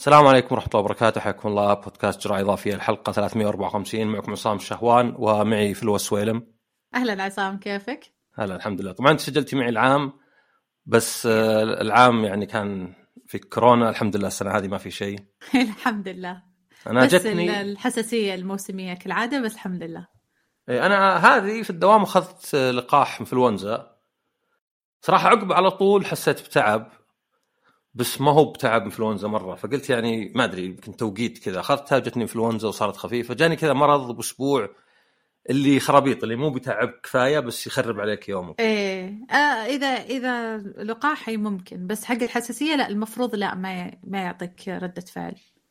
السلام عليكم ورحمة الله وبركاته. حياكم الله بودكاست جرعة إضافية الحلقة 354. معكم عصام الشهوان ومعي فلوى السويلم. أهلا عصام، كيفك؟ هلا الحمد لله. طبعا أنت سجلتي معي العام بس العام يعني كان في كورونا. الحمد لله السنة هذه ما في شيء. الحمد لله. أنا بس جتني الحساسية الموسمية كالعادة، بس الحمد لله. أنا هذه في الدوام أخذت لقاح إنفلونزا. صراحة عقب على طول حسيت بتعب، بس ما هو بتعب إنفلونزا مرة، فقلت يعني ما أدري يمكن توقيت كذا أخذتها جتني إنفلونزا وصارت خفيفة. جاني كذا مرض بأسبوع اللي خرابيط، اللي مو بتعب كفاية بس يخرب عليك يومك. إيه إذا لقاحي ممكن، بس حق الحساسية لا، المفروض لا ما يعطيك ردة فعل.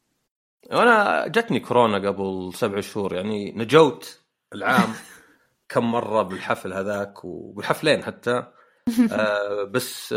وأنا جتني كورونا قبل 7 شهور، يعني نجوت العام كم مرة بالحفل هذاك وبالحفلين حتى. بس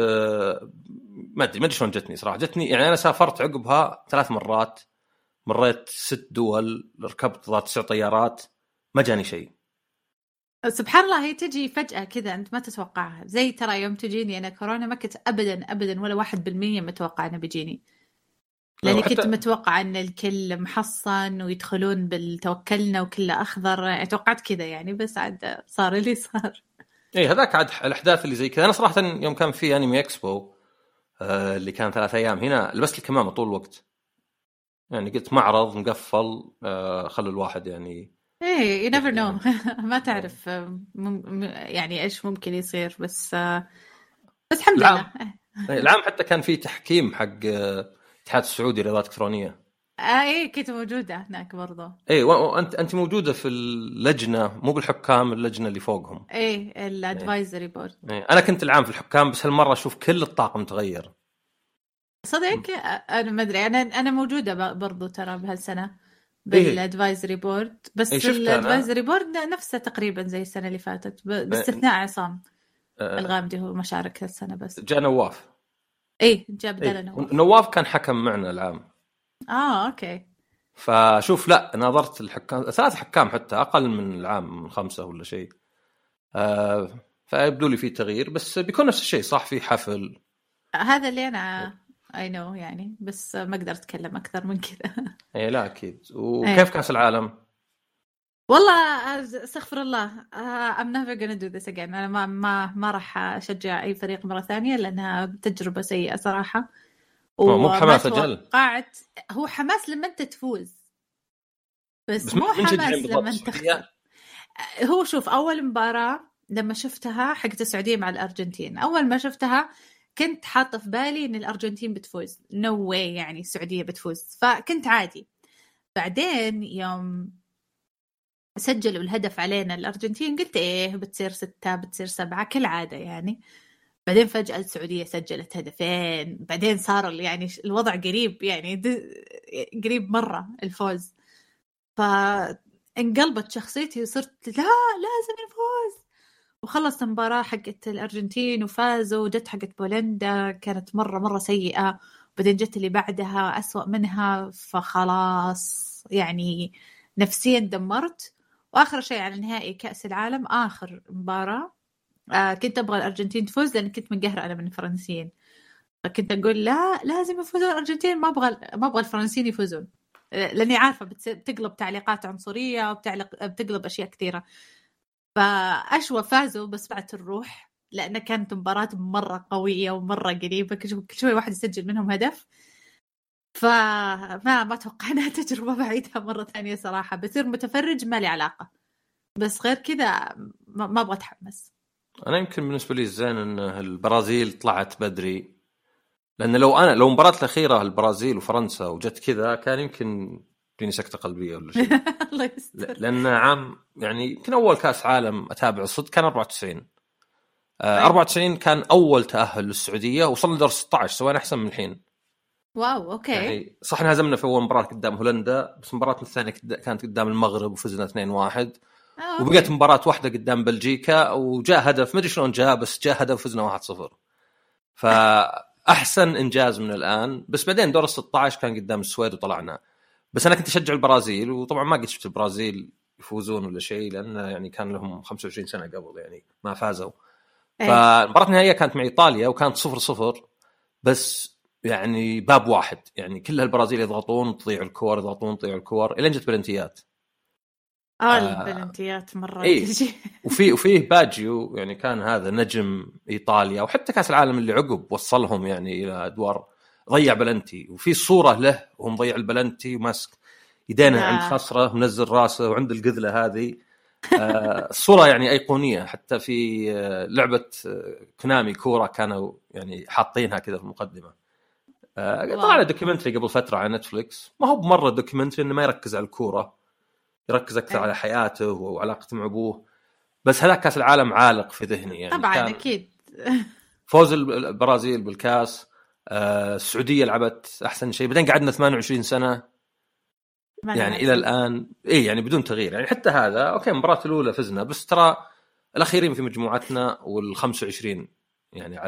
ما أدري شلون جتني صراحة. جتني يعني أنا سافرت عقبها 3 مرات، مريت 6 دول، ركبت 9 طيارات، ما جاني شيء. سبحان الله، هي تجي فجأة كذا أنت ما تتوقعها. زي ترى يوم تجيني أنا كورونا ما كنت أبدا ولا 1% متوقع أنه بيجيني، لأني كنت متوقع أن الكل محصن ويدخلون بالتوكلنا وكله أخضر، توقعت كذا يعني، بس عاد صار اللي صار. إيه هذاك عاد الأحداث اللي زي كذا. أنا صراحة يوم كان في أنمي إكسبو اللي كان 3 أيام هنا، لبست الكمامة طول الوقت، يعني قلت معرض مقفل، خلوا الواحد يعني ايه you never know. ما تعرف يعني ايش ممكن يصير، بس الحمد لله. العام حتى كان في تحكيم حق الاتحاد السعودي رياضات إلكترونية. ايه كنت موجودة هناك برضو. ايه وانت موجودة في اللجنة، مو بالحكام، اللجنة اللي فوقهم. ايه الادفايزري بورد. إيه. انا كنت العام في الحكام، بس هالمرة اشوف كل الطاقم تغير. صدق انا ما ادري، انا موجودة برضو ترى بهالسنة بالادفايزري بورد، بس الادفايزري بورد نفسه تقريبا زي السنة اللي فاتت، باستثناء عصام الغامدي هو مشارك هالسنة بس. جاء نواف. ايه جاء بدل نواف كان حكم معنا العام. اوكي. فشوف لا ناظرت الحكام 3 حكام، حتى اقل من العام من 5 ولا شيء. فيبدو لي في تغيير، بس بيكون نفس الشيء صح، في حفل. هذا اللي انا I know يعني، بس ما اقدر اتكلم اكثر من كذا. ايه لا اكيد. وكيف كاس العالم؟ والله استغفر الله، I'm never gonna do this again. انا ما راح اشجع اي فريق مره ثانيه لانها تجربه سيئه صراحه. مو بحماس اجل. هو حماس لما انت تفوز، بس مو حماس لما انت تخسر. هو شوف، اول مباراه لما شفتها حقت السعوديه مع الارجنتين، اول ما شفتها كنت حاطه في بالي ان الارجنتين بتفوز، no way يعني السعوديه بتفوز، فكنت عادي. بعدين يوم سجلوا الهدف علينا الارجنتين قلت ايه بتصير 6 بتصير 7 كالعاده يعني. بعدين فجأة السعودية سجلت هدفين، بعدين صار يعني الوضع قريب، يعني قريب مرة الفوز، فانقلبت شخصيتي وصرت لا لازم نفوز. وخلص المباراة حقت الأرجنتين وفازوا، وجت حقت بولندا كانت مرة سيئة، وبعدين جت اللي بعدها أسوأ منها، فخلاص يعني نفسيا دمرت. وآخر شيء على نهائي كأس العالم آخر مباراة كنت أبغى الأرجنتين تفوز، لأن كنت منقهرة أنا من الفرنسيين، فكنت أقول لا لازم يفوزون الأرجنتين، ما أبغى الفرنسيين يفوزون، لأني عارفة بتقلب تعليقات عنصرية وبتقلب أشياء كثيرة. فأشوى فازوا بس بعد الروح، لأن كانت مباراة مرة قوية ومرة قريبة، كل شوي واحد يسجل منهم هدف. فما أتوقع أنها تجربة بعيدة مرة ثانية صراحة، بصير متفرج ما لي علاقة، بس غير كذا ما أبغى أتحمس. أنا يمكن بالنسبة لي الزين أن البرازيل طلعت بدري، لأن لو مباراة الأخيرة البرازيل وفرنسا وجت كذا كان يمكن فيني سكتة قلبية ولا شيء. الله يستر. لأن عام يعني يمكن أول كأس عالم أتابع الصدق كان 94. 94 كان أول تأهل للسعودية، وصلنا دور 16، سوينا أحسن من الحين. واو أوكي. يعني صح هزمنا في أول مباراة قدام هولندا، بس مباراتنا الثانية كانت قدام المغرب وفزنا 2-1. وبقت مباراة واحدة قدام بلجيكا، وجاء هدف ما أدري شلون جاء، بس جاء هدف فزنا 1-0. فأحسن إنجاز من الآن. بس بعدين دور 16 كان قدام السويد وطلعنا. بس أنا كنت أشجع البرازيل، وطبعا ما قد شفت البرازيل يفوزون ولا شيء، لأن يعني كان لهم 25 سنة قبل يعني ما فازوا. فمباراة النهائية كانت مع إيطاليا وكانت 0-0، بس يعني باب واحد، يعني كل البرازيل يضغطون تضيع الكور، يضغطون تضيع الكور الين جت بلنتيات. البلنتيات مرة إيه. تجي. وفيه باجيو يعني كان هذا نجم إيطاليا، وحتى كأس العالم اللي عقب وصلهم يعني إلى أدوار، ضيع بلنتي، وفي صورة له وهو مضيع البلنتي وماسك يدينه عند خصره ومنزل راسه وعند القذلة هذه. الصورة يعني أيقونية، حتى في لعبة كونامي كورة كانوا يعني حاطينها كذا في المقدمة. طلع له دوكيومنتري قبل فترة على نتفليكس، ما هو بمرة دوكيومنتري إنه ما يركز على الكورة، يركز أكثر على حياته وعلاقته مع أبوه. بس هذا كأس العالم عالق في ذهني يعني. طبعا أكيد. فوز البرازيل بالكاس، السعودية لعبت أحسن شيء، بعدين قعدنا 28 سنة يعني إلى الآن إيه يعني بدون تغيير. يعني حتى هذا أوكي مباراة الأولى فزنا، بس ترى الأخيرين في مجموعتنا وال25 يعني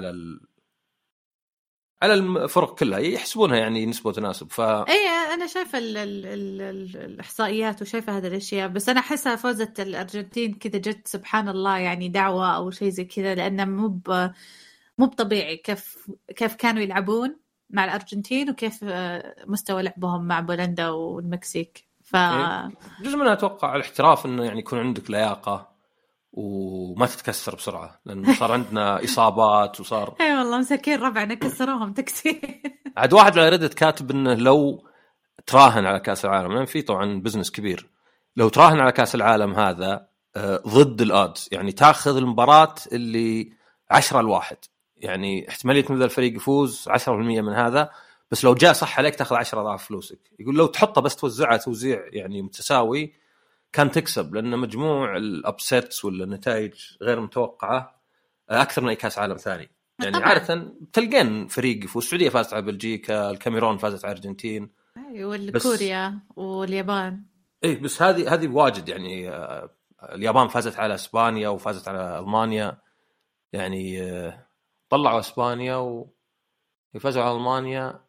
على الفرق كلها يحسبونها يعني نسبة وتناسب. ايه انا شايفه الاحصائيات وشايفه هذه الاشياء، بس انا احسها فوزة الارجنتين كذا جت سبحان الله يعني دعوه او شيء زي كذا، لانه مو طبيعي كيف كانوا يلعبون مع الارجنتين وكيف مستوى لعبهم مع بولندا والمكسيك. جزء منها اتوقع الاحتراف، انه يعني يكون عندك لياقه وما تتكسر بسرعه، لانه صار عندنا اصابات وصار اي والله مساكين ربعنا كسروهم تكسير. عاد واحد على ريدت كاتب انه لو تراهن على كاس العالم، يعني في طبعا بزنس كبير، لو تراهن على كاس العالم هذا ضد الأودز، يعني تاخذ المباراة اللي 10-1، يعني احتمالية ان الفريق يفوز 10% من هذا، بس لو جاء صح عليك تاخذ 10 أضعاف فلوسك. يقول لو تحطه بس توزعها توزيع يعني متساوي كان تكسب، لأن مجموع الأبسيتس ولا النتائج غير متوقعة أكثر من أي كاس عالم ثاني. يعني عادة تلقين فريق يفوز، السعودية فازت على بلجيكا، الكاميرون فازت على الأرجنتين، والكوريا واليابان. إيه بس هذه واجد يعني. اليابان فازت على إسبانيا وفازت على ألمانيا، يعني طلعوا إسبانيا ويفازوا على ألمانيا.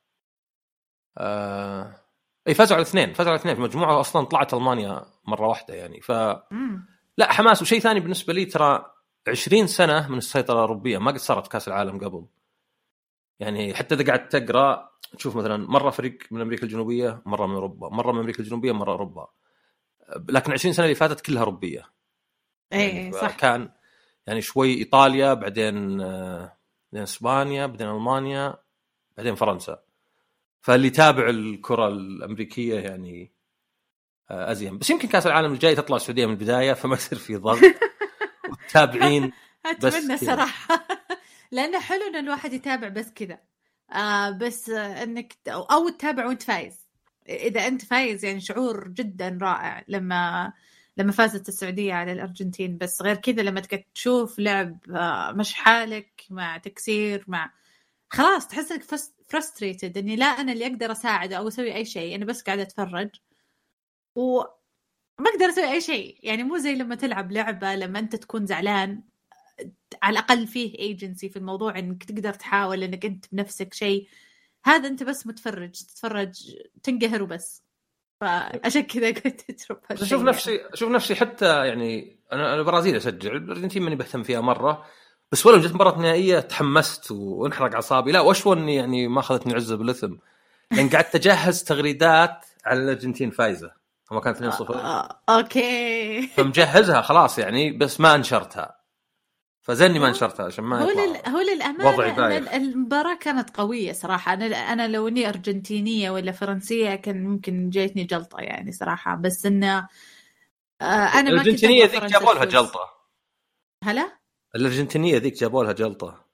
فازوا على الاثنين في مجموعة، أصلا طلعت ألمانيا مرة واحدة يعني. لا حماس. وشيء ثاني بالنسبة لي، ترى 20 سنة من السيطرة الأوروبية ما قد صارت كأس العالم قبل. يعني حتى إذا قاعد تقرأ تشوف مثلا مرة فريق من أمريكا الجنوبية، مرة من أوروبا، مرة من أمريكا الجنوبية، مرة أوروبا، لكن 20 سنة اللي فاتت كلها أوروبية. يعني صح. كان يعني شوي إيطاليا، بعدين إسبانيا، بعدين ألمانيا، بعدين فرنسا. فاللي تابع الكرة الأمريكية يعني أزين. بس يمكن كأس العالم الجاي تطلع السعودية من البداية فما يصير في ضغط والتابعين. أتمنى صراحة لأنه حلو إن الواحد يتابع بس كذا. بس إنك أو تتابع وأنت فايز. إذا أنت فايز يعني شعور جدا رائع لما فازت السعودية على الأرجنتين. بس غير كذا لما تشوف لعب مش حالك مع تكسير، مع خلاص تحس إنك frustrated إني لا أنا اللي أقدر أساعد أو أسوي أي شيء، أنا بس قاعدة أتفرج وما أقدر أسوي أي شيء. يعني مو زي لما تلعب لعبة لما أنت تكون زعلان على الأقل فيه agency في الموضوع، إنك تقدر تحاول إنك أنت بنفسك شيء. هذا أنت بس تتفرج تنقهر وبس. فعشان كذا قلت تجرب هالشيء. أشوف نفسي حتى يعني أنا برازيل أشجع، الأرجنتين ماني بهتم فيها مرة، بس ولو جت مباراة نهائية تحمست وانحرق أعصابي. لا وأشوى إني يعني ما أخذتني عزة بالإثم، لأن قعدت أجهز تغريدات على الأرجنتين فايزة، وما كانت 2-0 أوكي فمجهزها خلاص يعني، بس ما أنشرتها. فزني ما نشرتها عشان ما هو للأمانة المباراة كانت قوية صراحة. أنا لو إني أرجنتينية ولا فرنسية كان ممكن جايتني جلطة يعني صراحة. بس إنه أنا ما الأرجنتينية ذيك جابوا لها جلطة. هلا الأرجنتينية ذيك جابوا لها جلطة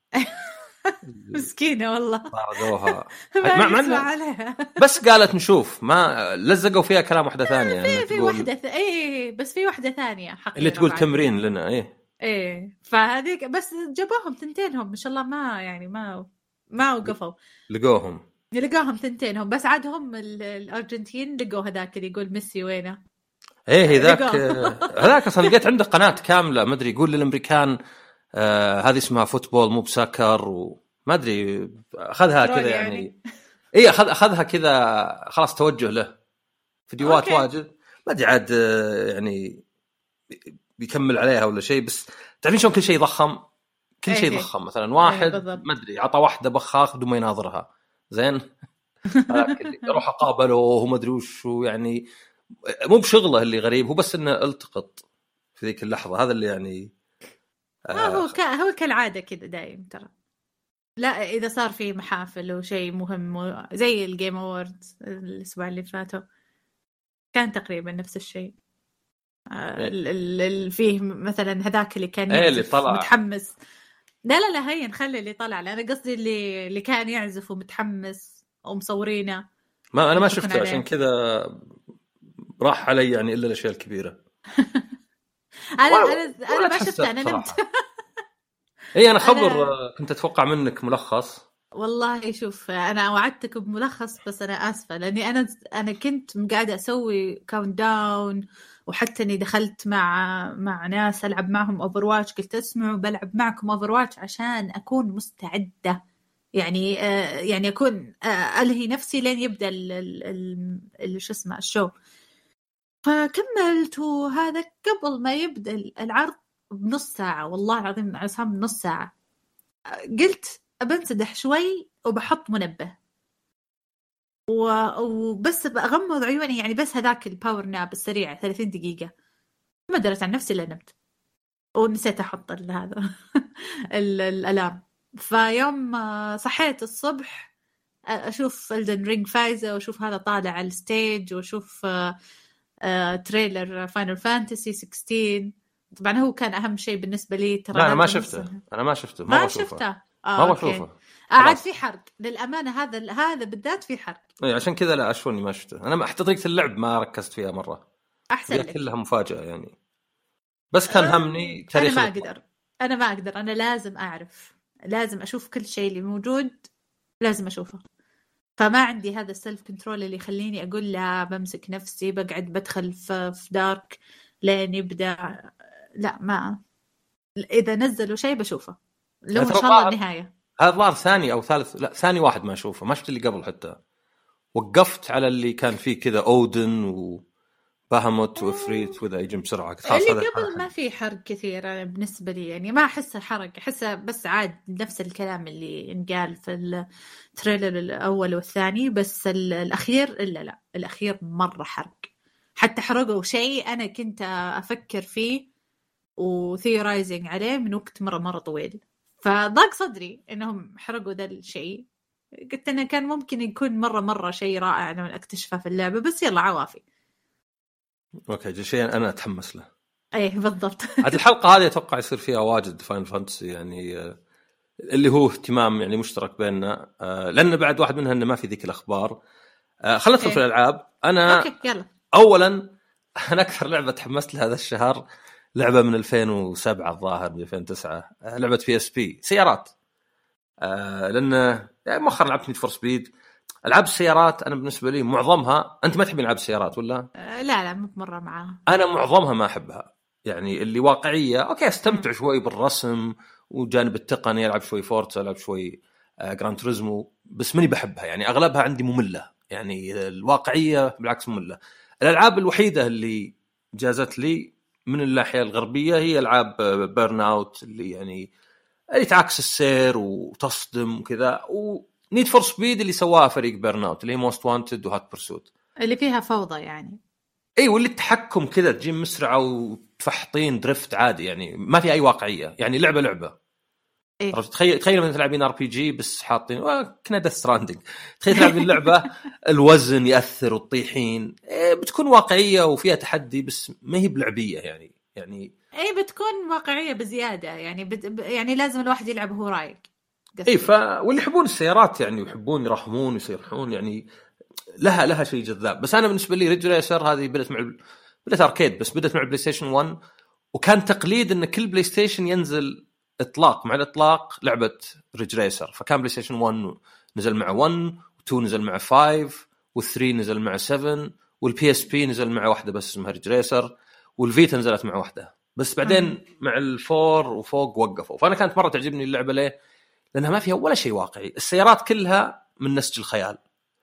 مسكينة والله طاردوها عليها. بس قالت نشوف، ما لزقوا فيها كلام واحدة ثانية في واحدة بس في واحدة ثانية اللي تقول تمرين لنا ايه فهذيك بس جابوهم تنتينهم ما شاء الله، ما يعني ما وقفوا، لقوهم تنتينهم. بس عادهم الأرجنتين لقوا هذاك اللي يقول ميسي وينه. هذاك اصلا لقيت عنده قناة كاملة ما ادري يقول للامريكان هذه اسمها فوتبول مو بسكر، وما ادري اخذها كذا يعني اخذها كذا خلاص توجه له فيديوهات واجد ما ادري عاد يعني بيكمل عليها ولا شيء. بس تعرفين شلون كل شيء ضخم، كل شيء ضخم. مثلا واحد ما ادري عطى واحدة بخاخ بدون ما يناظرها، زين. هذاك اللي اروح اقابله وما ادري وش يعني، مو بشغله اللي غريب، هو بس انه التقط في ذيك اللحظه. هذا اللي يعني هو كالعاده كذا دايم ترى. لا اذا صار في محافل وشيء مهم زي الجيم اووردز الاسبوع اللي فاتوا كان تقريبا نفس الشيء. اللي فيه مثلا هذاك اللي كان يعزف متحمس. لا هيا نخلي اللي طلع. انا قصدي اللي كان يعزف ومتحمس ومصورينه. ما انا ما شفته عشان كذا راح علي يعني الا الاشياء الكبيره. انا ما شفته، انا نمت. اي انا خبر كنت اتوقع منك ملخص. والله شوف انا وعدتك بملخص بس انا اسفه لاني انا كنت قاعده اسوي كاونت داون، وحتى اني دخلت مع ناس العب معهم اوفر واتش، قلت اسمعوا بلعب معكم اوفر واتش عشان اكون مستعده يعني اكون الهي نفسي لين يبدا شو اسمه الشو. فكملت وهذا قبل ما يبدا العرض بنص ساعه، والله العظيم عصام نص ساعه. قلت بنسدح شوي وبحط منبه وبس بغمض عيوني، يعني بس هذاك الباور ناب السريع 30 دقيقة. ما درت عن نفسي إلا نمت ونسيت أحط هذا الألارم. فيوم صحيت الصبح أشوف إلدن رينج فايزة وأشوف هذا طالع على الستيج وأشوف تريلر فاينل فانتسي 16. طبعا هو كان أهم شيء بالنسبة لي. ترى لا أنا ما شفته ما شفته ما بشوفه. عاد في حرق للأمانة، هذا بالذات في حرق. عشان كذا لا أشوني ما شفته. أنا حتى طريقة اللعب ما ركزت فيها مرة. أحسن لك. كلها مفاجأة يعني. بس كان همني تاريخ. أنا ما أقدر أنا لازم أعرف، لازم أشوف كل شيء اللي موجود، لازم أشوفه. فما عندي هذا السلف كنترول اللي يخليني أقول لا بمسك نفسي بقعد بدخل في دارك لين يبدأ. لا ما إذا نزلوا شيء بشوفه لو إن شاء الله النهاية. هذا ظهر ثاني أو ثالث، لا ثاني واحد ما أشوفه، ما شفت اللي قبل. حتى وقفت على اللي كان فيه كذا أودن وباهموت وإفريت وذا يجي بسرعة. اللي قبل ما فيه حرق كثير بالنسبة لي، يعني ما أحسه حرق، أحسه بس عاد نفس الكلام اللي انقال في التريلر الأول والثاني. بس الأخير إلا لا، الأخير مرة حرق. حتى حرقوا شيء أنا كنت أفكر فيه وثيورايزنج عليه من وقت مرة طويل، فضاق صدري إنهم حرقوا ذا الشيء. قلت أنا كان ممكن يكون مرة شيء رائع لما أكتشفه في اللعبة، بس يلا عوافي. اوكي شيء انا اتحمس له. ايه بالضبط. هذه الحلقه هذه اتوقع يصير فيها واجد فاينل فانتسي يعني، اللي هو اهتمام يعني مشترك بيننا، لان بعد واحد منها انه ما في ذيك الاخبار. خلينا ندخل في الالعاب. انا اوكي يلا. اولا انا اكثر لعبه تحمست لها هذا الشهر لعبه من 2007 الظاهر، من 2009، لعبه PSP سيارات. لان يعني مؤخرا لعبت نيد فور سبيد. العاب السيارات انا بالنسبه لي معظمها، انت ما تحبين العاب السيارات ولا؟ لا مو مره معاها. انا معظمها ما احبها يعني، اللي واقعيه اوكي استمتع شوي بالرسم وجانب التقني، العب شوي فورتزا، العب شوي جراند توريزمو، بس ماني بحبها يعني. اغلبها عندي ممله يعني، الواقعيه بالعكس ممله. الالعاب الوحيده اللي جازت لي من الناحيه الغربيه هي العاب بيرن اوت، اللي يعني اللي تعكس السير وتصدم وكذا، ونيد فور سبيد اللي سواها فريق بيرن اوت اللي هي موست وانتد وهات برسوت، اللي فيها فوضى يعني. اي واللي التحكم كذا تجي مسرعه وتفحطين درفت عادي يعني، ما في اي واقعيه يعني. لعبه إيه؟ تخيل مثلا تلعبين RPG بس حاطين كنا ديث ستراندنج. تخيل تلعبين اللعبه الوزن ياثر وتطيحين، بتكون واقعيه وفيها تحدي بس ما هي بلعبيه يعني اي بتكون واقعيه بزياده يعني يعني لازم الواحد يلعب هو رايق. اي واللي يحبون السيارات يعني ويحبون يرحمون ويسيرحون يعني لها شيء جذاب. بس انا بالنسبه لي ريج ريسر هذه بدأت اركيد، بس بدأت مع بلاي ستيشن 1، وكان تقليد ان كل بلاي ستيشن ينزل اطلاق مع الاطلاق لعبه ريج ريسر. فكان بلاي ستيشن 1 نزل مع 1، و2 نزل مع 5، و3 نزل مع 7، والبي اس بي نزل مع واحده بس اسمها ريج ريسر، والفيتا نزلت مع واحده بس. بعدين مع الفور وفوق وقفوا. فانا كانت مره تعجبني اللعبه ليه؟ لانها ما فيها ولا شيء واقعي. السيارات كلها من نسج الخيال.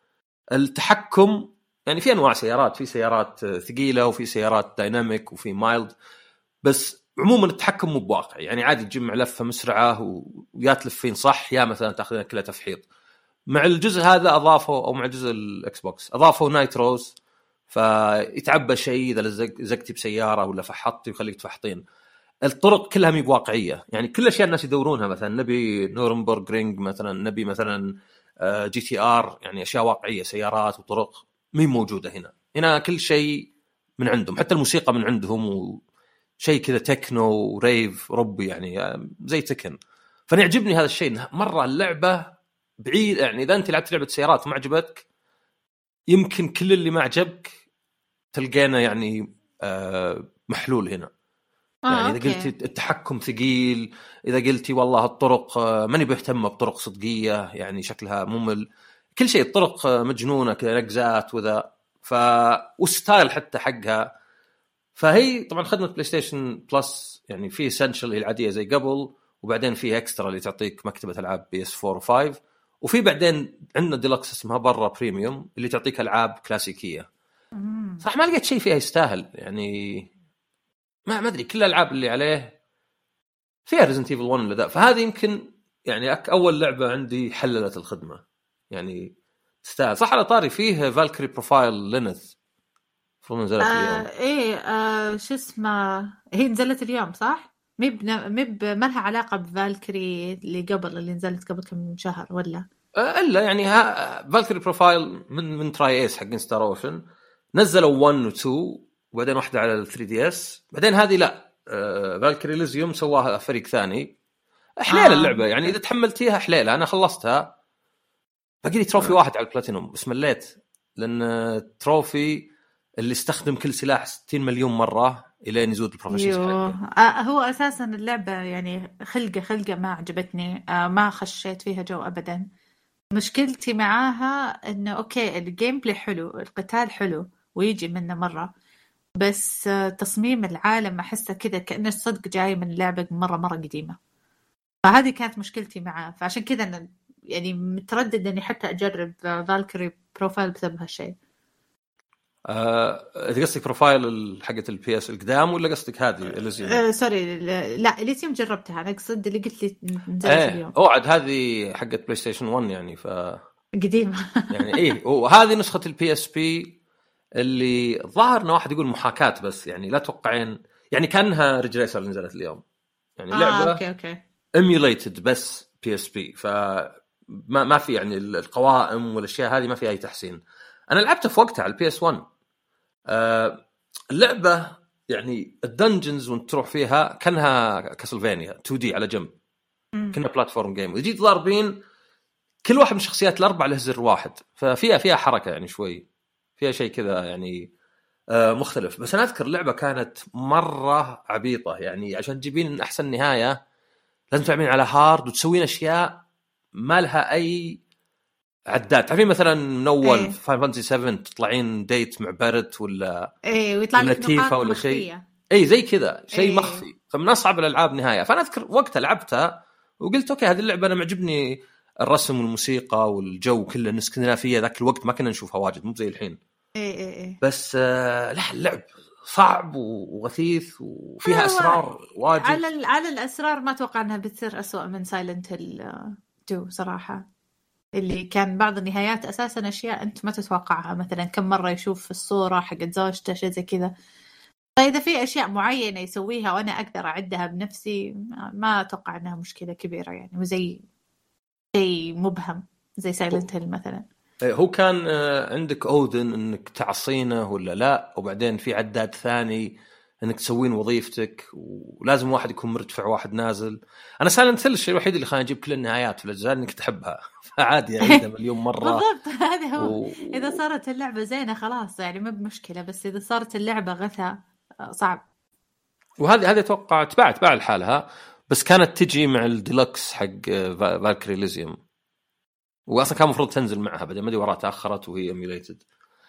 التحكم يعني في انواع سيارات، في سيارات ثقيله وفي سيارات دايناميك وفي مايلد، بس عموما التحكم مو بواقعي يعني. عادي تجمع لفه مسرعه ويا تلفين صح، يا مثلا تاخذين كلها تفحيط. مع الجزء هذا اضافوا، او مع جزء الاكس بوكس اضافوا نايتروز، فيتعبى شيء اذا زقتي بسياره ولا فحطتي ويخليك تفحطين. الطرق كلها مي واقعيه، يعني كل اشياء الناس يدورونها، مثلا نبي نورنبرغ رينج، مثلا نبي مثلا جي تي ار، يعني اشياء واقعيه، سيارات وطرق مي موجوده هنا. هنا كل شيء من عندهم، حتى الموسيقى من عندهم، وشيء كذا تكنو وريف ربي، يعني زي تكن. فنعجبني هذا الشيء مره. اللعبه بعيد، يعني اذا انت لعبت لعبه سيارات وما عجبتك، يمكن كل اللي ما عجبك تلقينا يعني محلول هنا. يعني إذا قلتي التحكم ثقيل، إذا قلتي والله الطرق ماني بهتمة بطرق صدقية، يعني شكلها ممل، كل شيء الطرق مجنونة كذا، نقزات وذا، والستايل حتى حقها. فهي طبعا خدمة بلاي ستيشن بلس، يعني في اسنشال هي العادية زي قبل، وبعدين في اكسترا اللي تعطيك مكتبة ألعاب بي اس 4 و5، وفي بعدين عندنا ديلوكس اسمها برا بريميوم اللي تعطيك ألعاب كلاسيكية. صح ما لقيت شيء فيها يستاهل، يعني ما ادري، كل الالعاب اللي عليه فيها ريزنت ايفل 1 ولا ذا. فهذه يمكن يعني اول لعبه عندي حللت الخدمه، يعني تستاهل. صح على طاري فيه فالكري بروفايل لينث فروم نزلت اليوم. ايه شو اسمه، هي نزلت اليوم صح؟ ما لها علاقه بفالكري اللي قبل، اللي نزلت قبل كم شهر ولا الا يعني فالكري بروفايل من تراي ايس حق ستار اوشن، نزلوا 1 و 2 وبعدين واحده على ال 3 دي اس، بعدين هذه لا فالكري ليزيوم سواها فريق ثاني. حليله اللعبه، يعني اذا تحملتيها حليله. انا خلصتها، باقي لي تروفي واحد على البلاتينوم بس مليت، لان التروفي اللي استخدم كل سلاح 60 مليون مره الين يزود البروفيشنز حقه. هو اساسا اللعبه يعني خلقه ما عجبتني، ما خشيت فيها جو ابدا. مشكلتي معاها انه اوكي الجيم بلاي حلو، القتال حلو ويجي منه مره، بس تصميم العالم احسه كذا كأنه صدق جاي من لعبه مره قديمه. فهذه كانت مشكلتي معاه، فعشان كذا أنا يعني متردد اني حتى اجرب فالكري بروفايل بسبب هالشيء. قصدك بروفايل حقة البي اس القدام ولا قصدك هذه اليزيوم؟ سوري لا اليزيوم جربتها، انا اقصد اللي قلت لي نزلت اليوم. اوعد هذه حقة بلاي ستيشن 1 يعني قديمه. يعني ايه، وهذه نسخة البي اس بي اللي ظاهرنا واحد يقول محاكاة، بس يعني لا توقعين يعني كانها ريج ريسر اللي نزلت اليوم، يعني لعبة اوكي emulated بس بي اس بي، فما في يعني القوائم والاشياء هذه ما فيها اي تحسين. انا لعبتها في وقتها على البي اس 1. اللعبه يعني الدنجنز وانت تروح فيها كانها كاسلفانيا 2 دي على جنب، كنا بلاتفورم جيم، وجيت ضاربين كل واحد من الشخصيات الاربع له زر واحد، فيها حركه يعني شوي فيها شيء كذا يعني مختلف. بس انا اذكر اللعبه كانت مره عبيطه، يعني عشان تجيبين احسن نهايه لازم تلعبين على هارد وتسوين اشياء ما لها اي عداد. تعرفين مثلا من اول فاين فانتسي 7 تطلعين ديت مع بارت ولا ويطلع لك لطيفه ولا شيء، اي زي كذا شيء مخفي، فمن اصعب الالعاب نهايه. فانا اذكر وقتها لعبتها وقلت اوكي هذه اللعبه انا معجبني الرسم والموسيقى والجو كله الاسكندنافيه، ذاك الوقت ما كنا نشوفها واجد مو زي الحين. بس لا اللعب صعب وغثيث وفيها اسرار واجد. على الاسرار ما اتوقع انها بتصير اسوأ من سايلنت هيل 2 صراحه، اللي كان بعض النهايات اساسا اشياء انت ما تتوقعها، مثلا كم مره يشوف الصوره حقت زوجته شيء زي كذا. فاذا في اشياء معينه يسويها وانا اقدر اعدها بنفسي ما اتوقع انها مشكله كبيره، يعني وزي شيء مبهم زي سايلنت هيل مثلا. هو كان عندك أودن انك تعصينه ولا لا، وبعدين في عداد ثاني انك تسوين وظيفتك، ولازم واحد يكون مرتفع واحد نازل. انا سايلنت هيل الشيء الوحيد اللي خلاني اجيب كل النهايات في الاجزاء انك تحبها، فعادي اعيدها مليون مره. بالضبط هذا هو. اذا صارت اللعبه زينه خلاص يعني ما بمشكله، بس اذا صارت اللعبه غثا صعب. وهذه اتوقع تباع لحالها، بس كانت تجي مع الديلوكس حق فالكري ليزيوم، واصلا كان المفروض تنزل معها بعدين ما ادري وراها تاخرت وهي ايميوليتد.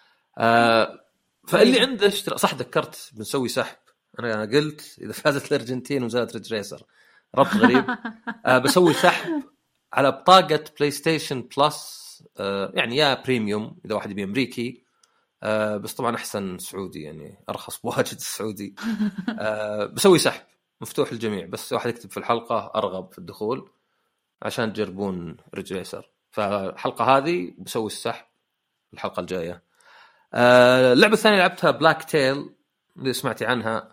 فاللي عنده اشترى صح. ذكرت بنسوي سحب، انا قلت اذا فازت الارجنتين ونزلت ريج ريسر ربط غريب. بسوي سحب على بطاقه بلاي ستيشن بلس، يعني يا بريميوم اذا واحد يبي امريكي، بس طبعا احسن سعودي يعني ارخص بواجد السعودي. بسوي سحب مفتوح للجميع، بس واحد يكتب في الحلقه ارغب في الدخول عشان تجربون ريج ريسر. فالحلقه هذه بسوي السحب الحلقه الجايه. اللعبه الثانيه لعبتها بلاك تيل، اللي سمعتي عنها؟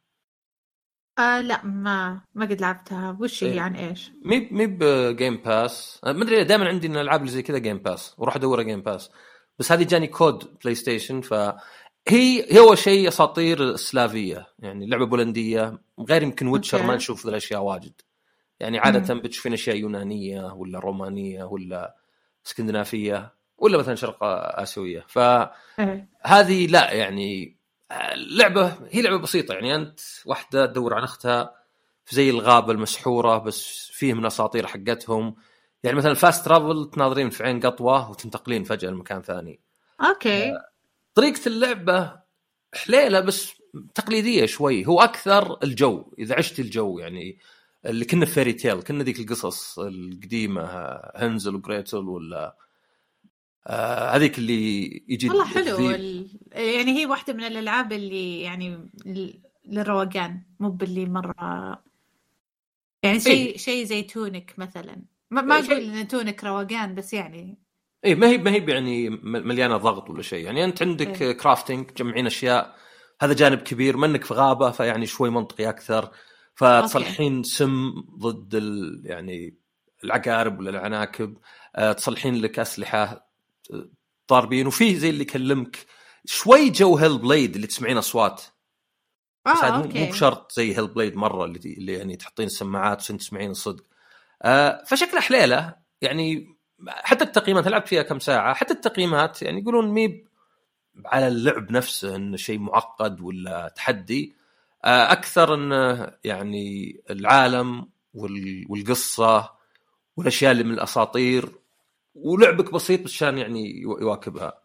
لا ما قد لعبتها. وش هي عن ايش؟ مي بجيم باس، ما ادري دائما عندي ان الالعاب اللي زي كذا جيم باس واروح ادور جيم باس، بس هذه جاني كود بلاي ستيشن. فهي هو شيء اساطير سلافيه، يعني لعبه بولنديه، غير يمكن ويتشر ما نشوف ذي الاشياء واجد. يعني عاده بتشوفين اشياء يونانيه ولا رومانيه ولا اسكندنافيه ولا مثلا شرق اسيويه. فهذه لا، يعني هي لعبه بسيطه، يعني انت واحده تدور عن اختها في زي الغابة المسحورة، بس فيه من أساطير حقتهم. يعني مثلا فاست ترافل، تناظرين في عين قطوة وتنتقلين فجأة لمكان ثاني. اوكي. طريقة اللعبة حليلة بس تقليدية شوي، هو أكثر الجو، إذا عشت الجو يعني اللي كنا في فيري تيل، كنا ذيك القصص القديمة، هنزل وغريتل ولا هذيك اللي يجي والله حلو. يعني هي واحدة من الألعاب اللي يعني للروقان، مو باللي مرة يعني شيء زي تونك مثلا. ما أقول إن تونك روقان، بس يعني ما هي يعني مليانه ضغط ولا شيء. يعني انت عندك كرافتنج، جمعين اشياء، هذا جانب كبير منك في غابه، فيعني شوي منطقي اكثر. فتصلحين سم ضد يعني العقارب ولا العناكب، تصلحين لك اسلحه ضاربين، وفيه زي اللي يكلمك شوي جو هيل بليد اللي تسمعين اصوات. بس مو بشرط زي هيل بليد مره اللي يعني تحطين السماعات وانت تسمعين الصدق. فشكله حليله يعني. حتى التقييمات لعبت فيها كم ساعة، حتى التقييمات يعني يقولون ميب على اللعب نفسه إنه شيء معقد ولا تحدي، أكثر إنه يعني العالم والقصة والأشياء اللي من الأساطير، ولعبك بسيط بس عشان يعني يواكبها.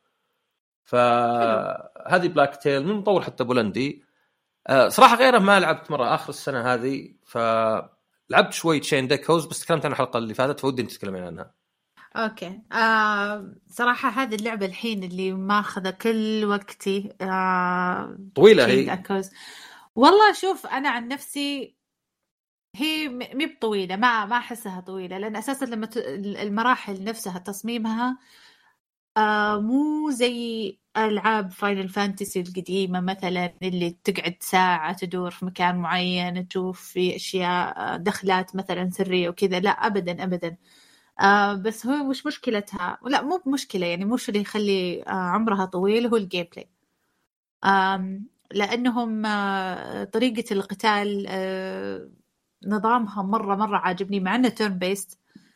فهذه بلاك تيل من مطور حتى بولندي. صراحة غيره ما لعبت مرة آخر السنة هذه، فلعبت شوي تشين ديكوز، بس تكلمت عن الحلقة اللي فاتت، فودي انت تتكلمين عنها. اوكي. صراحة هذه اللعبة الحين اللي ماخذة كل وقتي. طويلة هي. أكوز. والله شوف، انا عن نفسي هي مي بطويلة، ما احسها طويلة، لان اساسا لما المراحل نفسها تصميمها مو زي العاب فاينل فانتسي القديمة مثلا، اللي تقعد ساعة تدور في مكان معين تشوف في اشياء دخلات مثلا سرية وكذا. لا ابدا ابدا. بس هو مش مشكلتها، لا مو بمشكلة يعني، مش اللي يخلي عمرها طويل، هو الجيم بلاي. لأنهم طريقة القتال نظامها مرة عاجبني، مع أنه تيرن بيست.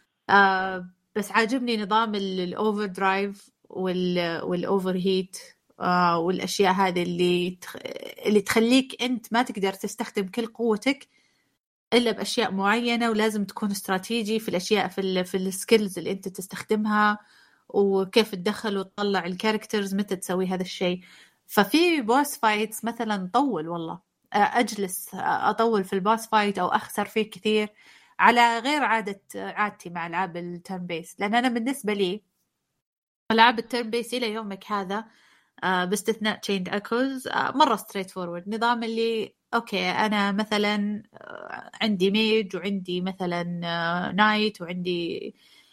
بس عاجبني نظام الأوفر درايف والأوفر هيت والأشياء هذه اللي تخليك أنت ما تقدر تستخدم كل قوتك إلا بأشياء معينة، ولازم تكون استراتيجي في الأشياء في السكيلز اللي أنت تستخدمها، وكيف تدخل وتطلع الكاركترز متى تسوي هذا الشيء. ففي بوس فايتس مثلا طول، والله أجلس أطول في البوس فايت أو أخسر فيه كثير، على غير عادتي مع ألعاب التيرن بيس. لأن أنا بالنسبة لي ألعاب التيرن بيس إلى يومك هذا باستثناء تشيند أكوز مرة ستريت فورورد. نظام اللي أوكي أنا مثلا عندي ميج، وعندي مثلا نايت، وعندي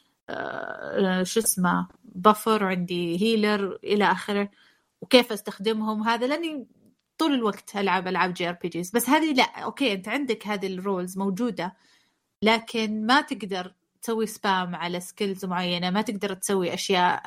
شو اسمه بفر، وعندي هيلر إلى آخره، وكيف أستخدمهم هذا، لأني طول الوقت ألعاب جي ار بي جيز. بس هذه لا، أوكي أنت عندك هذه الرولز موجودة، لكن ما تقدر تسوي سبام على سكيلز معينة، ما تقدر تسوي أشياء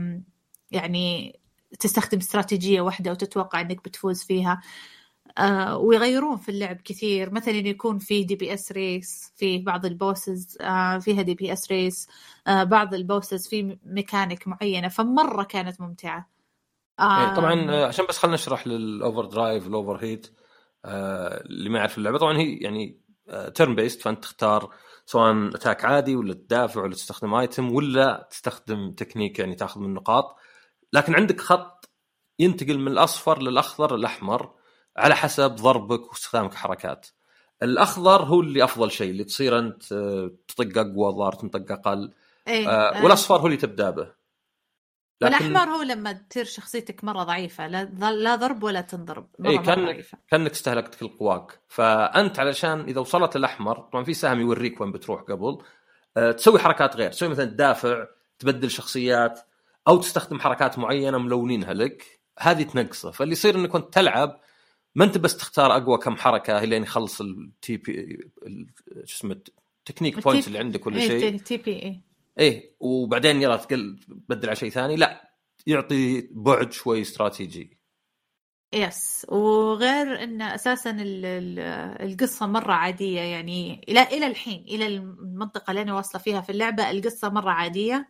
يعني تستخدم استراتيجية واحدة وتتوقع أنك بتفوز فيها. ويغيرون في اللعب كثير، مثلا يكون في دي بي اس ريس في بعض البوسز، فيها دي بي اس ريس، بعض البوسز في ميكانيك معينة، فمرة كانت ممتعة. طبعا عشان بس خلنا نشرح للأوفر درايف والأوفر هيت اللي ما يعرف اللعبة. طبعا هي يعني تيرن بيست، فأنت تختار سواء أتاك عادي ولا تدافع ولا تستخدم آيتم ولا تستخدم تكنيك يعني تأخذ من النقاط، لكن عندك خط ينتقل من الأصفر للأخضر للأحمر على حسب ضربك واستخدامك حركات. الأخضر هو اللي أفضل شيء، اللي تصير أنت تطق أقوى، ضار تنطق أقل. والأصفر هو اللي تبدأ به. والأحمر هو لما تصير شخصيتك مرة ضعيفة، لا ضرب ولا تنضرب، مرة ضعيفة، كأنك استهلكت كل قواك. فأنت علشان إذا وصلت الأحمر، طبعا في سهم يوريك وين بتروح قبل تسوي حركات غير، تسوي مثلا تدافع تبدل شخصيات او تستخدم حركات معينه ملونينها لك، هذه تنقصه. فاللي يصير انك كنت تلعب ما انت بس تختار اقوى كم حركه لين يخلص التي بي شو اسمه تكنيك بوينتس اللي عندك ولا شيء تي بي وبعدين يلا تبدل على شيء ثاني، لا يعطي بعد شوي استراتيجي. يس. وغير ان اساسا القصه مره عاديه، يعني الى الحين الى المنطقه اللي انا واصله فيها في اللعبه القصه مره عاديه.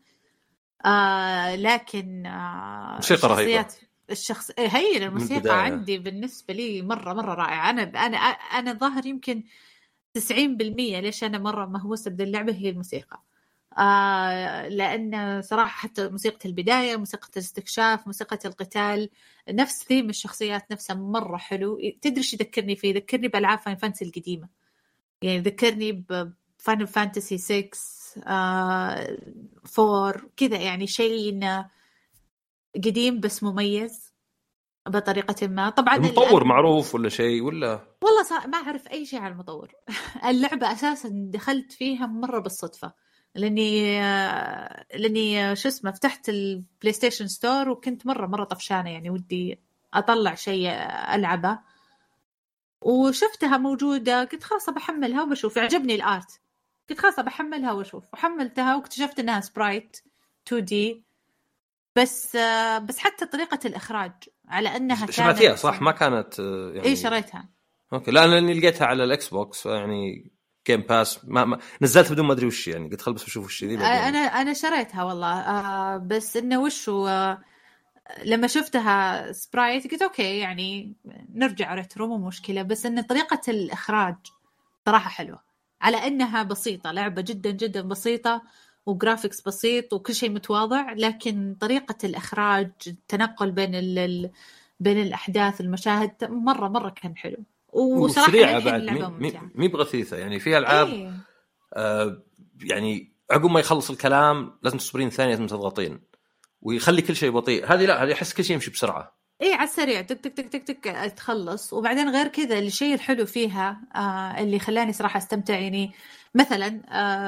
لكن موسيقى رهيبه. هي الموسيقى عندي بالنسبه لي مره رائعه. انا ظاهر يمكن 90% ليش انا مره مهووسه باللعبه هي الموسيقى. لأن صراحة حتى موسيقى البداية، موسيقى الاستكشاف، موسيقى القتال، نفس ثيم الشخصيات نفسها مرة حلو. تدري شو يذكرني فيه؟ يذكرني بألعاب فاين فانتسي القديمة، يعني يذكرني بفاينل فانتسي 6 4 كذا، يعني شيء قديم بس مميز بطريقة ما. طبعا المطور معروف ولا شيء ولا؟ والله ما أعرف أي شيء عن المطور. اللعبة أساسا دخلت فيها مرة بالصدفة، لاني شو اسمه فتحت البلاي ستيشن ستور وكنت مره طفشانه، يعني ودي اطلع شيء العبه وشفتها موجوده، قلت خلاص بحملها وبشوف. عجبني الارت، قلت خلاص بحملها واشوف، وحملتها واكتشفت انها سبرايت 2D بس حتى طريقه الاخراج على انها شريتها صح؟ ما كانت يعني اي شريتها. اوكي، لا لاني لقيتها على الاكس بوكس يعني جيم باس، ما نزلت بدون ما ادري وش، يعني قلت خل بس اشوف وش ذي. انا شريتها والله. بس انه وش لما شفتها سبرايت قلت اوكي يعني نرجع ريترو مو مشكله. بس ان طريقه الاخراج صراحه حلوه، على انها بسيطه، لعبه جدا بسيطه وجرافيكس بسيط وكل شيء متواضع، لكن طريقه الاخراج، التنقل بين الاحداث، المشاهد مره كان حلو. وصراحه وسريعه بعد، مي بغثيثه يعني. في العاب يعني عقب ما يخلص الكلام لازم تصبرين ثانيه، لازم تضغطين ويخلي كل شيء بطيء. هذه لا، هذه احس كل شيء يمشي بسرعه. على السريع تك تك تك تك تك تخلص. وبعدين غير كذا الشيء الحلو فيها اللي خلاني صراحه استمتع، يعني مثلا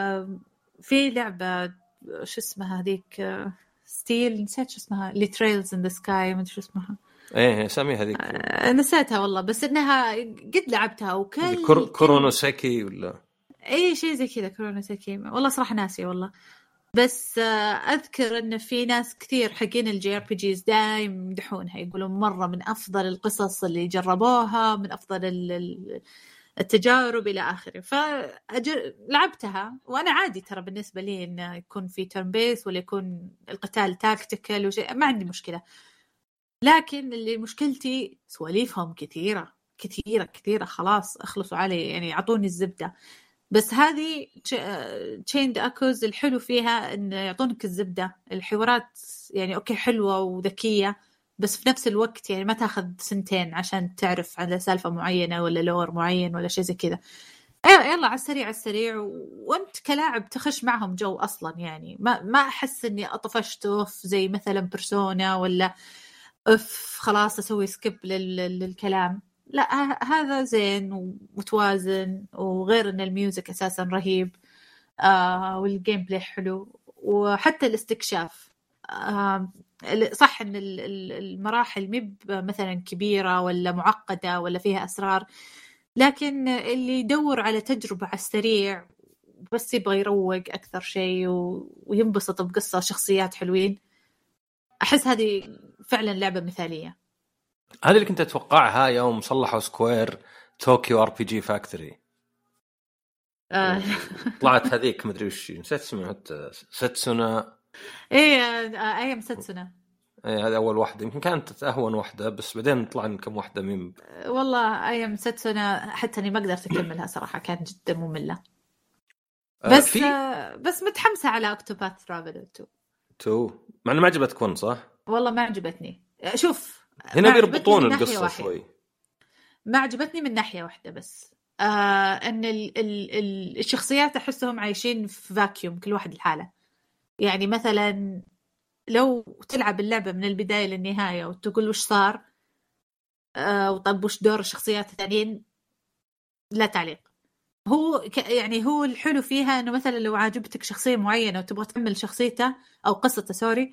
في لعبه شو اسمها هذيك ستيل، نسيت شو اسمها، اللي تريلز ان ذا سكاي، ما ادري شو اسمها. سامي هذيك نسيتها والله، بس انها قد لعبتها وكل كورونوساكي ولا اي شيء زي كذا. كورونوساكي والله صراحه ناسيه والله. بس أذكر أن في ناس كثير حقين الجي ار بي جيز دايم يمدحونها، يقولون مرة من أفضل القصص اللي جربوها، من أفضل التجارب إلى آخره. فلعبتها وأنا عادي ترى بالنسبة لي إنه يكون في تيرن بيس ولا يكون القتال تاكتيكال وشيء، ما عندي مشكلة. لكن اللي مشكلتي سواليفهم كثيرة خلاص اخلصوا علي، يعني أعطوني الزبدة. بس هذه تشيند اكوز الحلو فيها ان يعطونك الزبده، الحوارات يعني اوكي حلوه وذكيه، بس في نفس الوقت يعني ما تاخذ سنتين عشان تعرف على سالفه معينه ولا لور معين ولا شيء زي كذا. يلا على السريع وانت كلاعب تخش معهم جو اصلا، يعني ما احس اني اطفشت زي مثلا بيرسونا ولا خلاص اسوي سكيب للكلام. لا هذا زين ومتوازن، وغير ان الميوزك اساسا رهيب والجيم بلاي حلو، وحتى الاستكشاف. صح ان المراحل مب مثلا كبيرة ولا معقدة ولا فيها اسرار، لكن اللي يدور على تجربة على السريع بس يبغى يروق اكثر شيء وينبسط بقصة شخصيات حلوين، احس هذه فعلا لعبة مثالية. هذه اللي كنت اتوقعها يوم صلحوا سكوير طوكيو ار بي جي فاكتوري. طلعت هذيك مدري وش نسيت اسمها، حتى ساتسونا. ايام ساتسونا. هذا اول واحده، يمكن كانت اهون واحده، بس بعدين طلع كم واحده ميم. والله ايام ساتسونا حتى اني ما قدرت اكملها صراحه، كانت جدا ممله. بس متحمسه على اوكتوباث ترافلر 2 مع انه ما عجبتكم صح؟ والله ما عجبتني. شوف هنا بيربطون القصه شوي. ما عجبتني من ناحيه واحده بس، ان الشخصيات احسهم عايشين في فاكيوم، كل واحد لحاله. يعني مثلا لو تلعب اللعبه من البدايه للنهايه وتقول وش صار وطب وش دور الشخصيات الثانيين، لا تعليق، يعني هو الحلو فيها انه مثلا لو عاجبتك شخصيه معينه وتبغى تكمل شخصيته او قصته سوري،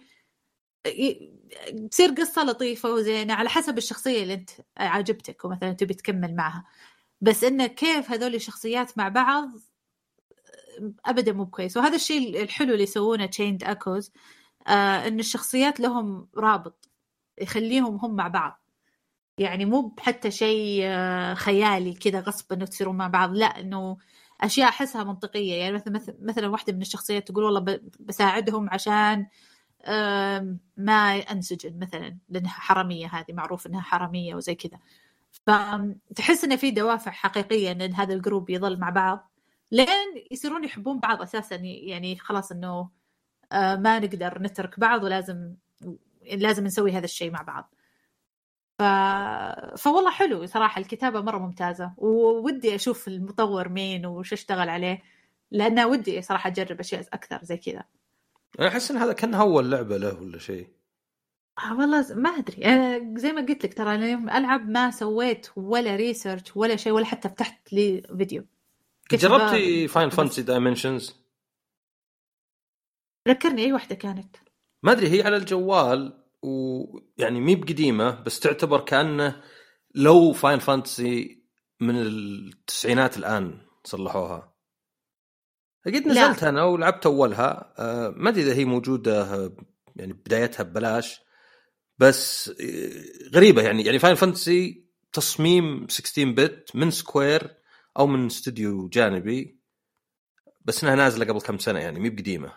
تصير قصه لطيفه وزينه على حسب الشخصيه اللي انت عاجبتك ومثلا تبي تكمل معها. بس انه كيف هذول الشخصيات مع بعض ابدا مو كويس. وهذا الشيء الحلو اللي يسوونه تشيند اكوز، ان الشخصيات لهم رابط يخليهم هم مع بعض، يعني مو حتى شيء خيالي كذا غصب انه تصيرون مع بعض، لا انه اشياء احسها منطقيه. يعني مثلا واحده من الشخصيات تقول والله بساعدهم عشان ما انسجن مثلا لانها حراميه، هذه معروف انها حراميه وزي كذا. فتحس انه في دوافع حقيقيه ان هذا الجروب يظل مع بعض لين يصيرون يحبون بعض اساسا، يعني خلاص انه ما نقدر نترك بعض ولازم نسوي هذا الشيء مع بعض. فوالله حلو صراحة، الكتابة مرة ممتازة، وودي أشوف المطور مين وش اشتغل عليه، لأنه ودي صراحة أجرب أشياء أكثر زي كذا. أنا أحس إن هذا كان أول لعبة له ولا شيء. والله ما أدري، أنا زي ما قلت لك ترى أنا يوم ألعب ما سويت ولا ريسيرش ولا شيء، ولا حتى فتحت لي فيديو. جربتي فاين فانتسي دايمنشنز؟ ذكرني أي واحدة كانت، ما أدري، هي على الجوال ويعني مي بقديمة بس تعتبر كأنه لو فاين فانتسي من التسعينات الآن صلحوها. أكيد نزلت أنا ولعبت أولها. ما أدري إذا هي موجودة يعني بدايتها ببلاش، بس غريبة يعني فاين فانتسي تصميم 16 بت من سكوير أو من استوديو جانبي، بس إنها نازلة قبل كم سنة يعني مي بقديمة.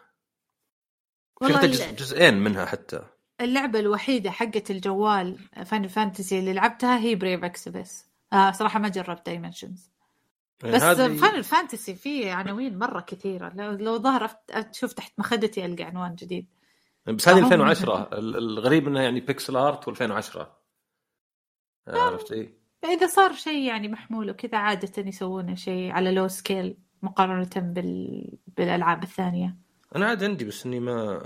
في جزئين منها حتى. اللعبة الوحيدة حقة الجوال فاينل فانتسي اللي لعبتها هي بريف اكسبس. صراحة ما جربت دايمنشنز، بس فاينل فانتسي فيه عناوين مرة كثيرة، لو ظهر أشوف تحت مخدتي ألقى عنوان جديد. بس هذه 2010. الغريب إنه يعني بيكسل آرت و2010. عرفت إيه؟ إذا صار شيء يعني محمول وكذا عادة يسوونه شيء على لو سكيل مقارنة بالألعاب الثانية. أنا عاد عندي بس إني ما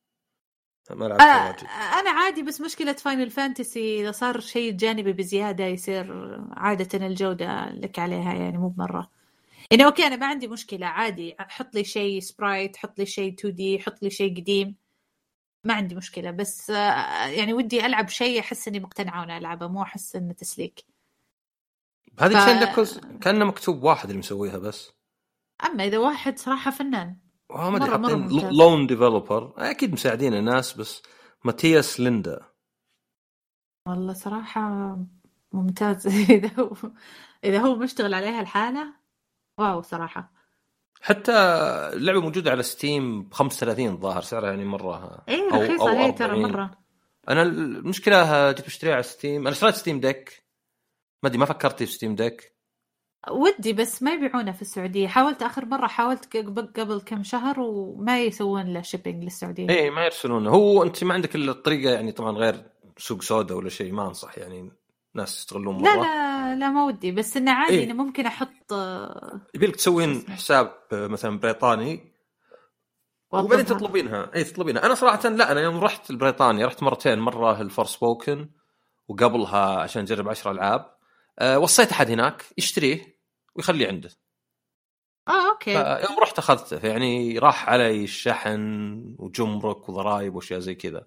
لعبتها واجد. أنا عادي، بس مشكلة فاينل فانتسي إذا صار شيء جانبي بزيادة يصير عادة الجودة لك عليها يعني مو بمرة. يعني أوكي أنا ما عندي مشكلة عادي، حط لي شيء سبرايت، حط لي شيء 2D، حط لي شيء قديم، ما عندي مشكلة. بس يعني ودي ألعب شيء أحس إني مقتنعة وأنا ألعبه، مو أحس إنه تسليك. هذه تشين دكوز كأنه مكتوب واحد اللي مسويها بس. أما إذا واحد صراحة فنان مرة لون ديفلوبر أكيد مساعدين الناس، بس ماتياس ليندا والله صراحة ممتاز. إذا هو مشتغل عليها الحالة واو صراحة. حتى اللعبة موجودة على ستيم ب35 ظاهر سعرها يعني مرة إيه رخيصة هي ترى مرة. أنا المشكلة جيت بشتريها على ستيم، أنا اشتريت ستيم ديك، ما فكرتي في ستيم ديك؟ ودي بس ما يبيعونه في السعودية. حاولت آخر مرة حاولت قبل كم شهر وما يسوون له شيبينج للسعودية. إيه ما يرسلونه. هو أنت ما عندك الطريقة يعني طبعا غير سوق سودا ولا شيء، ما أنصح يعني ناس يستغلون مرة. لا ما ودي، بس إنه عادي إيه؟ إنه ممكن أحط يبيلك تسوين حساب مثلا بريطاني وبعدين تطلبينها. تطلبينها. أنا صراحة لا، أنا يوم رحت لبريطانيا رحت مرتين، مرة الفورسبوكن وقبلها عشان أجرب 10 ألعاب. وصيت أحد هناك يشتريه ويخليه عنده. أوكي. يوم رحت أخذته يعني راح علي الشحن وجمرك وضرائب وأشياء زي كذا.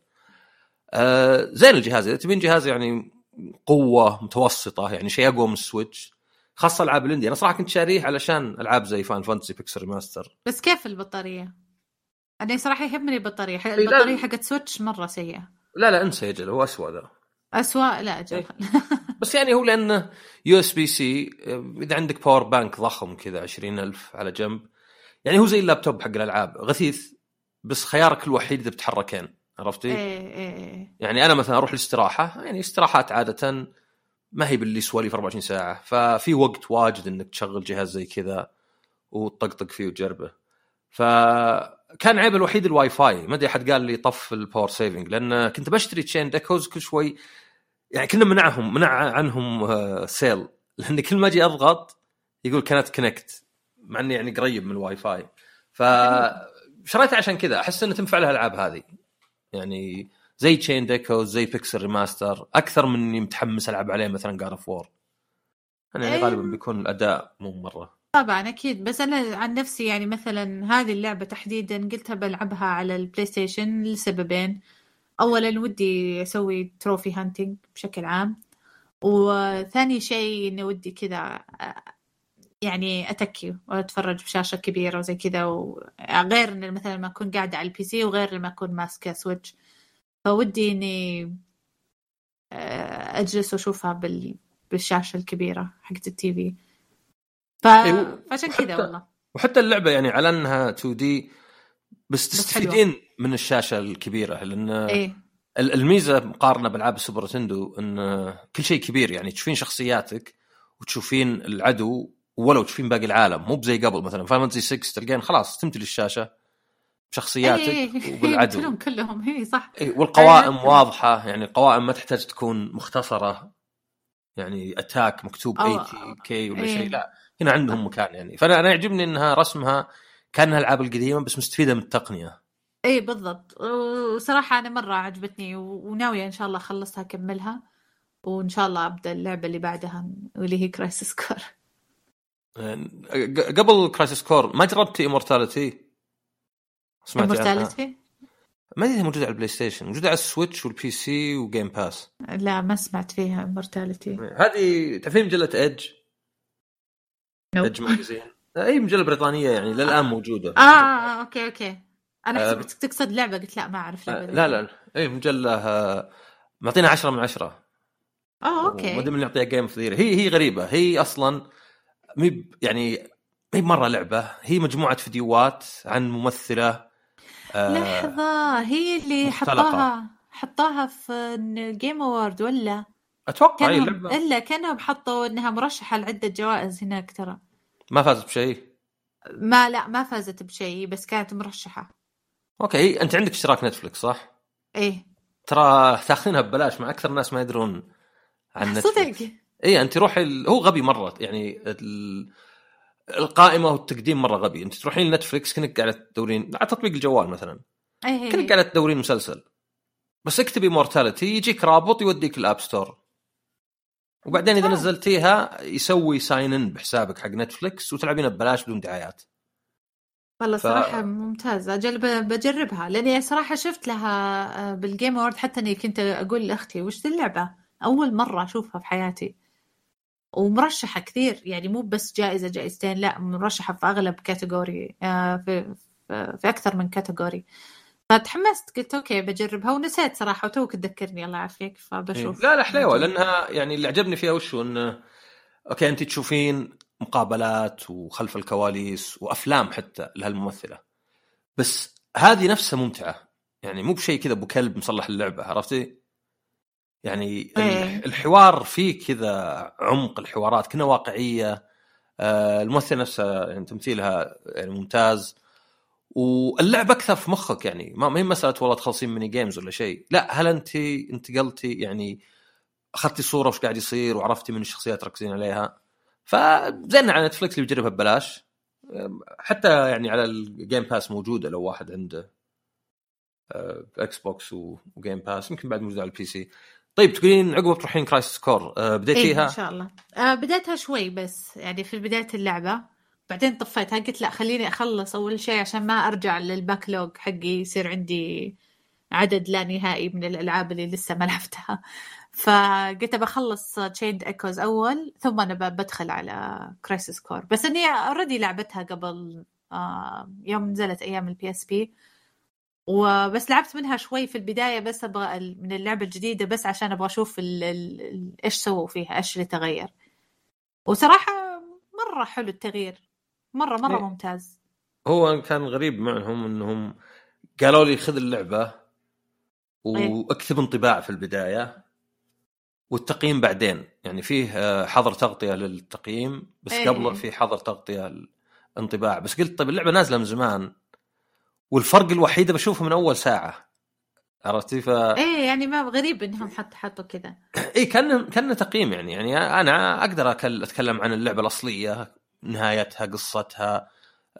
زين الجهاز، إذا تبين جهاز يعني قوة متوسطة يعني شيء أقوى من السويتش، خاصة ألعاب الإندي. أنا صراحة كنت شاريه علشان ألعاب زي فاين فانتسي بيكسل ريماستر. بس كيف البطارية؟ أنا صراحة يهمني البطارية. البطارية حقت سويتش مرة سيئة. لا انسى يجل، هو أسوأ ذا. أسوأ لا أجل. بس يعني هو لأنه USB-C، إذا عندك باور بانك ضخم كذا 20,000 على جنب، يعني هو زي اللابتوب حق الألعاب غثيث، بس خيارك الوحيد إذا بتحركين. عرفتي؟ إيه. يعني أنا مثلا أروح الاستراحة، يعني استراحات عادة ما هي باللي سوالي في 24 ساعة، ففي وقت واجد إنك تشغل جهاز زي كذا وتطقطق فيه وتجربه. فكان عيب الوحيد الواي فاي، ما أدري أحد قال لي طف الباور سيفنج، لأن كنت بشتري تشين ديكوز كل شوي يعني كنا منع عنهم سيل، لأن كل ما أجي أضغط يقول كانت كونكت، مع إني يعني قريب من الواي فاي. فشريتها عشان كذا، أحس إنه تنفع لها الألعاب هذه، يعني زي تشين ديكوز زي بيكسل ريماستر، أكثر من إني متحمس ألعب عليه مثلا God of War. يعني غالبا بيكون الأداء مو مرة. طبعا أكيد. بس أنا عن نفسي يعني مثلا هذه اللعبة تحديدا قلتها بلعبها على البلاي ستيشن لسببين. أولا ودي أسوي تروفي هانتينج بشكل عام، وثاني شيء إني ودي كذا يعني أتكي وأتفرج بشاشة كبيرة وزي كذا، وغير إن مثلا ما أكون قاعدة على البي سي وغير لما أكون ماسكة سويتش، فودي إني أجلس وأشوفها بالشاشة الكبيرة حقت التي في. فعشان كذا والله. وحتى اللعبة يعني على أنها 2D بس تستفيدين حلوة. من الشاشة الكبيرة، لأن إيه الميزة مقارنة بالعاب السوبر نتندو أن كل شيء كبير، يعني تشوفين شخصياتك وتشوفين العدو ولو تشوفين باقي العالم، مو بزي قبل مثلا فانتسي 6 تلقين خلاص تمتلي الشاشة بشخصياتك وبالعدو كلهم هي صح. والقوائم واضحة، يعني القوائم ما تحتاج تكون مختصرة، يعني اتاك مكتوب 80K ولا شيء، لا هنا عندهم مكان يعني. فانا يعجبني انها رسمها كانها العاب القديمه بس مستفيده من التقنيه. اي بالضبط. وصراحه انا مره عجبتني وناويه ان شاء الله اخلصها اكملها، وان شاء الله ابدا اللعبه اللي بعدها واللي هي كرايسيس كور. قبل كرايسيس كور ما جربتي امورتاليتي؟ سمعتي عنها؟ ما ادري موجوده على البلاي ستيشن، موجوده على السويتش والبي سي وجيم باس. لا ما سمعت فيها امورتاليتي. هذه تعرفين مجله ايدج؟ ايدج ماجازين، اي مجله بريطانيه يعني للان موجوده. اوكي انا حسبت تقصد لعبه، قلت لا ما اعرف لعبه. لا اي مجله معطينا 10 من 10. اوكي. وما ادري من يعطيها جيم اوف ذا يير. هي غريبه، هي اصلا يعني مي مره لعبه، هي مجموعه فيديوهات عن ممثله لحظه، هي اللي مختلقة. حطاها في الجيم اوورد ولا اتوقع هي اللعبه الا كانوا حطوا انها مرشحه لعده جوائز هناك، ترى ما فازت بشيء. ما فازت بشيء بس كانت مرشحه. اوكي انت عندك اشتراك نتفلكس صح؟ ايه ترى تاخذينها ببلاش، مع اكثر الناس ما يدرون عن نتفلكس. صدق. اي انت روحي هو غبي مره يعني القائمه والتقديم مره غبي. انت تروحين نتفلكس كأنك قاعده تدورين على تطبيق الجوال مثلا، كأنك قاعده تدورين مسلسل، بس اكتبي مورتاليتي يجيك رابط يوديك الاب ستور، وبعدين اذا نزلتيها يسوي ساين ان بحسابك حق نتفلكس وتلعبينها ببلاش بدون دعايات. والله صراحة ممتازة، بجربها لأني صراحة شفت لها بالجيم أورد، حتى أني كنت أقول لأختي وش ذي اللعبة، أول مرة أشوفها في حياتي، ومرشحة كثير يعني مو بس جائزة جائزتين، لا مرشحة في أغلب كاتيجوري، في أكثر من كاتيجوري. فتحمست قلت أوكي بجربها، ونسيت صراحة وتوك تذكرني الله يعافيك فبشوف. لا حلوة، لأنها يعني اللي عجبني فيها وشو إنه أوكي أنت تشوفين مقابلات وخلف الكواليس وأفلام حتى لهالممثلة، بس هذه نفسها ممتعة، يعني مو بشيء كذا أبو كلب مصلح اللعبة، عرفتي؟ يعني الحوار فيه كذا عمق، الحوارات كنا واقعية، الممثلة نفسها يعني تمثيلها يعني ممتاز، واللعبة أكثر في مخك، يعني ما هي مسألة والله تخلصين ميني جيمز ولا شيء، لا هل أنت انتقلتي يعني أخذتي صورة وش قاعد يصير وعرفتي من الشخصيات تركزين عليها. فزين على نتفلكس اللي بيجربها ببلاش، حتى يعني على الجيم باس موجودة لو واحد عنده اكس بوكس وجيم باس، يمكن بعد موجودة على البي سي. طيب تقولين عقب تروحين كرايسيس كور بديتيها؟ إن شاء الله بديتها شوي بس يعني في بداية اللعبة، بعدين طفيتها قلت لا خليني أخلص أول شيء عشان ما أرجع للباكلوج حقي يصير عندي عدد لا نهائي من الألعاب اللي لسه ما لعبتها. فقلت بخلص تشيند إيكوز أول ثم أنا بدخل على كرايسيس كور. بس أني أوريدي لعبتها قبل يوم نزلت أيام البي اس بي، وبس لعبت منها شوي في البداية، بس أبغى من اللعبة الجديدة بس عشان أبغى أشوف إيش سووا فيها، إيش اللي تغير. وصراحة مرة حلو التغيير، مرة ممتاز. هو كان غريب معهم أنهم قالوا لي خذ اللعبة واكتب انطباع في البداية والتقييم بعدين، يعني فيه حظر تغطية للتقييم بس قبل في حظر تغطية الانطباع. بس قلت طيب اللعبة نازلة من زمان والفرق الوحيد بشوفه من أول ساعة، عرفتي؟ يعني ما غريب إنهم حطوا كذا. كان تقييم يعني أنا أقدر أتكلم عن اللعبة الأصلية، نهايتها، قصتها،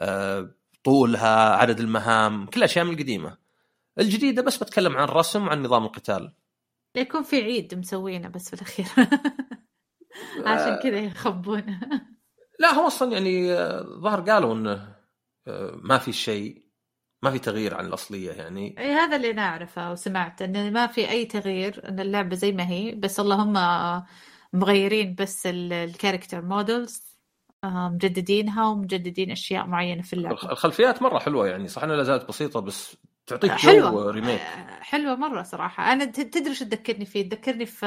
طولها، عدد المهام، كل أشياء من القديمة. الجديدة بس بتكلم عن الرسم وعن نظام القتال. يكون في عيد مسوينه بس في الأخير عشان كذا يخبونه. لا هو اصلا يعني ظهر قالوا انه ما في شيء، ما في تغيير عن الاصليه يعني. اي هذا اللي نعرفه وسمعت ان ما في اي تغيير، ان اللعبه زي ما هي، بس اللهم مغيرين بس الكاركتر مودلز، مجددينها ومجددين اشياء معينه في اللعبه. الخلفيات مره حلوه يعني، صح انها لا زالت بسيطه بس تعطيك حلوه، جو ريميك. حلوه مره صراحه. انا تدري شو تذكرني فيه؟ تذكرني في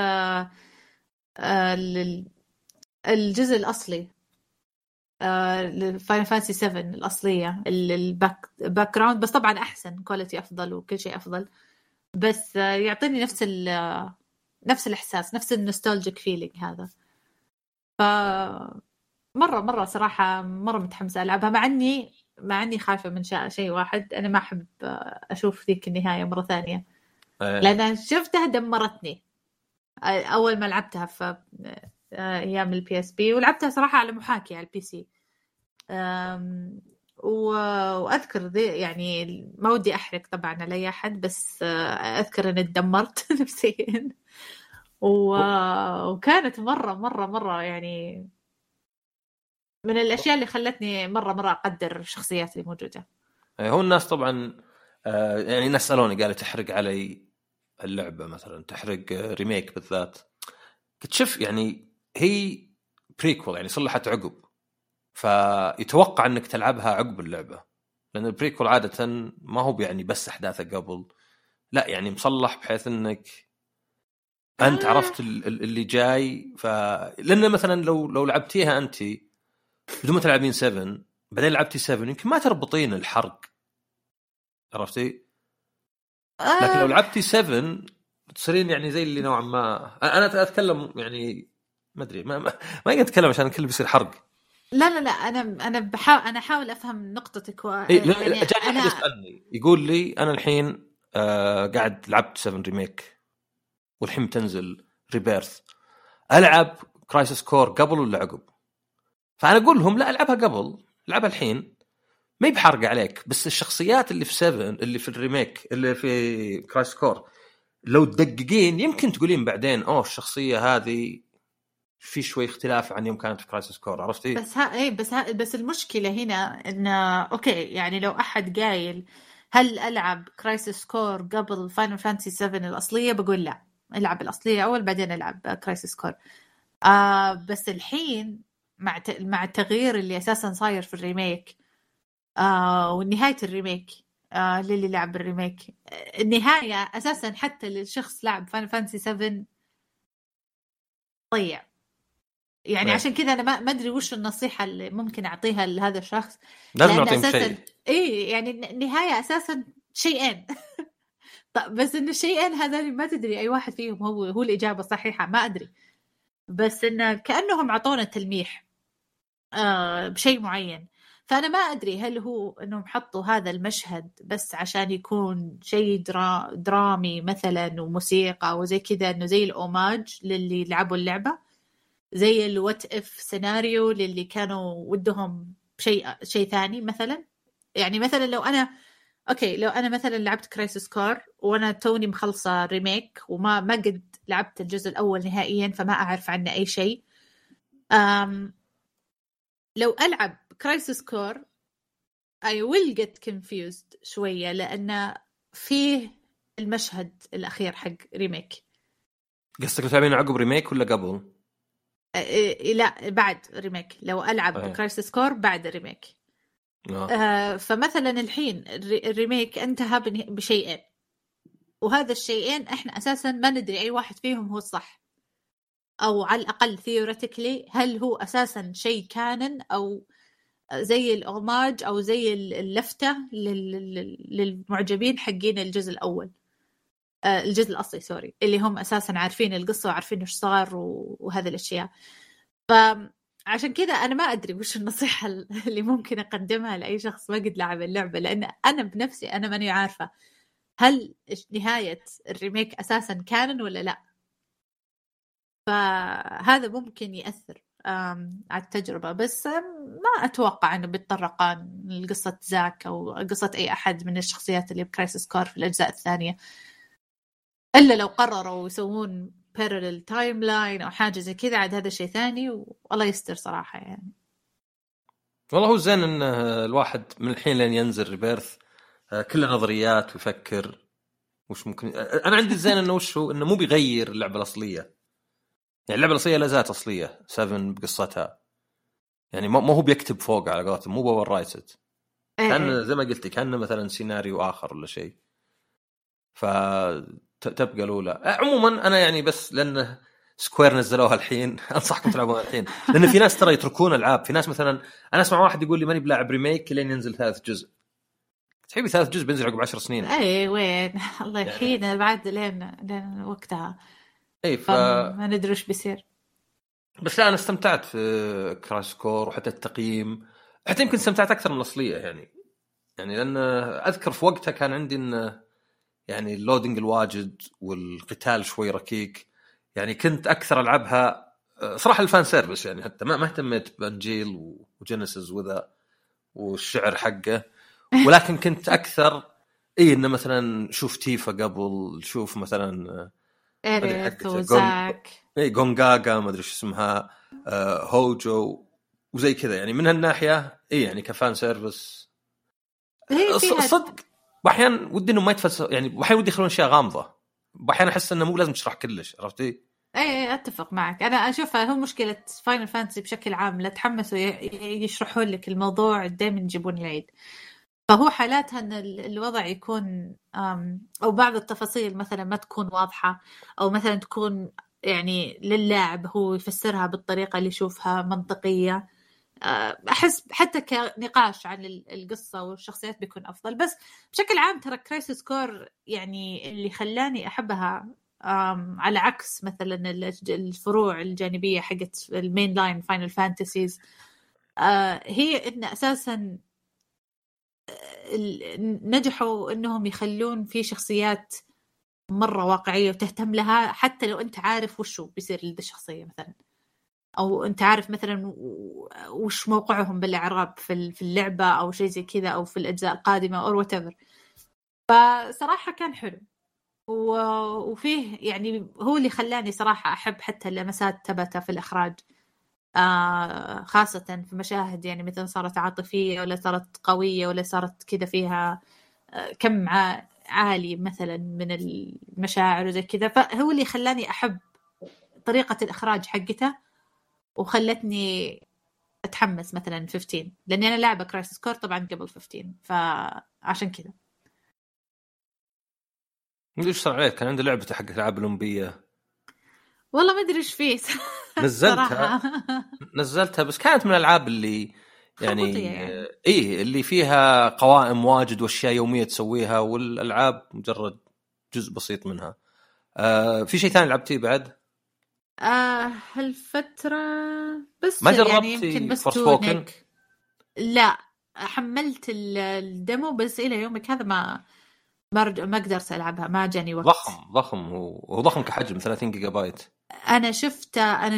الجزء الاصلي، فاينل فانسي 7 الأصلية، باك جراوند بس طبعا أحسن، كواليتي أفضل وكل شيء أفضل، بس يعطيني نفس الإحساس، نفس النوستالجيك فيلينج هذا. ف مرة صراحة مرة متحمسة ألعبها، مع إني خايفة من شيء واحد، أنا ما أحب أشوف ذيك النهاية مرة ثانية، لأن شفتها دمرتني أول ما لعبتها في أيام البي اس بي، ولعبتها صراحة على محاكي على البي سي. وأذكر ذي يعني، ما ودي أحرق طبعا على أي أحد، بس أذكر أني تدمرت نفسيا، وكانت مرة يعني من الأشياء اللي خلتني مرة أقدر الشخصيات اللي موجودة. هو الناس طبعا يعني ناس سألوني قالوا تحرق علي اللعبة مثلا، تحرق ريميك بالذات. قلت شوف يعني هي بريكول يعني صلحت عقب، فيتوقع انك تلعبها عقب اللعبة، لأن البريكول عادة ما هو يعني بس أحداثه قبل، لا يعني مصلح بحيث انك انت عرفت اللي جاي. لأن مثلا لو لعبتيها انت بدون ما تلعبين 7 بعدين لعبتي 7 يمكن ما تربطين الحرق، عرفتي؟ لكن لو لعبتي 7 تصيرين يعني زي اللي نوعا ما، انا اتكلم يعني ما ادري ما يقدر اتكلم عشان الكل بيصير حرق. لا انا احاول افهم نقطتك يعني يعني جاني احد يسالني يقول لي انا الحين قاعد لعبت 7 ريميك والحين تنزل ريبيرث، العب كرايسيس كور قبل ولا عقب؟ فانا اقول لهم لا العبها قبل، العبها الحين ما بحرق عليك، بس الشخصيات اللي في 7 اللي في الريميك اللي في كرايسيس كور لو تدققين يمكن تقولين بعدين اوه الشخصيه هذه في شوي اختلاف عن يوم كانت في كرايسيس كور، عرفتي؟ بس المشكله هنا ان اوكي يعني لو احد قايل هل العب كرايسيس كور قبل فاينل فانتسي 7 الاصليه، بقول لا، العب الاصليه اول بعدين العب كرايسيس كور. بس الحين مع التغيير اللي اساسا صاير في الريميك، ونهايه الريميك، للي لعب الريميك، النهايه اساسا حتى للشخص لعب فاينل فانتسي 7 ضيع يعني. عشان كذا انا ما ادري وش النصيحه اللي ممكن اعطيها لهذا الشخص، لازم لان نعطيهم اساسا شيء. يعني النهايه اساسا شيئين طب بس ان الشيئين هذول ما تدري اي واحد فيهم هو الاجابه الصحيحه، ما ادري، بس انه كانهم اعطونا تلميح بشيء معين. فانا ما ادري هل هو انهم حطوا هذا المشهد بس عشان يكون شيء درامي مثلا وموسيقى وزي كذا، انه زي الاوماج للي لعبوا اللعبه، زي الوات اف سيناريو للي كانوا ودهم شيء ثاني مثلا. يعني مثلا لو انا مثلا لعبت كرايسيس كور وانا توني مخلصه ريميك وما قد لعبت الجزء الاول نهائيا، فما اعرف عنه اي شيء. لو العب كرايسيس كور I will get confused شويه، لان فيه المشهد الاخير حق ريميك. قصدك تلعبين عقب ريميك ولا قبل؟ لا بعد ريميك، لو ألعب كرايسيس كور بعد الريميك. فمثلا الحين الريميك انتهى بشيئين، وهذا الشيئين احنا أساسا ما ندري أي واحد فيهم هو الصح، أو على الأقل ثيوريتيكلي هل هو أساسا شيء كانن أو زي الأوماج أو زي اللفتة للمعجبين حقين الجزء الأول، الجزء الأصلي سوري، اللي هم أساسا عارفين القصة وعارفين إيش صار وهذه الأشياء. فعشان كذا أنا ما أدري وش النصيحة اللي ممكن أقدمها لأي شخص ما قد لعب اللعبة، لأن أنا بنفسي أنا ماني عارفة هل نهاية الريميك أساسا كانن ولا لا. فهذا ممكن يأثر على التجربة، بس ما أتوقع أنه بيتطرقان لقصة زاك أو قصة أي أحد من الشخصيات اللي بكرايسيس كور في الأجزاء الثانية، إلا لو قرروا يسوون parallel timeline أو حاجة زي كذا، عاد هذا شيء ثاني والله يستر صراحة يعني. والله هو زين ان الواحد من الحين لين ينزل ريبيرث كل نظريات ويفكر وش ممكن. انا عندي الزين انه وش هو انه مو بيغير اللعبه الاصليه، يعني اللعبه الاصليه لا زالت اصليه 7 بقصتها، يعني ما هو بيكتب فوق على قولتهم، مو باور رايتد، كان زي ما قلتي كان مثلا سيناريو اخر ولا شيء، فتبقى الاولى. عموما انا يعني بس لانه سكوير نزلوها الحين انصحكم تلعبونها الحين، لان في ناس ترى يتركون العاب. في ناس مثلا انا اسمع واحد يقول لي ماني بلاعب ريميك لين ينزل 3 جزء. تحبي 3 جزء بينزل عقب 10 سنين؟ اي وين الله يحيينا يعني بعد لين وقتها. اي ما ندري وش بيصير. بس لا انا استمتعت في كراش كور، وحتى التقييم حتى يمكن استمتعت اكثر من الاصليه يعني لان اذكر في وقتها كان عندي انه يعني اللودينج الواجد والقتال شوي ركيك، يعني كنت اكثر العبها صراحه الفان سيرفيس، يعني حتى ما اهتميت بانجيل وجينيسيس وذا والشعر حقه، ولكن كنت اكثر انه مثلا شوف تيفا قبل، شوف مثلا إيريث وزاك جونغاغا ما ادري ايش اسمها، هوجو وزي كذا، يعني من هالناحيه يعني كفان سيرفيس صدق. واحيانا ودي انه ما يتفلسف، يعني واحيانا ودي يخلون اشياء غامضه، واحيانا احس انه مو لازم تشرح كلش، عرفتي؟ اي اتفق معك. انا اشوفها هو مشكله فاينل فانتسي بشكل عام، لا تحمسوا يشرحون لك الموضوع دائما يجيبون العيد. فهو حالاتها ان الوضع يكون او بعض التفاصيل مثلا ما تكون واضحه، او مثلا تكون يعني للاعب هو يفسرها بالطريقه اللي يشوفها منطقيه. احس حتى كنقاش عن القصه والشخصيات بيكون افضل. بس بشكل عام ترى كرايسيس كور يعني اللي خلاني احبها على عكس مثلا الفروع الجانبيه حقت المين لاين فاينل فانتسيز، هي ان اساسا نجحوا انهم يخلون في شخصيات مره واقعيه وتهتم لها، حتى لو انت عارف وشو بيصير لهذه الشخصيه مثلا، او انت عارف مثلا وش موقعهم بالاعراب في اللعبه او شيء زي كذا، او في الاجزاء القادمه او whatever. فصراحه كان حلو وفيه يعني هو اللي خلاني صراحه احب حتى اللمسات تبعته في الاخراج، خاصه في مشاهد يعني مثلا صارت عاطفيه ولا صارت قويه ولا صارت كذا فيها كم عالي مثلا من المشاعر وزي كذا. فهو اللي خلاني احب طريقه الاخراج حقته، وخلتني اتحمس مثلا 15، لاني انا لاعبه كرايسيس كور طبعا قبل 15، فعشان كذا. ايش صار عليك؟ كان عندي لعبه حق العاب الاولمبيه والله ما ادري ايش فيه نزلتها بس كانت من الالعاب اللي يعني اللي فيها قوائم واجد واشياء يوميه تسويها، والالعاب مجرد جزء بسيط منها. في شيء ثاني لعبتيه بعد؟ هالفتره بس ما يعني يمكن بس فورسبوكن. لا حملت الديمو بس الى يومك هذا ما قدرت العبها، ما جاني وقت. ضخم هو ضخم كحجم 30 جيجا بايت. انا شفت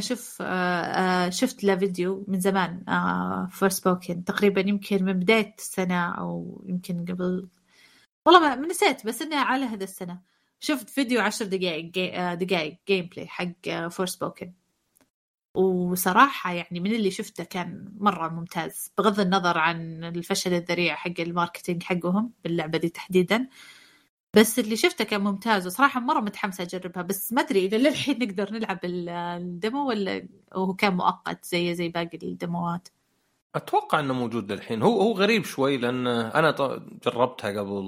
له فيديو من زمان فورسبوكن تقريبا يمكن من بدايه السنه او يمكن قبل، والله ما نسيت، بس انه على هذا السنه شفت فيديو 10 دقائق جيم بلاي حق فورسبوكن، وصراحه يعني من اللي شفته كان مره ممتاز، بغض النظر عن الفشل الذريع حق الماركتينج حقهم باللعبه دي تحديدا. بس اللي شفته كان ممتاز وصراحة مرة متحمسة أجربها، بس ما أدري إذا للحين نقدر نلعب الديمو ولا هو كان مؤقت زي باقي الديموات. أتوقع أنه موجود للحين. هو غريب شوي لأن أنا جربتها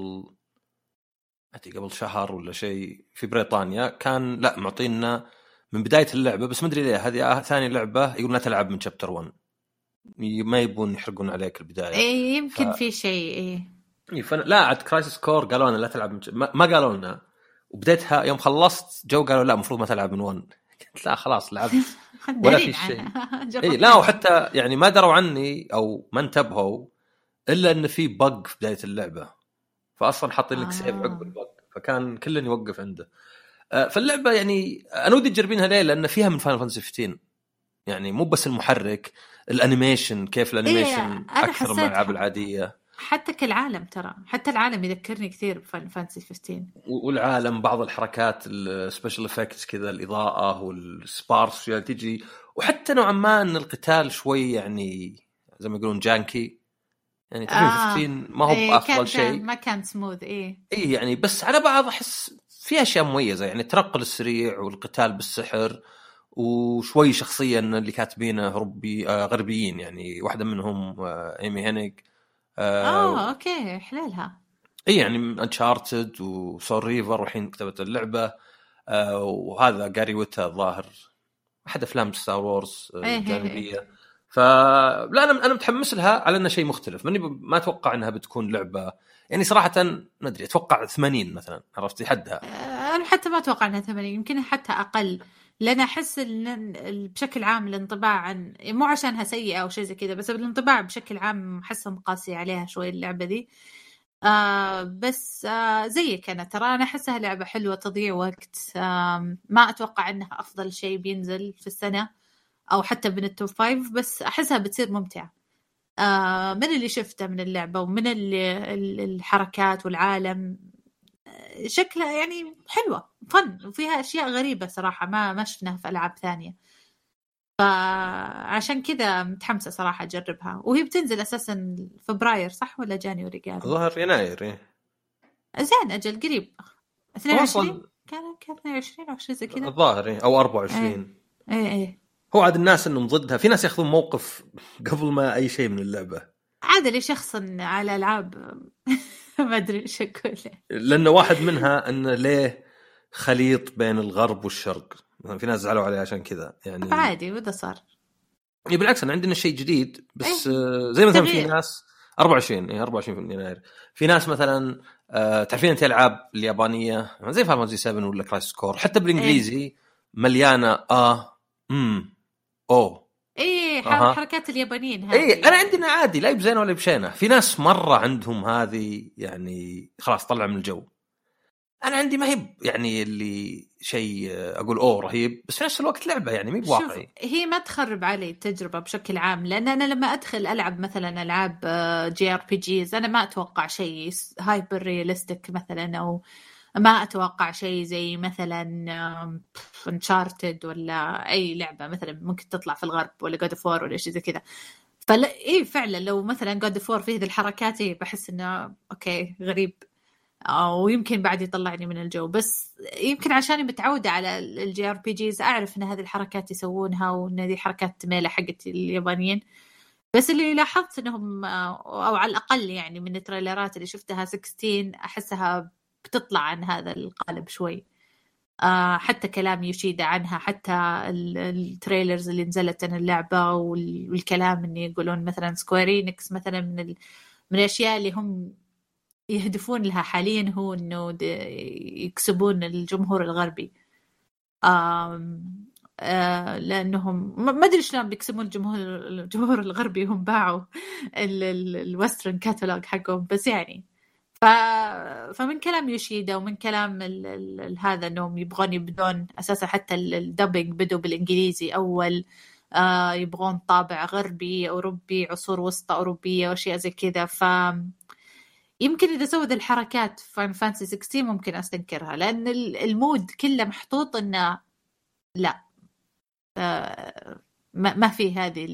قبل شهر ولا شيء في بريطانيا، كان لا معطينا من بداية اللعبة، بس ما أدري ليه هذه ثاني لعبة يقولون لا تلعب من شابتر 1، ما يبون يحرقون عليك البداية. يمكن في شيء لا عاد كرايسيس كور قالوا لنا لا تلعب ما قالوا لنا، وبديتها يوم خلصت جو قالوا لا مفروض ما تلعب من 1. قلت لا خلاص لعبت ولا في شيء. لا وحتى يعني ما دروا عني او ما انتبهوا الا ان في بق في بدايه اللعبه، فاصلا حاطين لك سيف عقب البق، فكان كلن يوقف عنده. فاللعبه يعني انا ودي تجربينها ليه، لان فيها من فاينل فانتسي 15، يعني مو بس المحرك، الانيميشن كيف الانيميشن اكثر من الالعاب العاديه، حتى كالعالم ترى حتى العالم يذكرني كثير بفاينل فانتسي 15، والعالم بعض الحركات السبيشال افكتس كذا، الاضاءه والسبارس اللي تجي، وحتى نوعا ما ان القتال شوي يعني زي ما يقولون جانكي، يعني تعرفين 15 ما هو بأفضل شيء، ما كان سموث. إيه يعني بس على بعض أحس في أشياء مميزة، يعني التنقل السريع والقتال بالسحر، وشوي شخصيا اللي كاتبينه غربيين، يعني واحدة منهم إيمي هينيغ. أوكي حلالها. إيه يعني أنشارتد وسول ريفر والحين كتبت اللعبة، وهذا جاري ويتا الظاهر أحد أفلام ستار وورز الجانبية. فلا أنا متحمس لها على أنه شيء مختلف، ما أتوقع أنها بتكون لعبة يعني صراحة ما أدري، أتوقع 80 مثلا، عرفتي حدها. أنا حتى ما أتوقع أنها 80، يمكن حتى أقل، لأن أحس إن بشكل عام الانطباع عن مو عشانها سيئة أو شيء زي كذا، بس الانطباع بشكل عام حسهم قاسي عليها شوي اللعبة دي. بس زيك أنا ترى أنا أحسها لعبة حلوة تضيع وقت. ما أتوقع أنها أفضل شيء بينزل في السنة أو حتى من التوب 5، بس أحسها بتصير ممتعة من اللي شفته من اللعبة ومن الحركات والعالم. شكلها يعني حلوة فن وفيها أشياء غريبة صراحة ما شفناها في ألعاب ثانية، فعشان كذا متحمسة صراحة أجربها. وهي بتنزل أساسا فبراير صح ولا جانيوري؟ قالوا ظهر يناير. إيه زين أجل قريب 22 كان 22 أو شيء زي كذا الظاهر، إيه أو 24. إيه هو عاد الناس إنهم ضدها، في ناس يأخذون موقف قبل ما أي شيء من اللعبة، عاد لي شخص على ألعاب ما أدري إيش أقول، لأنه واحد منها أنه ليه خليط بين الغرب والشرق، في ناس زعلوا عليه عشان كذا يعني. عادي وده صار. يعني بالعكس أنا عندنا شيء جديد بس إيه؟ زي مثلا في ناس 24 يناير في ناس مثلا تعرفين أنت ألعاب اليابانية زي فاينل فانتسي 7 ولا كرايس كور حتى بالإنجليزي إيه؟ مليانة إيه حركات اليابانيين هذه. إيه أنا عندنا عادي لا يبزينه ولا يبشينه، في ناس مرة عندهم هذه يعني خلاص طلع من الجو. أنا عندي ما هي يعني اللي شيء أقول رهيب، بس في نفس الوقت لعبة يعني مي بواقعي. هي ما تخرب علي التجربة بشكل عام، لأن أنا لما أدخل ألعب مثلا ألعاب JRPGs أنا ما أتوقع شيء هايبر رياليستيك مثلا، أو ما أتوقع شيء زي مثلا Uncharted ولا أي لعبة مثلا ممكن تطلع في الغرب ولا God of War ولا شيء زي كذا. فلا إيه فعلا لو مثلا God of War فيه ذي الحركات بحس إنه أوكي غريب، أو يمكن بعد يطلعني من الجو، بس يمكن عشاني متعودة على الجي ار بي جيز أعرف إن هذه الحركات يسوونها وإن هذه حركات تميلة حقت اليابانيين. بس اللي لاحظت إنهم أو على الأقل يعني من التريلرات اللي شفتها 16 أحسها بتطلع عن هذا القالب شوي. حتى كلام يوشيدا عنها، حتى التريلرز اللي نزلت عن اللعبة والكلام إن يقولون مثلا سكويرينكس مثلا من الأشياء اللي هم يهدفون لها حاليا هو انه يكسبون الجمهور الغربي. لانهم ما ادري شلون بيكسبون الجمهور الغربي، هم باعوا الوسترن كاتالوج حقهم بس يعني. فمن كلام يوشيدا ومن كلام هذا انهم يبغون يبدون اساسا حتى الدبنج بدوا بالانجليزي اول، يبغون طابع غربي اوروبي عصور وسطى اوروبيه واشياء زي كذا. يمكن إذا سووا الحركات فاين فانسي 16 ممكن أستنكرها، لأن المود كله محطوط إنه لا ما في هذه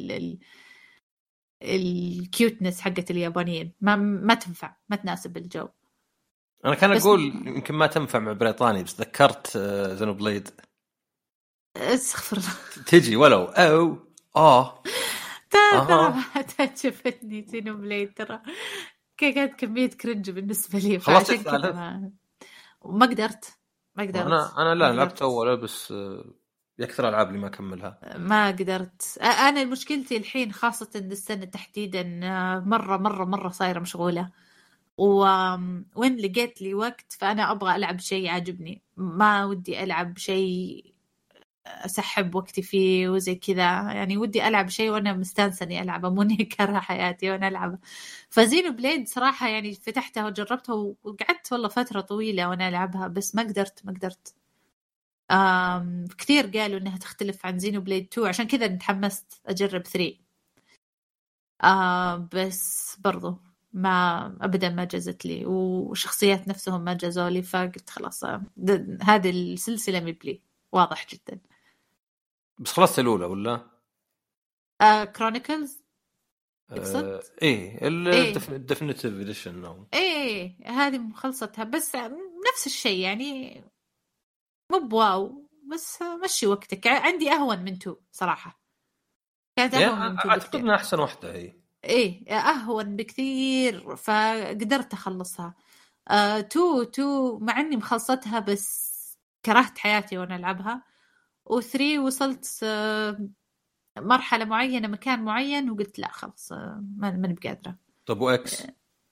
الكيوتنس حقت اليابانيين، ما تنفع ما تناسب الجو. أنا كان أقول يمكن ما تنفع مع بريطاني، بس ذكرت زينو بليد استغفر الله تجي ولو ترى ما تعجبتني زينو بليد، ترى كانت كمية كرنج بالنسبة لي خلصت الثالث وما قدرت أنا لا لعبت أولا بس أكثر الألعاب اللي ما أكملها ما قدرت. أنا مشكلتي الحين خاصة السنة تحديدا مرة صايرة مشغولة، وين لقيت لي وقت فأنا أبغى ألعب شيء عاجبني، ما ودي ألعب شيء أسحب وقتي فيه وزي كذا، يعني ودي ألعب شيء وأنا مستانسة إني ألعبه مو إني كره حياتي وأنا ألعبه. فزينو بليد صراحة يعني فتحتها وجربتها وقعدت والله فترة طويلة وأنا ألعبها، بس ما قدرت. كثير قالوا إنها تختلف عن زينو بليد 2 عشان كذا نتحمست أجرب 3. بس برضو ما أبدا ما جازت لي، وشخصيات نفسهم ما جازوا لي، فقلت خلاص هذه السلسلة مبلي واضح جدا. بس خلصت الأولى ولا؟ كرونيكلز تقصد؟ ايه إيه. الديفينيتيف اديشن او ايه هذه مخلصتها، بس نفس الشيء يعني، مو بواو، بس مشي وقتك. عندي اهون من 2 صراحة، كانت يعني اهون من 2 اعتقد بكثير. انها احسن واحده هي. ايه اهون بكثير، فقدرت اخلصها. 2 مع اني مخلصتها بس كرهت حياتي وانا العبها. و3 وصلت مرحلة معينة، مكان معين، وقلت لا خلاص، ماني بقادرة. طب واكس؟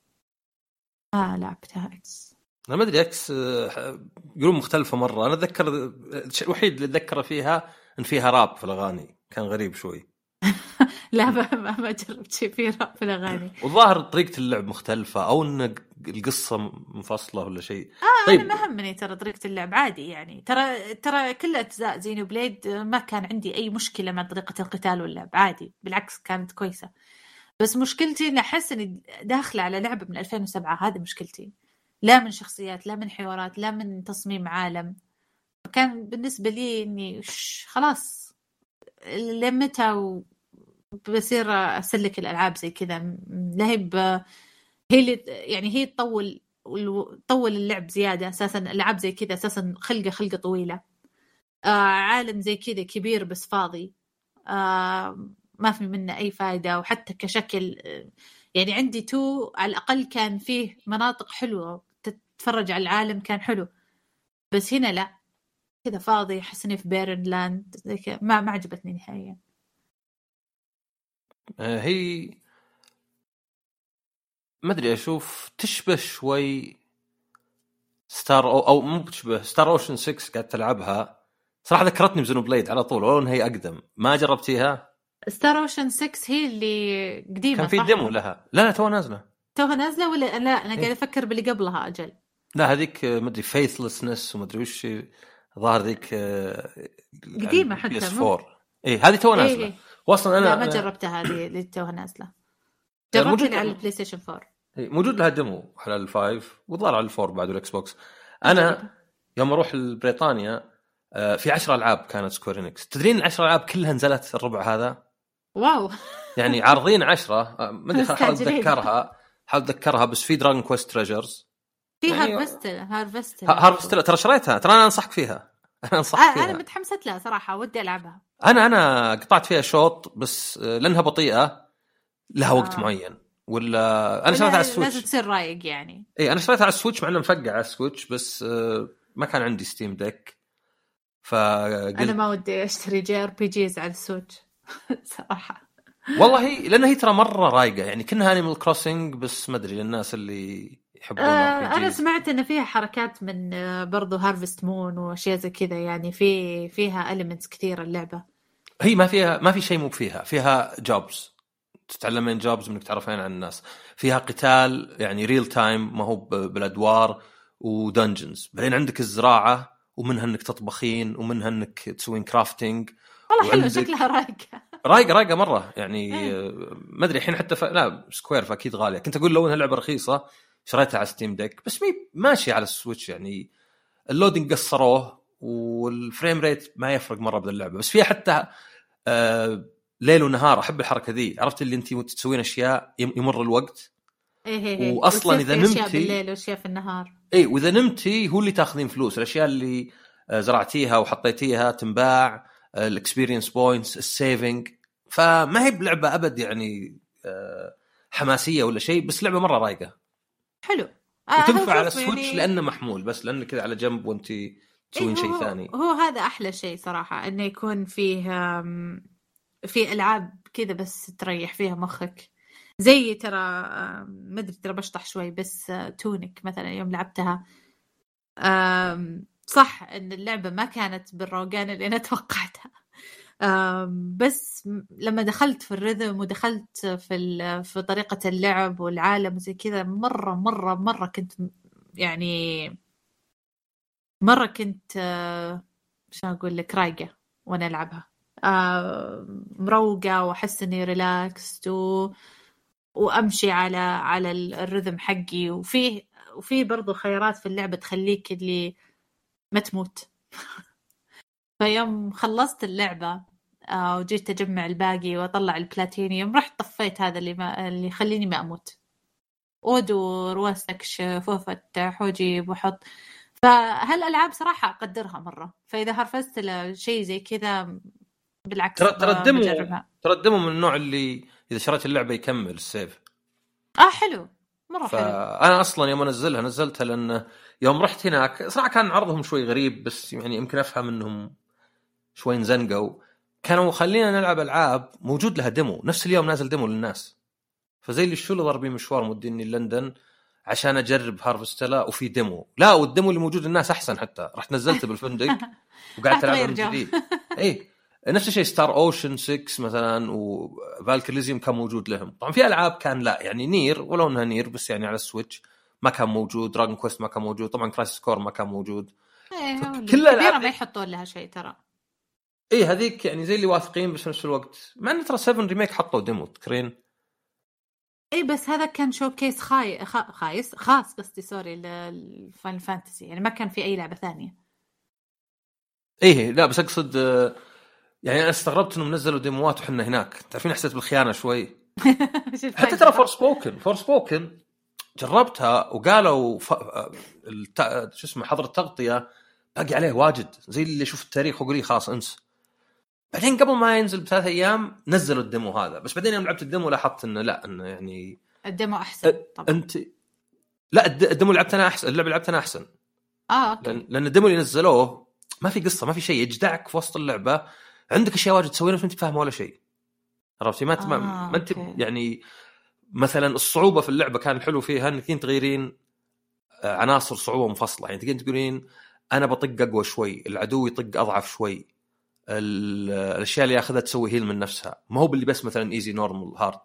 لعبتها اكس. انا ما ادري اكس يقولون مختلفه مره. انا اتذكر الشيء الوحيد اللي اتذكره فيها ان فيها راب في الاغاني، كان غريب شوي. لا ما جربت شيء فيه راب في الأغاني. والظاهر طريقه اللعب مختلفه او ان القصه منفصله ولا شيء. أنا طيب ما همني ترى طريقة اللعب عادي يعني، ترى كل أجزاء زينو بليد ما كان عندي أي مشكلة مع طريقة القتال واللعب، عادي بالعكس كانت كويسة. بس مشكلتي إن أحس إني داخلة على لعبة من 2007، هذه مشكلتي. لا من شخصيات، لا من حوارات، لا من تصميم عالم. كان بالنسبة لي إني خلاص لمتها، وبصير أسلك الألعاب زي كذا. لا هي اللي يعني هي تطول اللعب زيادة. أساسا ألعاب زي كذا أساسا خلقة طويلة. عالم زي كذا كبير بس فاضي. ما في منه أي فائدة، وحتى كشكل يعني عندي 2 على الأقل كان فيه مناطق حلوة، تتفرج على العالم كان حلو. بس هنا لا، كذا فاضي، حسني في بيرن لاند زي كذا، ما عجبتني نهائيا. هي ما ادري اشوف تشبه شوي ستار او مو بتشبه ستار اوشن 6 قاعد تلعبها صراحه. ذكرتني بزينو بليد على طول، ولو انها هي اقدم. ما جربتيها؟ ستار اوشن 6 هي اللي قديمة كان في صح؟ ديمو لها. لا تو نازله. توها نازلة ولا لا؟ أنا قاعد إيه؟ أفكر باللي قبلها أجل. لا هذيك ما ادري فيثلسنس وما ادري وش ظاهر ذيك على قديمة البي حتى اس مو. 4. ايه هذه تو إيه نازله. إيه. واصلا لا ما انا جربتها هذه اللي توها نازلة. جربت موجود اللي على البلاي ستيشن 4. موجود لها ديمو على الفايف وظهر على الفور بعد والاكس بوكس. أجربها. انا يوم اروح لبريطانيا في 10 العاب كانت سكوير انكس. تدرين 10 العاب كلها نزلت الربع هذا. واو. يعني عارضين 10. ما ادري حاول مستعجلين. اتذكرها بس في دراجون كويست تريجرز في يعني. هارفستل هارفستل ترى شريتها، ترى انا انصحك فيها. انا انصحك أنا فيها. متحمسة لها صراحة، ودي ألعبها. انا قطعت فيها شوط بس لانها بطيئه لها وقت آه. معين. ولا انا شريتها على لا لازم السويتش. تصير رايق يعني. اي انا شريتها على السويتش مع انه مفقع على السويتش، بس ما كان عندي ستيم ديك أنا فقلت ما ودي أشتري JRPGs على السويتش صراحة. والله لان هي ترى مره رايقه يعني كأنها انيمال كروسنج، بس ما ادري للناس اللي يحبون أنا RPG. سمعت إن فيها حركات من برضو هارفست مون وأشياء زي كذا، يعني فيها elements كثيرة اللعبة. هي ما في شيء مو فيها جوبز، تتعلمين جوبز انك تعرفين عن الناس. فيها قتال يعني ريل تايم، ما هو بالادوار ودنجنز. بعدين عندك الزراعه، ومنها انك تطبخين، ومنها انك تسوين كرافتنج. والله حلوة، وعندك شكلها رايقة. رايقه مره يعني. إيه. ما ادري الحين حتى لا سكوير فاكيد غاليه. كنت اقول لو انها لعبه رخيصه شريتها على ستيم ديك، بس ماشي على السويتش يعني. اللودينج قصروه والفريم ريت ما يفرق مره باللعبه، بس فيها حتى ليل ونهار. احب الحركه ذي، عرفت اللي انت تسوين اشياء يمر الوقت. إيه واصلا ويصير اذا في أشياء نمتي بالليل وأشياء في النهار. واذا نمتي هو اللي تاخذين فلوس. الاشياء اللي زرعتيها وحطيتيها تنباع، الاكسبيرينس بوينتس، السيفنج. فما هي بلعبه ابد يعني حماسيه ولا شيء، بس لعبه مره رايقه. حلو. وتنفع على شوف السويتش يعني. لانه محمول، بس لانه كذا على جنب وانت إيه تسوين شيء ثاني. هو هذا أحلى شيء صراحة، إنه يكون فيه في ألعاب كذا بس تريح فيها مخك. زي ترى ما أدري، ترى بشطح شوي، بس تونيك مثلا يوم لعبتها صح إن اللعبة ما كانت بالروقان اللي أنا توقعتها. بس لما دخلت في الرhythm ودخلت في طريقة اللعب والعالم وزي كذا، مرة كنت يعني مرة كنت شو أقول لك، رايقة وأنا ألعبها. مروقة وأحس إني ريلاكست وأمشي على الرhythm حقي. وفيه برضو خيارات في اللعبة تخليك اللي ما تموت. فيوم خلصت اللعبة وجيت أجمع الباقي وأطلع البلاتينيوم، رحت طفيت هذا اللي يخليني ما أموت، وأدور واستكشف وأفتح وأجيب وأحط. فهالألعاب صراحة أقدرها مرة، فإذا هرفزت شيء زي كذا بالعكس بجربها. تردمه من النوع اللي إذا شريت اللعبة يكمل السيف. حلو مرة حلو. أنا أصلا يوم نزلتها لأن يوم رحت هناك صراحة كان عرضهم شوي غريب، بس يعني يمكن أفهم أنهم شوي نزنقوا، كانوا خلينا نلعب ألعاب موجود لها ديمو نفس اليوم نازل ديمو للناس. فزي اللي شو اللي ضربي مشوار موديني لندن عشان أجرب هارفستلا وفي ديمو، لا والديمو اللي موجود للناس أحسن، حتى رحت نزلته بالفندق وقعدت ألعب من جديد. إيه نفس الشيء ستار أوشن 6 مثلا وفالكريزيوم كان موجود لهم. طبعا في ألعاب كان لا يعني نير ولو أنها نير بس يعني على السويتش ما كان موجود، دراجون كويست ما كان موجود، طبعا كرايسيس كور ما كان موجود. كل الألعاب ما يحطون لها شيء ترى. إيه هذيك يعني زي اللي واثقين، بس نفس الوقت مع أن ترى 7 ريميك حطوا ديمو تكرين. اي بس هذا كان شو كيس خاص قصدي سوري للفاينل فانتسي، يعني ما كان في اي لعبه ثانيه. ايه لا بس اقصد يعني انا استغربت انهم نزلوا ديموات وحنا هناك، تعرفين حسيت بالخيانه شوي. حتى ترى فور سبوكن جربتها وقالوا شو اسمه حظر التغطيه باقي عليه واجد، زي اللي شوف التاريخ وقولي خلاص انس. بعدين قبل ما ينزل ب3 أيام نزلوا الديمو هذا، بس بعدين يوم لعبت الديمو لاحظت انه لا انه يعني الديمو احسن طبعا. انت لا الديمو لعبت انا احسن، اللعبه لعبت انا احسن. اوكي. لان الديمو اللي نزلوه ما في قصه ما في شيء، يجدعك في وسط اللعبه عندك اشياء واجد تسويها وانت فاهم ولا شيء، عرفتي؟ ما انت يعني مثلا الصعوبه في اللعبه كان الحلو فيها انك انت تغيرين عناصر صعوبه منفصله، يعني تقدرين تقولين انا بطق اقوى شوي، العدو يطق اضعف شوي، الاشياء اللي ياخذها تسوي هيل من نفسها، ما هو باللي بس مثلا ايزي نورمال هارد.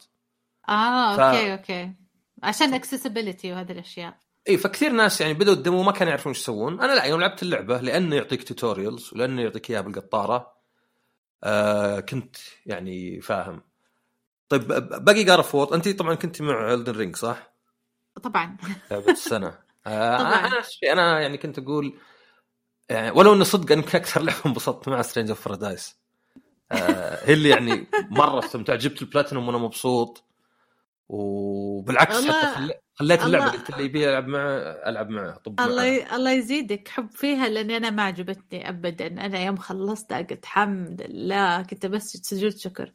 اوكي عشان اكسسبيليتي وهذه الاشياء. اي فكثير ناس يعني بدوا الدمو ما كانوا يعرفون ايش يسوون. انا لا يوم لعبت اللعبه لانه يعطيك توتوريالز ولانه يعطيك اياها بالقطاره كنت يعني فاهم. طيب باقي جارف وورد، انت طبعا كنت مع إلدن رينج صح؟ طبعا لعبه السنه. طبعا. انا يعني كنت اقول يعني ولو انه صدق انك اكثر لعبه انبسطت مع سترينج اوف بارادايس، هي اللي يعني مره استمتعت، جبت البلاتينوم وانا مبسوط، وبالعكس حتى خليت اللعبه قلت اللي يبي العب معه طب الله يزيدك حب فيها، لاني انا ما عجبتني ابدا. انا يوم خلصتها قلت الحمد لله، كنت بس سجود شكر.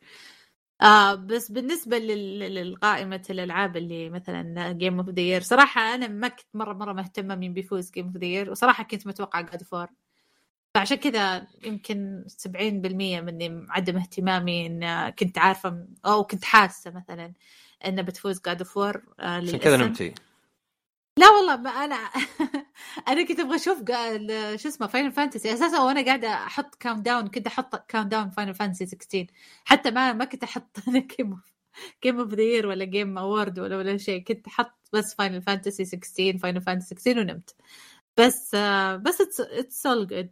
بس بالنسبه للقائمه الالعاب اللي مثلا جيم اوف ذا يير، صراحه انا ما كنت مره مهتمه مين بيفوز جيم اوف ذا يير، وصراحه كنت متوقع جاد فور، فعشان كذا يمكن 70% مني عدم اهتمامي ان كنت عارفه او كنت حاسه مثلا انه بتفوز جاد فور. عشان كذا نمتي. لا والله ما انا انا كنت ابغى اشوف شو اسمه فاينل فانتسي اساسا، وانا قاعده احط كاونت داون، كنت احط كاونت داون فاينل فانتسي 16، حتى ما كنت احط جيم اوف ذا يير ولا جيم اوورد ولا شيء، كنت احط بس فاينل فانتسي 16 فاينل فانتسي 16 ونمت. بس اتس اول جود.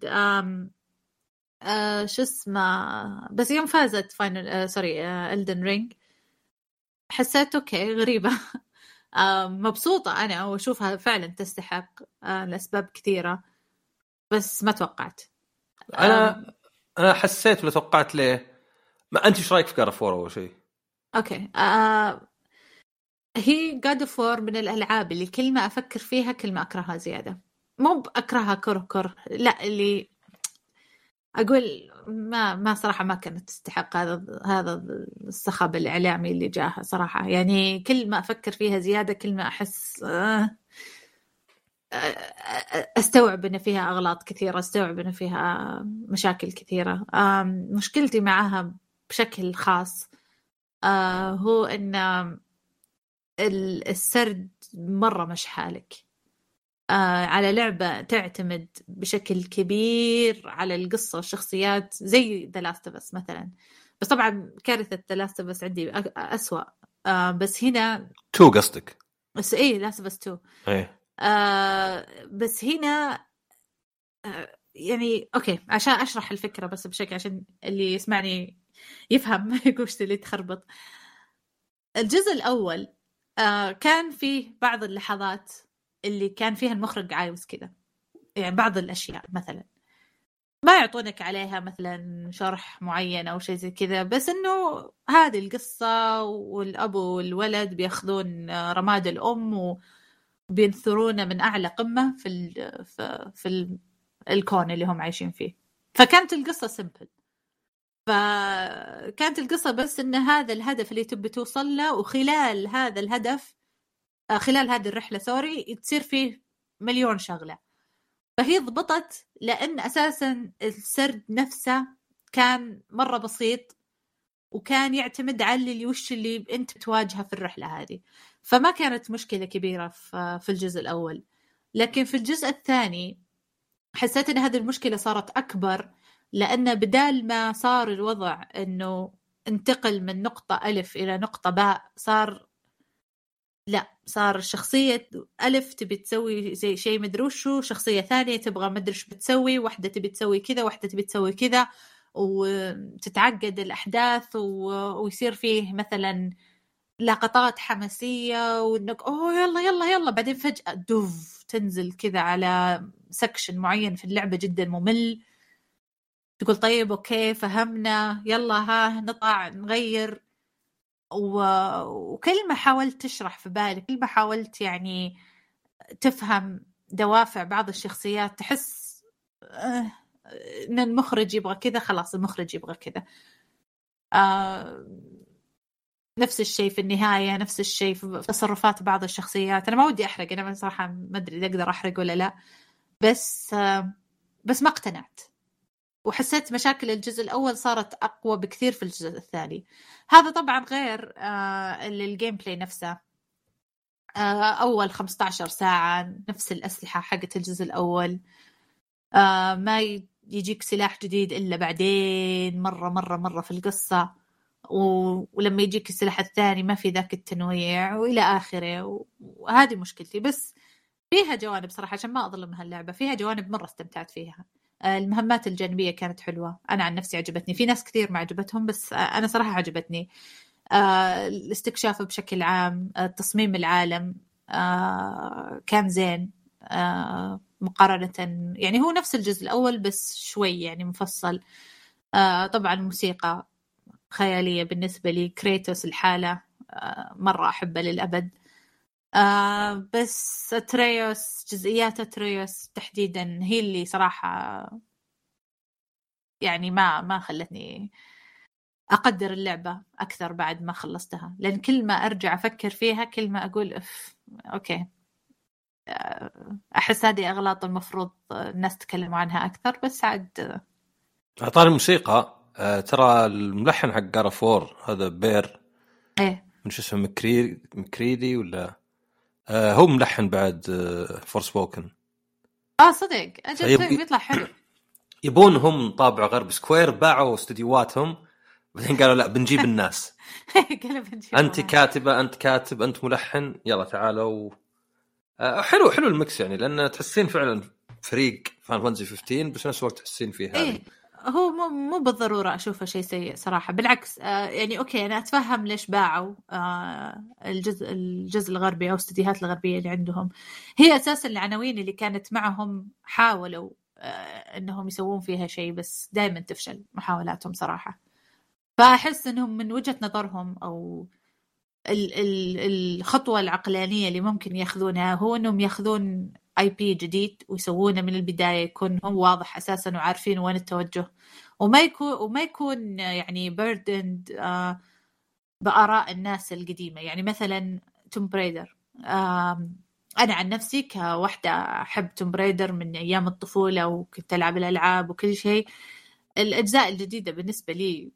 شو اسمه بس يوم فازت فاينل إلدن رينج حسيت اوكي غريبه. مبسوطة أنا وأشوفها فعلا تستحق لأسباب كثيرة، بس ما توقعت. أنا حسيت ولا توقعت ليه؟ ما أنت إيش رأيك في God of War أول شيء؟ أوكي. هي God of War من الألعاب اللي كل ما أفكر فيها كل ما أكرهها زيادة، مو بأكرهها كره لا، اللي أقول ما صراحة ما كانت تستحق هذا الصخب الإعلامي اللي جاها صراحة. يعني كل ما أفكر فيها زيادة كل ما أحس أستوعب أن فيها أغلاط كثيرة، أستوعب أن فيها مشاكل كثيرة. مشكلتي معها بشكل خاص هو أن السرد مرة مش حالك على لعبة تعتمد بشكل كبير على القصة والشخصيات زي The Last of Us مثلا. بس طبعا كارثة The Last of Us عندي أسوأ. بس هنا 2 قصدك؟ بس إيه Last of Us 2 إيه. بس هنا يعني أوكي عشان أشرح الفكرة بس بشكل عشان اللي يسمعني يفهم وش اللي تخربط. الجزء الأول كان فيه بعض اللحظات اللي كان فيها المخرج عاوز كذا، يعني بعض الأشياء مثلا ما يعطونك عليها مثلا شرح معين أو شيء زي كذا، بس إنه هذه القصة، والأب والولد بياخذون رماد الأم وبينثرونه من أعلى قمة في الكون اللي هم عايشين فيه. فكانت القصة سمبل، فكانت القصة بس إن هذا الهدف اللي تبي توصل له، وخلال هذا الهدف خلال هذه الرحلة تصير فيه مليون شغلة. فهي ضبطت لأن أساسا السرد نفسه كان مرة بسيط، وكان يعتمد على اللي أنت بتواجهه في الرحلة هذه، فما كانت مشكلة كبيرة في الجزء الأول. لكن في الجزء الثاني حسيت أن هذه المشكلة صارت أكبر، لأن بدال ما صار الوضع أنه انتقل من نقطة ألف إلى نقطة باء، صار شخصية ألف تبي تسوي زي شيء مدروشو، شخصية ثانية تبغى مدرش بتسوي، واحدة تبي تسوي كذا، واحدة تبي تسوي كذا، وتتعقد الأحداث ويصير فيه مثلا لقطات حماسية، وإنك أوه يلا يلا يلا، بعدين فجأة دوف تنزل كذا على سكشن معين في اللعبة جدا ممل. تقول طيب أوكي فهمنا، يلا ها نطلع نغير. وكل ما حاولت تشرح في بالك، كل ما حاولت يعني تفهم دوافع بعض الشخصيات، تحس إن المخرج يبغى كذا، خلاص المخرج يبغى كذا. نفس الشيء في النهاية، نفس الشيء في تصرفات بعض الشخصيات. أنا ما ودي أحرق، أنا صراحة ما أدري إذا أقدر أحرق ولا لا، بس ما اقتنعت، وحسيت مشاكل الجزء الأول صارت أقوى بكثير في الجزء الثاني. هذا طبعا غير الجيم بلاي نفسه. أول 15 ساعة نفس الأسلحة حقت الجزء الأول، ما يجيك سلاح جديد إلا بعدين مرة مرة مرة في القصة، ولما يجيك السلاح الثاني ما في ذاك التنويع وإلى آخره. وهذه مشكلتي. بس فيها جوانب صراحة، عشان ما أظلم هاللعبة، فيها جوانب مرة استمتعت فيها. المهمات الجانبية كانت حلوة، أنا عن نفسي عجبتني. في ناس كثير ما عجبتهم، بس أنا صراحة عجبتني. الاستكشاف بشكل عام، تصميم العالم كان زين مقارنة، يعني هو نفس الجزء الأول بس شوي يعني مفصل. طبعا الموسيقى خيالية بالنسبة لي، كريتوس الحالة مرة أحبه للأبد. بس أتريوس، جزئيات أتريوس تحديدا هي اللي صراحة يعني ما خلتني أقدر اللعبة أكثر بعد ما خلصتها، لأن كل ما أرجع أفكر فيها كل ما أقول أوكي، أحس هذه أغلاط المفروض الناس تكلموا عنها أكثر. بس عاد أعطاني الموسيقى ترى الملحن حق جار فور هذا بير، من شو اسمه، مكريدي ولا هو ملحن بعد فورسبوكن. صدق أجل بيطلع حلو. يبون هم طابع غرب. سكوير باعوا استديوهاتهم، بعدين قالوا لا بنجيب الناس. أنت كاتبة، أنت كاتب، أنت ملحن، يلا تعالوا. حلو الميكس يعني، لأن تحسين فعلا فريق فان فانتسي 15 بس نفس الوقت تحسين فيه هذه. هو مو بالضرورة أشوفه شيء سيء صراحة، بالعكس. يعني أوكي أنا أتفهم ليش باعوا الجزء الغربي أو استديوهات الغربية اللي عندهم. هي أساسا العناوين اللي كانت معهم حاولوا أنهم يسوون فيها شيء، بس دائما تفشل محاولاتهم صراحة. فأحس أنهم من وجهة نظرهم أو الخطوة العقلانية اللي ممكن ياخذونها هو أنهم ياخذون IP جديد ويسوونه من البداية، يكون هو واضح أساسا وعارفين وين التوجه، وما يكون يعني بيردند بآراء الناس القديمة. يعني مثلا توم برايدر، أنا عن نفسي كوحدة أحب توم برايدر من أيام الطفولة، وكنت ألعب الألعاب وكل شيء. الأجزاء الجديدة بالنسبة لي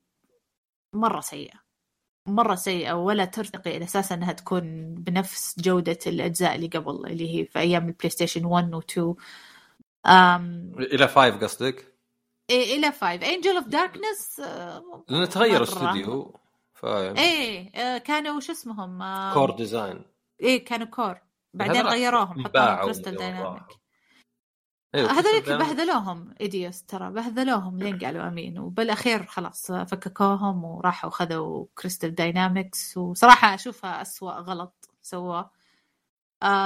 مرة سيئة، ولا ترتقي إلى أساس أنها تكون بنفس جودة الأجزاء اللي قبل، اللي هي في أيام البلاي ستيشن 1 و 2. إلى 5 قصدك؟ إلى 5 Angel of Darkness لأنه تغير استوديو كانوا شو اسمهم كور ديزاين. كانوا كور، بعدين غيروهم حطوهم كريستال دايناميك. هذولك بهذلوهم إيديوس، ترى بهذلوهم لين قالوا أمين، وبالأخير خلاص فككوهم وراحوا خذوا كريستال دايناميكس. وصراحة أشوفها أسوأ غلط سواه،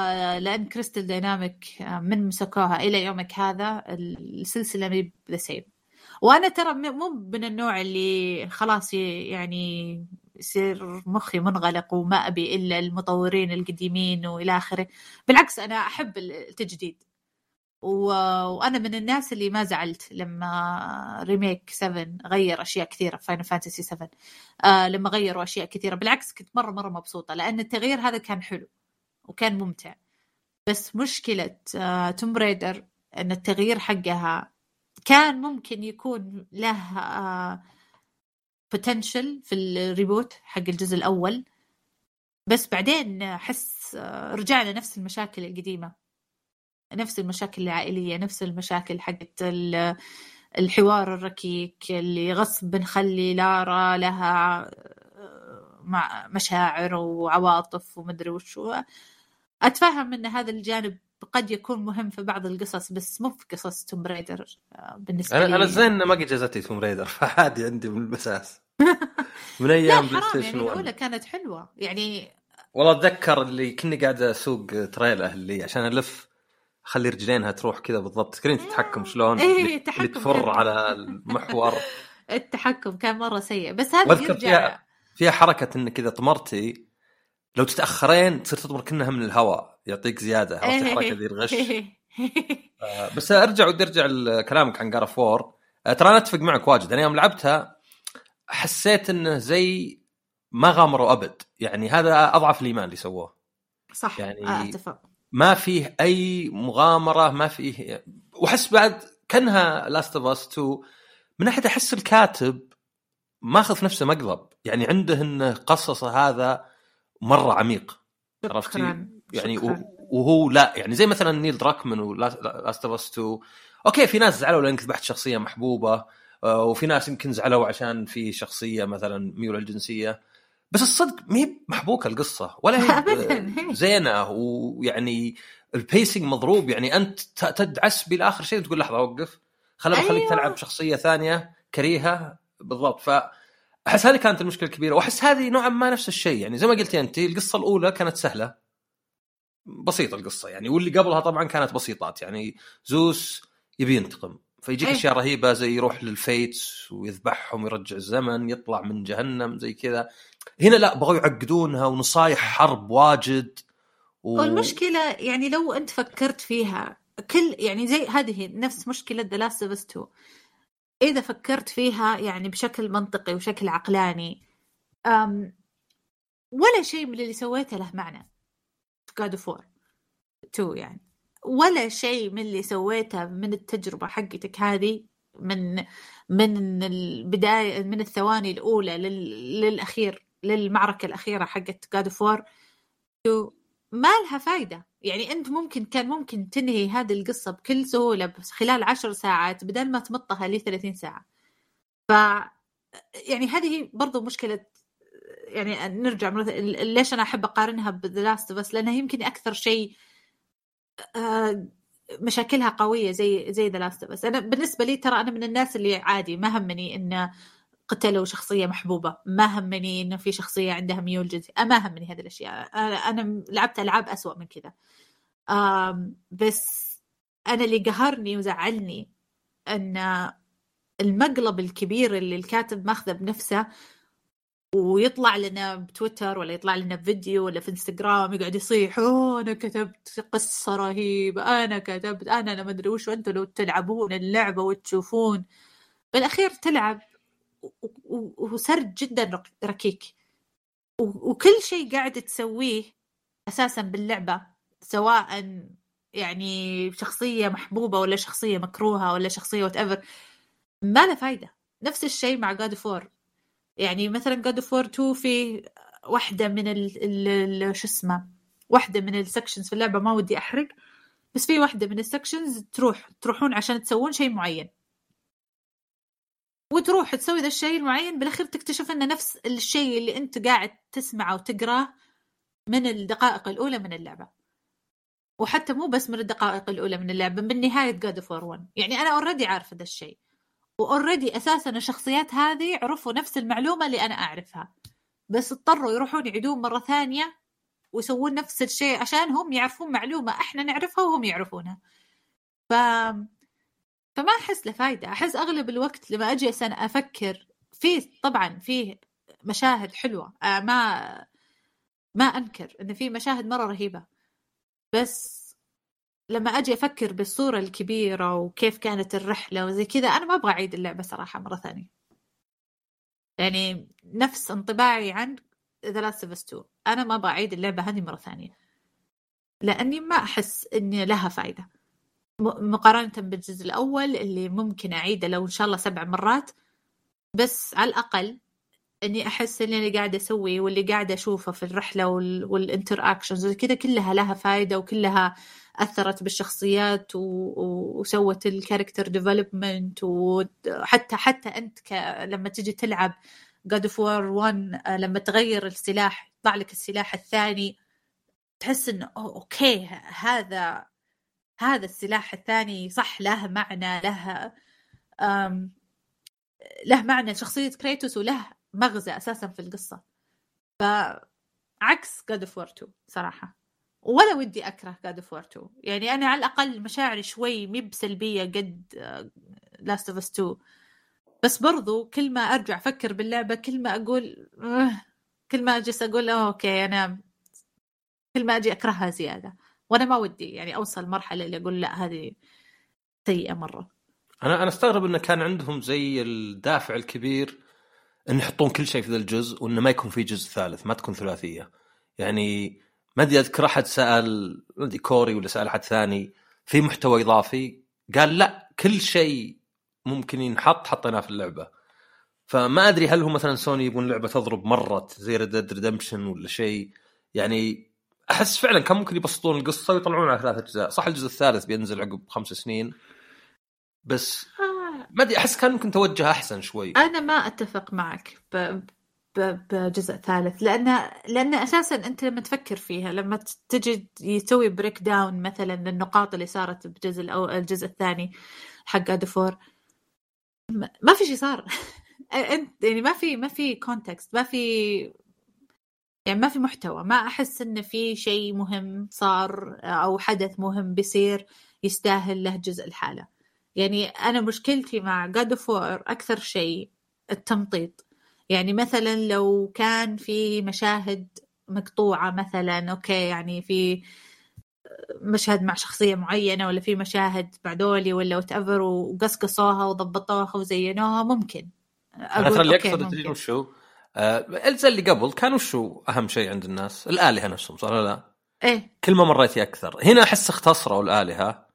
لأن كريستال دايناميك من مسكوها إلى يومك هذا السلسلة مي بذا سيم. وانا ترى مو من النوع اللي خلاص يعني يصير مخي منغلق وما ابي الا المطورين القديمين والى اخره. بالعكس انا احب التجديد، وانا من الناس اللي ما زعلت لما ريميك 7 غير اشياء كثيره في فاينل فانتسي 7. لما غيروا اشياء كثيره بالعكس كنت مره مبسوطه، لان التغيير هذا كان حلو وكان ممتع. بس مشكله توم ريدر ان التغيير حقها كان ممكن يكون له potential في الريبوت حق الجزء الأول، بس بعدين أحس رجعنا نفس المشاكل القديمة، نفس المشاكل العائلية، نفس المشاكل حقت الحوار الركيك اللي غصب بنخلي لارا لها مشاعر وعواطف ومدري وشو. أتفهم أن هذا الجانب قد يكون مهم في بعض القصص، بس مو في قصص توم ريدر بالنسبة لي. أنا زين ما قد جازتي توم ريدر، فعادي عندي من البساس من أيام بلاي ستيشن يعني الأولى كانت حلوة يعني. والله أتذكر اللي كني قاعد أسوق تريلا اللي عشان ألف أخلي رجلينها تروح كذا بالضبط، تذكرين تتحكم شلون اللي تفر على المحور. التحكم كان مرة سيء، بس هذا يرجع فيها حركة إنك إذا طمرتي لو تتأخرين تصير تطمر كأنها من الهواء، يعطيك زيادة. عرفت الحركة ذي الغش. بس أرجع لكلامك عن جار فور. ترى أنا أتفق معك واجد. أنا يوم لعبتها حسيت إنه زي ما غامروا أبد، يعني هذا أضعف الإيمان اللي سووه. صح يعني أتفق. ما فيه أي مغامرة، ما فيه. وحس بعد كأنها لاست اوف اس 2 من ناحية أحس الكاتب ماخذ في نفسه مقلب، يعني عنده إنه قصصه هذا مرة عميق. عرفتي يعني وهو لا يعني زي مثلا نيل دراكمان ولاست اوف اس 2. اوكي في ناس زعلوا لانك ذبحت شخصيه محبوبه، وفي ناس يمكن زعلوا عشان في شخصيه مثلا ميول الجنسيه، بس الصدق ما هي محبوكه القصه ولا هي زينه. ويعني البيسنج مضروب، يعني انت تدعس بالاخر شيء وتقول لحظه اوقف خليك تلعب شخصيه ثانيه كريهه بالضبط. أحس هذه كانت المشكلة الكبيرة، وأحس هذه نوعا ما نفس الشيء. يعني زي ما قلتي أنت القصة الأولى كانت سهلة بسيطة القصة يعني، واللي قبلها طبعا كانت بسيطات. يعني زوس يبي ينتقم فيجيك أشياء رهيبة زي يروح للفيتس ويذبحهم ويرجع الزمن يطلع من جهنم زي كذا. هنا لا بغوا يعقدونها ونصايح حرب واجد والمشكلة يعني لو أنت فكرت فيها يعني زي هذه نفس مشكلة The Last of Us 2 إذا فكرت فيها يعني بشكل منطقي وشكل عقلاني. ولا شيء من اللي سويته له معنى في God of War 2 يعني، ولا شيء من اللي سويته من التجربة حقتك هذه من البداية من الثواني الأولى للأخير للمعركة الأخيرة حقت God of War 2 ما لها فايدة. يعني أنت كان ممكن تنهي هذه القصة بكل سهولة خلال 10 ساعات بدل ما تمطها لي 30 ساعة. يعني هذه برضو مشكلة. يعني نرجع ليش أنا أحب أقارنها باللاست بس لأنها يمكن أكثر شيء مشاكلها قوية زي ذا لاست بس. أنا بالنسبة لي ترى أنا من الناس اللي عادي ما همني إن قتلوا شخصية محبوبة، ما همني إنه في شخصية عندها ميول جنسي، ما همني هذه الأشياء. أنا لعبت ألعاب أسوأ من كذا. بس أنا اللي قهرني وزعلني أن المقلب الكبير اللي الكاتب ماخذه بنفسه ويطلع لنا بتويتر ولا يطلع لنا بفيديو ولا في انستغرام يقعد يصيح أنا كتبت قصة رهيبة، أنا كتبت أنا ما أدري وش، وأنتوا لو تلعبون اللعبة وتشوفون بالأخير تلعب وسرد جدا ركيك، وكل شيء قاعد تسويه أساسا باللعبة سواء يعني شخصية محبوبة ولا شخصية مكروهة ولا شخصية whatever ما له فايدة. نفس الشيء مع God of War. يعني مثلا God of War 2 في واحدة من شو اسمه واحدة من السكشنز في اللعبة، ما ودي أحرق، بس في واحدة من السكشنز تروحون عشان تسوون شيء معين وتروح تسوي ذا الشيء المعين، بالأخير تكتشف أنه نفس الشيء اللي أنت قاعد تسمعه وتقراه من الدقائق الأولى من اللعبة، وحتى مو بس من الدقائق الأولى من اللعبة، من نهاية God of War 1. يعني أنا أوريدي عارفة ذا الشيء، وأوريدي أساساً الشخصيات هذه عرفوا نفس المعلومة اللي أنا أعرفها، بس اضطروا يروحون يعيدون مرة ثانية ويسوون نفس الشيء عشان هم يعرفون معلومة إحنا نعرفها وهم يعرفونها. فما أحس له فايدة. أحس أغلب الوقت لما أجي أفكر فيه، طبعا فيه مشاهد حلوة، ما أنكر إن فيه مشاهد مرة رهيبة، بس لما أجي أفكر بالصورة الكبيرة وكيف كانت الرحلة وزي كذا، أنا ما أبغى أعيد اللعبة صراحة مرة ثانية. يعني نفس انطباعي عن The Last of Us 2، أنا ما أبغى أعيد اللعبة هذه مرة ثانية، لأني ما أحس إن لها فايدة مقارنة بالجزء الأول اللي ممكن أعيده لو إن شاء الله 7 مرات. بس على الأقل إني أحس إن اللي قاعدة أسويه واللي قاعدة أشوفه في الرحلة والإنتراكشنز وكذا كلها لها فايدة، وكلها أثرت بالشخصيات وسوت الكاركتر ديفلوبمنت. وحتى أنت لما تجي تلعب God of War 1 لما تغير السلاح يطلع لك السلاح الثاني، تحس إنه أوكي هذا السلاح الثاني صح، له معنى، له معنى شخصية كريتوس وله مغزى أساسا في القصة. فعكس God of War 2 صراحة، ولا ودي أكره God of War 2. يعني أنا على الأقل مشاعري شوي مي بسلبية قد Last of Us 2، بس برضو كل ما أرجع أفكر باللعبة كل ما أقول كل ما أجلس أقول أوكي، أنا كل ما أجي أكرهها زيادة، وأنا ما ودي يعني أوصل مرحلة اللي أقول لا هذه سيئة مرة. أنا استغرب إنه كان عندهم زي الدافع الكبير إن يحطون كل شيء في ذا الجزء، وإنه ما يكون في جزء ثالث، ما تكون ثلاثية. يعني ما أدري أذكر أحد سأل كوري ولا سأل أحد ثاني في محتوى إضافي، قال لا، كل شيء ممكن ينحط حطيناه في اللعبة. فما أدري هل هم مثلا سوني يبون لعبة تضرب مرة زي Red Dead Redemption ولا شيء. يعني أحس فعلا كان ممكن يبسطون القصة ويطلعون على 3 أجزاء. صح الجزء الثالث بينزل عقب 5 سنين، بس ما أدري، أحس كان ممكن توجه أحسن شوي. أنا ما أتفق معك بجزء ثالث، لأن أساسا أنت لما تفكر فيها، لما تجي يسوي بريك داون مثلا للنقاط اللي صارت بجزء أو الجزء الثاني حق دفور، ما في شيء صار. أنت يعني ما في كونتكست، يعني ما في محتوى. ما أحس إن في شيء مهم صار أو حدث مهم بيصير يستاهل له جزء الحالة. يعني أنا مشكلتي مع God of War أكثر شيء التمطيط. يعني مثلا لو كان في مشاهد مقطوعة مثلا، أوكي، يعني في مشهد مع شخصية معينة ولا في مشاهد مع دولي ولا وتأفر وقصقصوها وضبطوها وزينوها، ممكن أنا ترى اللي أقصد تدرين وشو الأجزاء اللي قبل كانوا شو أهم شيء عند الناس؟ الآلهة نفسهم، صار لا إيه؟ كل ما مريتي أكثر. هنا أحس اختصروا الآلهة.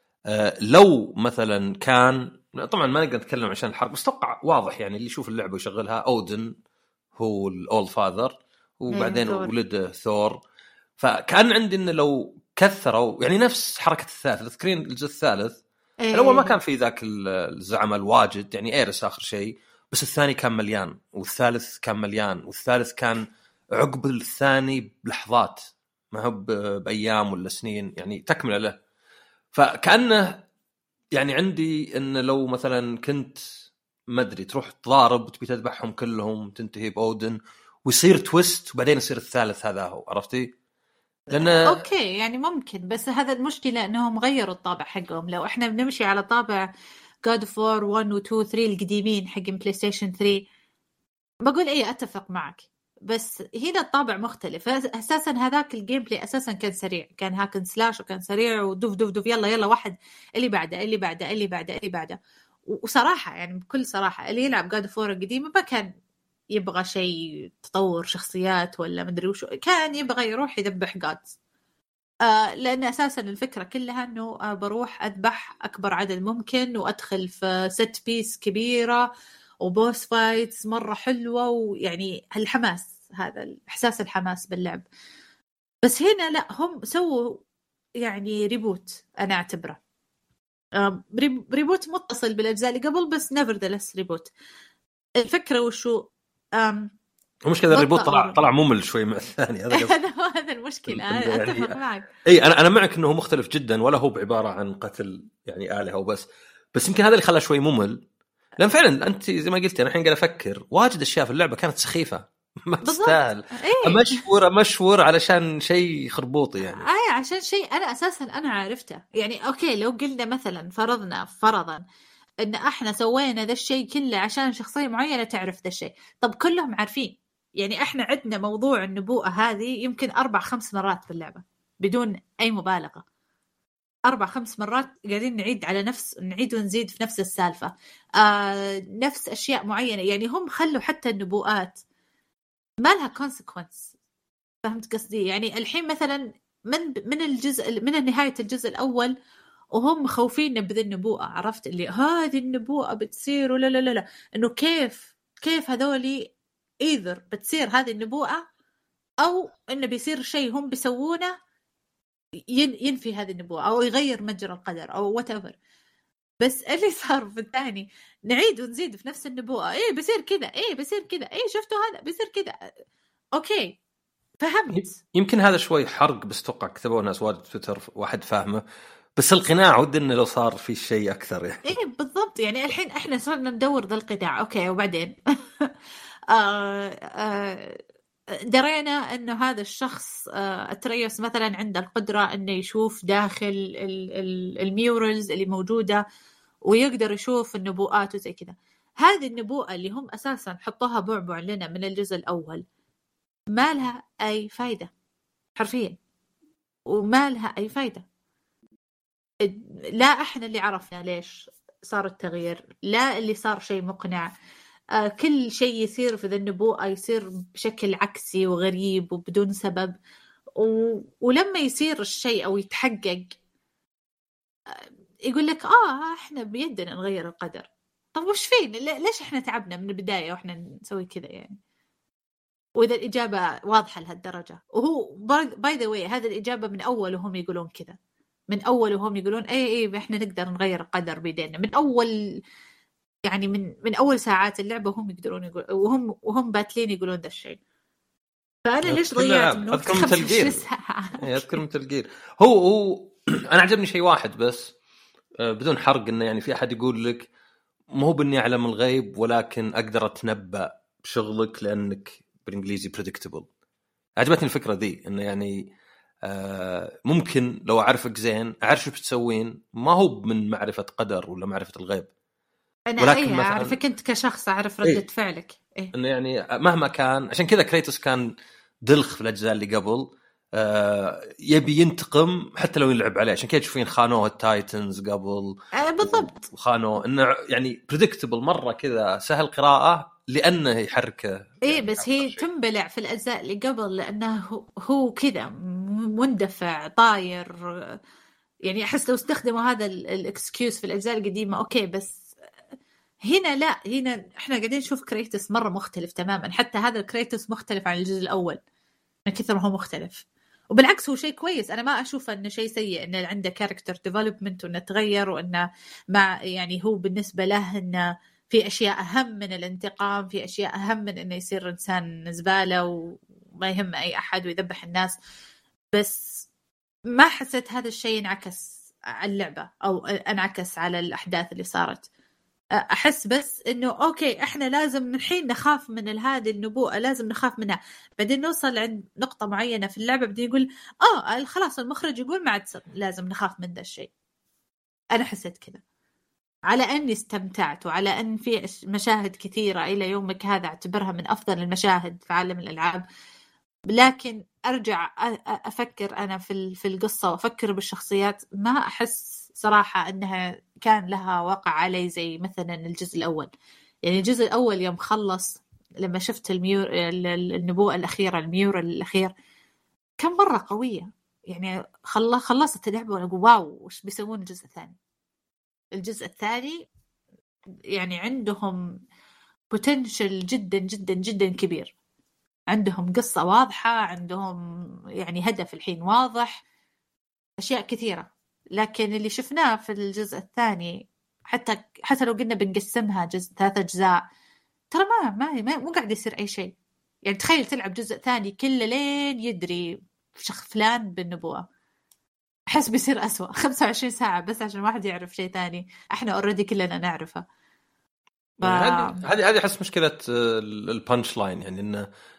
لو مثلا كان، طبعا ما نقدر نتكلم عشان الحرب، بس توقع واضح يعني اللي يشوف اللعبة ويشغلها أودن هو الأول فاذر، وبعدين ولد ثور. فكان عندي إنه لو كثروا يعني نفس حركة الثالث، تذكرين الجزء الثالث الأول ما كان في ذاك الزعم الواجد، يعني إيرس آخر شيء، بس الثاني كان مليان، والثالث كان مليان، والثالث كان عقب الثاني بلحظات، ما هو بأيام ولا سنين، يعني تكمل له. فكأنه يعني عندي إن لو مثلا كنت ما أدري تروح تضارب تبي تذبحهم كلهم تنتهي بأودن ويصير تويست وبعدين يصير الثالث هذا هو، عرفتي؟ لأن أوكي يعني ممكن، بس هذا المشكلة أنهم غيروا الطابع حقهم. لو إحنا بنمشي على طابع God of War 1 و 2 و 3 القديمين حق بلاي ستيشن 3، بقول إيه أتفق معك، بس هنا الطابع مختلف. أساسا هذاك الجيم بلاي أساسا كان سريع، كان هاكن سلاش وكان سريع ودوف دوف دوف، يلا واحد اللي بعده. وصراحة يعني بكل صراحة اللي يلعب God of War القديمة ما كان يبغى شيء تطور شخصيات ولا مدري وشو، كان يبغى يروح يذبح جادز. لأن أساسا الفكرة كلها أنه بروح أذبح أكبر عدد ممكن وأدخل في ست بيس كبيرة وبوس فايتس مرة حلوة، ويعني الحماس، هذا الإحساس الحماس باللعب. بس هنا لا، هم سووا يعني ريبوت، أنا أعتبره ريبوت متصل بالأجزاء اللي قبل، بس nevertheless ريبوت. الفكرة وشو المشكلة الريبوت طلع ممل شوي مع الثاني، هذا المشكلة. يعني أتفق معك. أنا معك إنه مختلف جدا، ولا هو بعبارة عن قتل يعني آلهة وبس يمكن هذا اللي خلاه شوي ممل. لأن فعلا أنت زي ما قلتي أنا الحين قاعد أفكر واجد أشياء في اللعبة كانت سخيفة، ما بالضبط. تستاهل. مشور علشان شيء خربوطي يعني. عشان شيء أنا أساسا أنا عرفته. يعني أوكي لو قلنا مثلا فرضا إن إحنا سوينا ذا الشيء كله عشان شخصية معينة تعرف ذا الشيء، طب كلهم عارفين. يعني إحنا عندنا موضوع النبوءة هذه يمكن 4-5 مرات باللعبة بدون أي مبالغة. 4-5 مرات قاعدين نعيد ونزيد في نفس السالفة. نفس أشياء معينة. يعني هم خلوا حتى النبوءات ما لها consequence. فهمت قصدي؟ يعني الحين مثلا من نهاية الجزء الأول وهم مخوفين بذي النبوءة، عرفت اللي هذه النبوءة بتصير ولا لا لا لا، إنه كيف هذولي إيذر بتصير هذه النبوءة أو إنه بيصير شيء هم بيسوونه ينفي هذه النبوءة أو يغير مجرى القدر أو whatever. بس اللي صار في الثاني نعيد ونزيد في نفس النبوءة. إيه بيصير كذا، إيه بيصير كذا، إيه شفتوا هذا بيصير كذا. أوكي فهمت. يمكن هذا شوي حرق، بس توقع كتبوا ناس واجد تويتر واحد فاهمه، بس القناع ود إنه لو صار في شيء أكثر يعني. إيه بالضبط. يعني الحين إحنا صرنا ندور ذا القناع. أوكي وبعدين درينا إنه هذا الشخص أتريوس مثلا عنده القدرة إنه يشوف داخل الميورلز اللي موجودة ويقدر يشوف النبوءات وزي كذا. هذه النبوءة اللي هم أساسا حطوها بعبع لنا من الجزء الأول ما لها أي فايدة حرفيا، وما لها أي فايدة. لا إحنا اللي عرفنا ليش صار التغيير، لا اللي صار شيء مقنع. كل شيء يصير في ذا النبوءة يصير بشكل عكسي وغريب وبدون سبب. ولما يصير الشيء أو يتحقق يقول لك إحنا بيدنا نغير القدر. طب وش فين؟ ليش إحنا تعبنا من البداية وإحنا نسوي كذا يعني؟ وإذا الإجابة واضحة لهالدرجة. وهو باي ذا واي هذا الإجابة من أول وهم يقولون كذا، من أول وهم يقولون أي إحنا نقدر نغير القدر بيدنا من أول. يعني من أول ساعات اللعبة هم يقدرون يقول وهم باتلين يقولون ذا الشيء. فأنا ليش ضيعت من وقت 25 ساعة؟ أذكر مثل جير. هو أنا عجبني شيء واحد بس بدون حرق، إنه يعني في أحد يقول لك مو بإني أعلم الغيب ولكن أقدر أتنبأ بشغلك لأنك بالإنجليزي predictable. عجبتني الفكرة ذي، إنه يعني ممكن لو أعرفك زين أعرف شو بتسوين، ما هو من معرفة قدر ولا معرفة الغيب. أنا ولكن أعرفك أنت كشخص، أعرف ردة فعلك. إنه يعني مهما كان، عشان كذا كريتوس كان دلخ في الأجزاء اللي قبل، يبي ينتقم حتى لو يلعب عليه. عشان كذا تشوفين خانوه التايتنز قبل بالضبط، وخانوه إنه يعني predictable مرة كذا سهل قراءة لأنه يحركه. يعني بس هي تنبلع في الأجزاء اللي قبل لأنه هو كذا مندفع طاير. يعني أحس لو استخدموا هذا الإكسكيوز في الأجزاء القديمة أوكي، بس هنا لا، هنا إحنا قاعدين نشوف كريتوس مرة مختلف تماما. حتى هذا الكريتوس مختلف عن الجزء الأول من كثر ما هو مختلف. وبالعكس هو شيء كويس، أنا ما أشوف أنه شيء سيء إنه عنده كاركتر ديفلوبمنت وإنه تغير، وإنه مع يعني هو بالنسبة له إنه في أشياء أهم من الانتقام، في أشياء أهم من إنه يصير إنسان زبالة وما يهم أي أحد ويذبح الناس. بس ما حسيت هذا الشيء انعكس على اللعبة أو انعكس على الأحداث اللي صارت. أحس بس إنه أوكي إحنا لازم الحين نخاف من هذه النبوءة، لازم نخاف منها. بعدين نوصل عند نقطة معينة في اللعبة بدي يقول خلاص المخرج يقول ما عاد لازم نخاف من ذا الشيء. أنا حسيت كذا، على أني استمتعت وعلى أن في مشاهد كثيرة إلى يومك هذا أعتبرها من أفضل المشاهد في عالم الألعاب. لكن أرجع أفكر أنا في القصة وأفكر بالشخصيات، ما أحس صراحة أنها كان لها وقع علي زي مثلا الجزء الأول. يعني الجزء الأول يوم خلص، لما شفت النبوءة الأخيرة، الميور الأخير، كان مرة قوية. يعني خلصت اللعبة وأقول واو وش بيسوون الجزء الثاني. الجزء الثاني يعني عندهم potential جدا جدا جدا كبير، عندهم قصة واضحة، عندهم يعني هدف الحين واضح، أشياء كثيرة. لكن اللي شفناه في الجزء الثاني حتى لو قلنا بنقسمها 3 أجزاء، ترى ما مو قاعد يصير أي شيء. يعني تخيل تلعب جزء ثاني كله لين يدري شخص فلان بالنبوة، أحس بيصير أسوأ. 25 ساعة بس عشان واحد يعرف شيء ثاني احنا اوريدي كلنا نعرفه. هذه أحس مشكلة البانش لاين، يعني إنه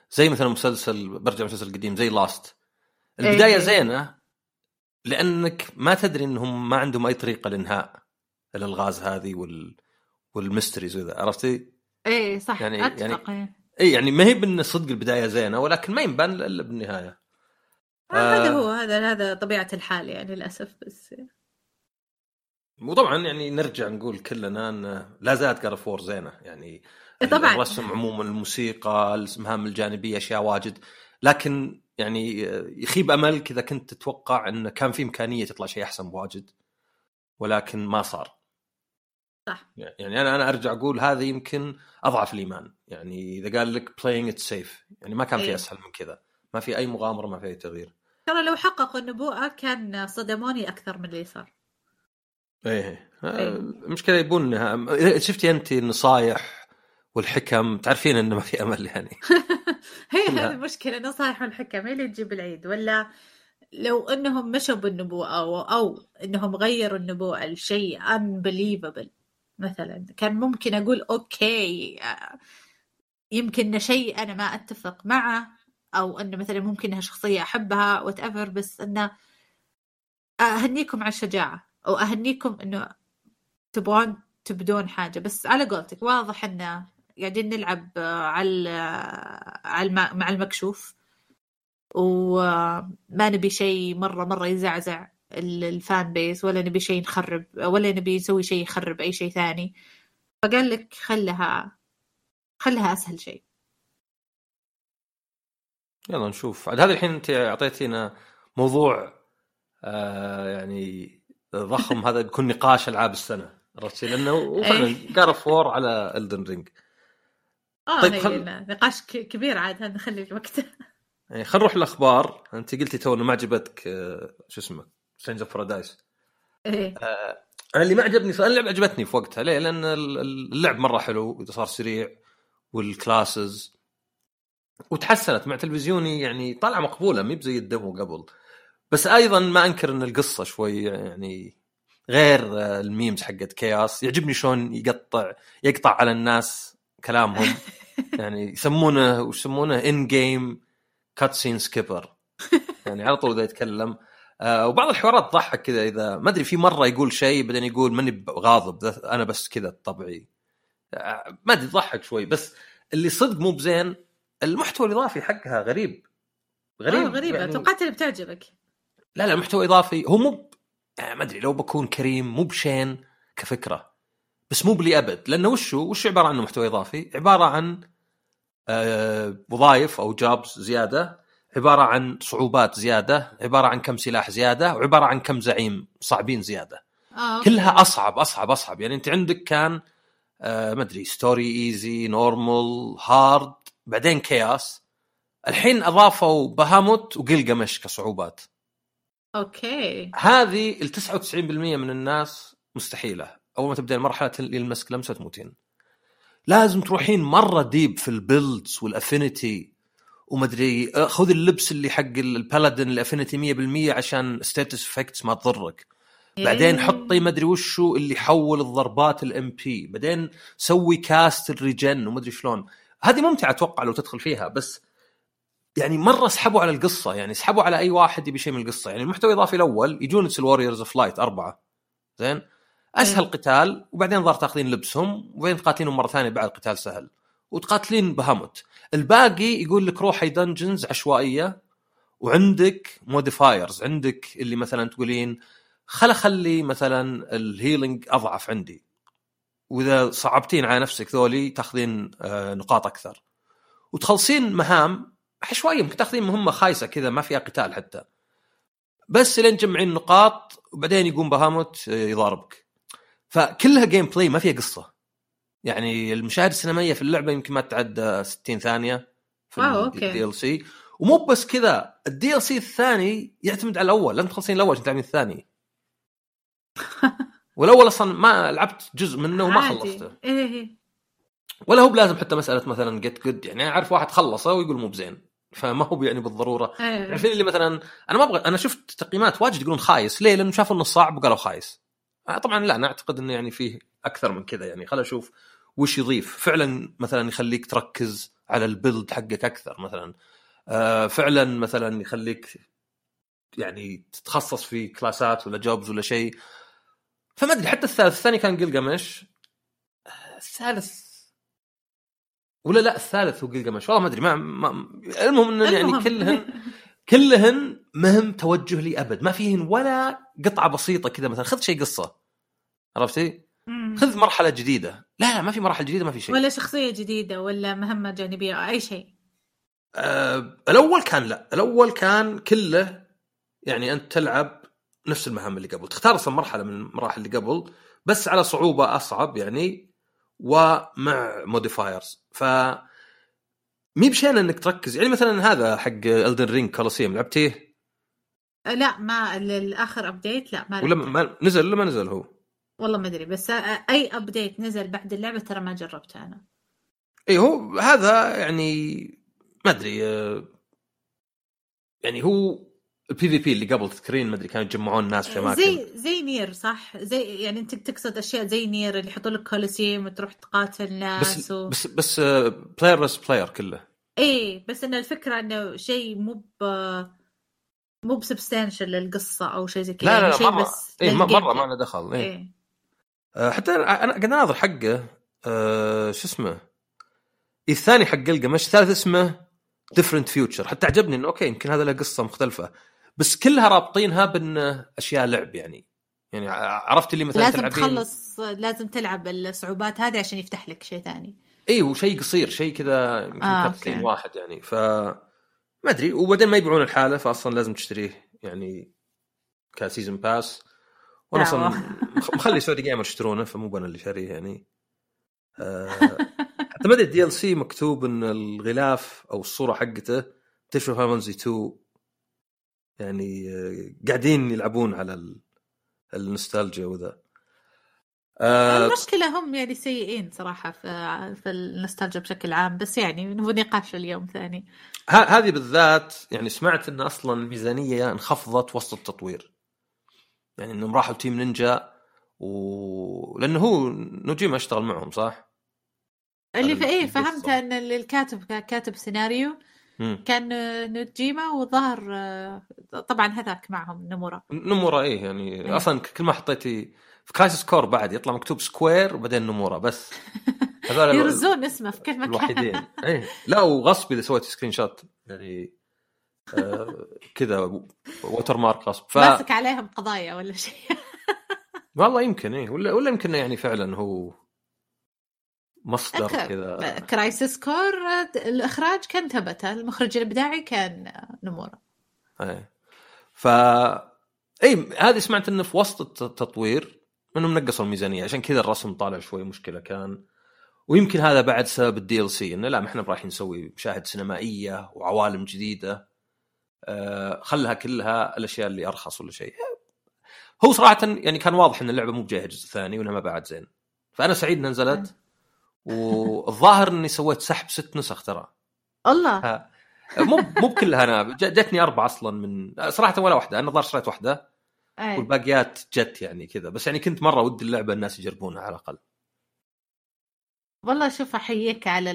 زي مثلا برجع مسلسل قديم زي لاست، البداية زينة لأنك ما تدري إنهم ما عندهم أي طريقة لإنهاء الألغاز هذه والميستريز وذا، عرفتي؟ إيه صح، يعني أتفق. إيه يعني ما هي بأن صدق البداية زينة ولكن ما ينبان إلا بالنهاية. هذا هو هذا طبيعة الحال يعني للأسف. بس وطبعا يعني نرجع نقول كلنا أن لا زالت God of War زينة يعني. طبعا الرسم عموما، الموسيقى، المهام الجانبية، أشياء واجد، لكن يعني يخيب أملك إذا كنت تتوقع أن كان في إمكانية تطلع شيء أحسن بواجد ولكن ما صار. صح. يعني أنا أرجع أقول هذا يمكن أضعف الإيمان. يعني إذا قال لك playing it safe يعني ما كان في أسهل من كذا، ما في أي مغامرة، ما في أي تغيير. ترى لو حققوا النبوءة كان صدموني أكثر من اللي صار. إيه مشكلة يبونها. شفتي أنت النصايح والحكم، تعرفين إنه ما في أمل يعني. هي هذه المشكلة، نصائح والحكم هي اللي تجيب العيد. ولا لو إنهم مشوا بالنبوءة أو إنهم غيروا النبوءة لشيء unbelievable مثلا، كان ممكن أقول أوكي يمكن شيء أنا ما أتفق معه، أو أنه مثلا ممكن إنها شخصية أحبها whatever، بس أنه أهنيكم على الشجاعة أو أهنيكم إنه تبغون تبدون حاجة. بس على قولتك واضح إنه قاعدين نلعب مع المكشوف، وما نبي شيء مرة يزعزع الفان بيس، ولا نبي شيء نخرب، ولا نبي نسوي شيء يخرب أي شيء ثاني. فقال لك خلها أسهل شيء. يلا نشوف. هذا الحين أنت أعطيتينا موضوع يعني ضخم. هذا بيكون نقاش ألعاب السنة، عرفتي؟ لأنه فعلا God of War على Elden Ring. طيب نقاش كبير عاد، هذا نخلي الوقت. يعني خلينا نروح الأخبار. أنت قلتي تو إنه ما عجبتك شو اسمه Stranger of Paradise. أنا اللي ما عجبني اللعبة عجبتني في وقتها. ليه؟ لأن اللعب مرة حلو وإذا صار سريع والكلاسز وتحسنت مع تلفزيوني، يعني طالعة مقبولة، مي بزي الدمو قبل. بس أيضا ما أنكر أن القصة شوي يعني غير الميمز حقت كياس. يعجبني شلون يقطع على الناس كلامهم. يعني يسمونه in game cutscene skipper، يعني على طول إذا يتكلم. وبعض الحوارات ضحك كذا، إذا ما أدري في مرة يقول شيء بعدين يقول ماني غاضب أنا بس كذا طبيعي. ما أدري ضحك شوي. بس اللي صدق مو بزين المحتوى الإضافي حقها غريب. غريبة يعني توقعت اللي بتعجبك. لا المحتوى إضافي هو مو يعني ما أدري، لو بكون كريم مو بشين كفكرة، بس مو بلي أبد. لأنه وش عبارة عنه محتوى إضافي؟ عبارة عن وظائف أو جابز زيادة، عبارة عن صعوبات زيادة، عبارة عن كم سلاح زيادة، وعبارة عن كم زعيم صعبين زيادة. كلها أصعب. يعني أنت عندك كان ما أدري ستوري إيزي، نورمال، هارد، بعدين كياس. الحين أضافوا بهاموت وقلقمش كصعوبات. أوكي. هذه 99% من الناس مستحيلة. أول ما تبدأ المرحلة المسك لمسة تموتين. لازم تروحين مرة ديب في البيلدز والأفينيتي ومدري. خذ اللبس اللي حق البالادين الأفينيتي 100% عشان ستاتس افكتس ما تضرك. بعدين حطي مدري وشو اللي حول الضربات الام بي. بعدين سوي كاست الريجن ومدري شلون. هذه ممتعة أتوقع لو تدخل فيها، بس يعني مرة سحبوا على القصة. يعني سحبوا على أي واحد يبي شيء من القصة. يعني المحتوى الإضافي الأول يجون الواريورز اوف لايت 4 زين أسهل قتال، وبعدين ضار تاخذين لبسهم وبعدين تقاتلينهم مرة ثانية بعد قتال سهل وتقاتلين بهاموت. الباقي يقول لك روحي دنجنز عشوائية وعندك موديفايرز. عندك اللي مثلا تقولين خلي مثلا الهيلينج أضعف عندي، وإذا صعبتين على نفسك ذولي تاخذين نقاط أكثر وتخلصين مهام عشوائية. ممكن تاخذين مهمة خايسة كذا ما فيها قتال حتى، بس لين تجمعين نقاط وبعدين يقوم بهاموت يضاربك. فكلها جيم بلاي ما فيها قصة. يعني المشاهد السينمائية في اللعبة يمكن ما تعدى 60 ثانية في الدي ال سي. ومو بس كذا، الدي ال سي الثاني يعتمد على الأول. لن تخلصين الأول عشان تعملين الثاني. والأول أصلا ما لعبت جزء منه وما خلصته. ولا هو بلازم حتى مسألة مثلا get good. يعني أعرف واحد خلصه ويقول مو بزين، فما هو يعني بالضرورة. عارفين اللي مثلا أنا ما أبغى. أنا شفت تقييمات واجد يقولون خايس. ليه؟ لأنه شافوا إنه صعب وقالوا خايس. طبعا لا، أنا أعتقد إنه يعني فيه أكثر من كذا. يعني خلنا نشوف وش يضيف فعلا، مثلا يخليك تركز على البيلد حقك اكثر مثلا، فعلا مثلا يخليك يعني تتخصص في كلاسات ولا جوبز ولا شيء. فما ادري، حتى الثاني كان جلجمش، الثالث ولا لا الثالث هو جلجمش والله ما ادري، المهم ان يعني كلهن مهم توجه لي ابد، ما فيهن ولا قطعه بسيطه كذا مثلا خذ شيء قصه، عرفتي؟ خذ مرحله جديده، لا ما في مراحل جديده، ما في شيء، ولا شخصيه جديده ولا مهمه جانبيه أو اي شيء. الاول كان كله يعني انت تلعب نفس المهام اللي قبل، تختار اصلا مرحله من المراحل اللي قبل بس على صعوبه اصعب يعني، ومع موديفايرز. ف مي بشان انك تركز يعني مثلا هذا حق Elden Ring كولوسيوم لعبتيه؟ لا ما الاخر ابديت لا ما ولا ما نزل ولا ما نزل هو؟ والله ما ادري، بس اي ابديت نزل بعد اللعبه ترى ما جربته انا. اي هو هذا يعني ما ادري، يعني هو البي في بي اللي قبل تذكرين ما ادري كانوا يجمعون الناس في اماكن زي نير صح؟ زي يعني انت تقصد اشياء زي نير اللي يحطوا لك كولوسيوم وتروح تقاتل ناس بس بلاير كله. ايه بس ان الفكره انه شيء مو بسبستانشال للقصه او شيء زي كذا، لا يعني لا شيء مرة. بس مره ما له دخل. إيه. حتى انا قاعد اناظر حقه شو اسمه الثاني حق القمش، الثالث اسمه different future، حتى عجبني انه اوكي يمكن هذا له قصه مختلفه بس كلها رابطينها بان اشياء لعب يعني عرفت اللي مثلا لازم تلعبين تخلص، لازم تلعب الصعوبات هذه عشان يفتح لك شيء ثاني. اي وشيء قصير شيء كذا يمكن كاتسين واحد يعني، ف ما ادري. وبعدين ما يبيعون الحاله فاصلا لازم تشتريه يعني كسيزن باس، وانا اصلا مخلي سعودي جيمر يشترونه فمو انا اللي شاريه يعني. حتى بدأ الدي ال سي مكتوب ان الغلاف او الصوره حقته تشوف فاينل 2 يعني قاعدين يلعبون على النوستالجيا وذا. المشكله هم يعني سيئين صراحه في النوستالجيا بشكل عام، بس يعني هو نقاش اليوم ثاني. هذه بالذات يعني سمعت ان اصلا الميزانيه انخفضت وسط التطوير، يعني انهم راحوا تيم نينجا لانه هو نوجيما اشتغل معهم صح اللي في ايه فهمت ان الكاتب كاتب سيناريو كان نوجيما، وظهر طبعا هذاك معهم نمورا ايه يعني اصلا كل ما حطيتي في كرايسيس كور بعد يطلع مكتوب سكوير وبعدين نمورا بس هذول يرزون اسمه في كل مكان الوحيدين. ايه لا وغصب اذا سويت سكرين شوت يعني كذا ووتر مارك غصب ماسك عليهم قضايا ولا شيء. والله يمكن ايه ولا يمكن يعني فعلا هو مصدر كذا. كرايسيس كور الاخراج كان ثبته، المخرج الابداعي كان نمورا. ايه هذه سمعت انه في وسط التطوير انهم نقصوا الميزانيه عشان كذا الرسم طالع شوي مشكله كان، ويمكن هذا بعد سبب الدي ال سي انه لا ما احنا رايحين نسوي مشاهد سينمائيه وعوالم جديده، خلها كلها الاشياء اللي ارخص ولا شيء. هو صراحه يعني كان واضح ان اللعبه مو بجايه جزء ثاني وانها ما بعد زين، فانا سعيد انها نزلت. والظاهر اني سويت سحب 6 نسخ ترى الله مو بكلها، انا جتني 4 اصلا من صراحه ولا واحده، انا ظهر شريت واحده والباقيات جت يعني كذا، بس يعني كنت مره ودي اللعبه الناس يجربونها على الاقل. والله شوف احييك على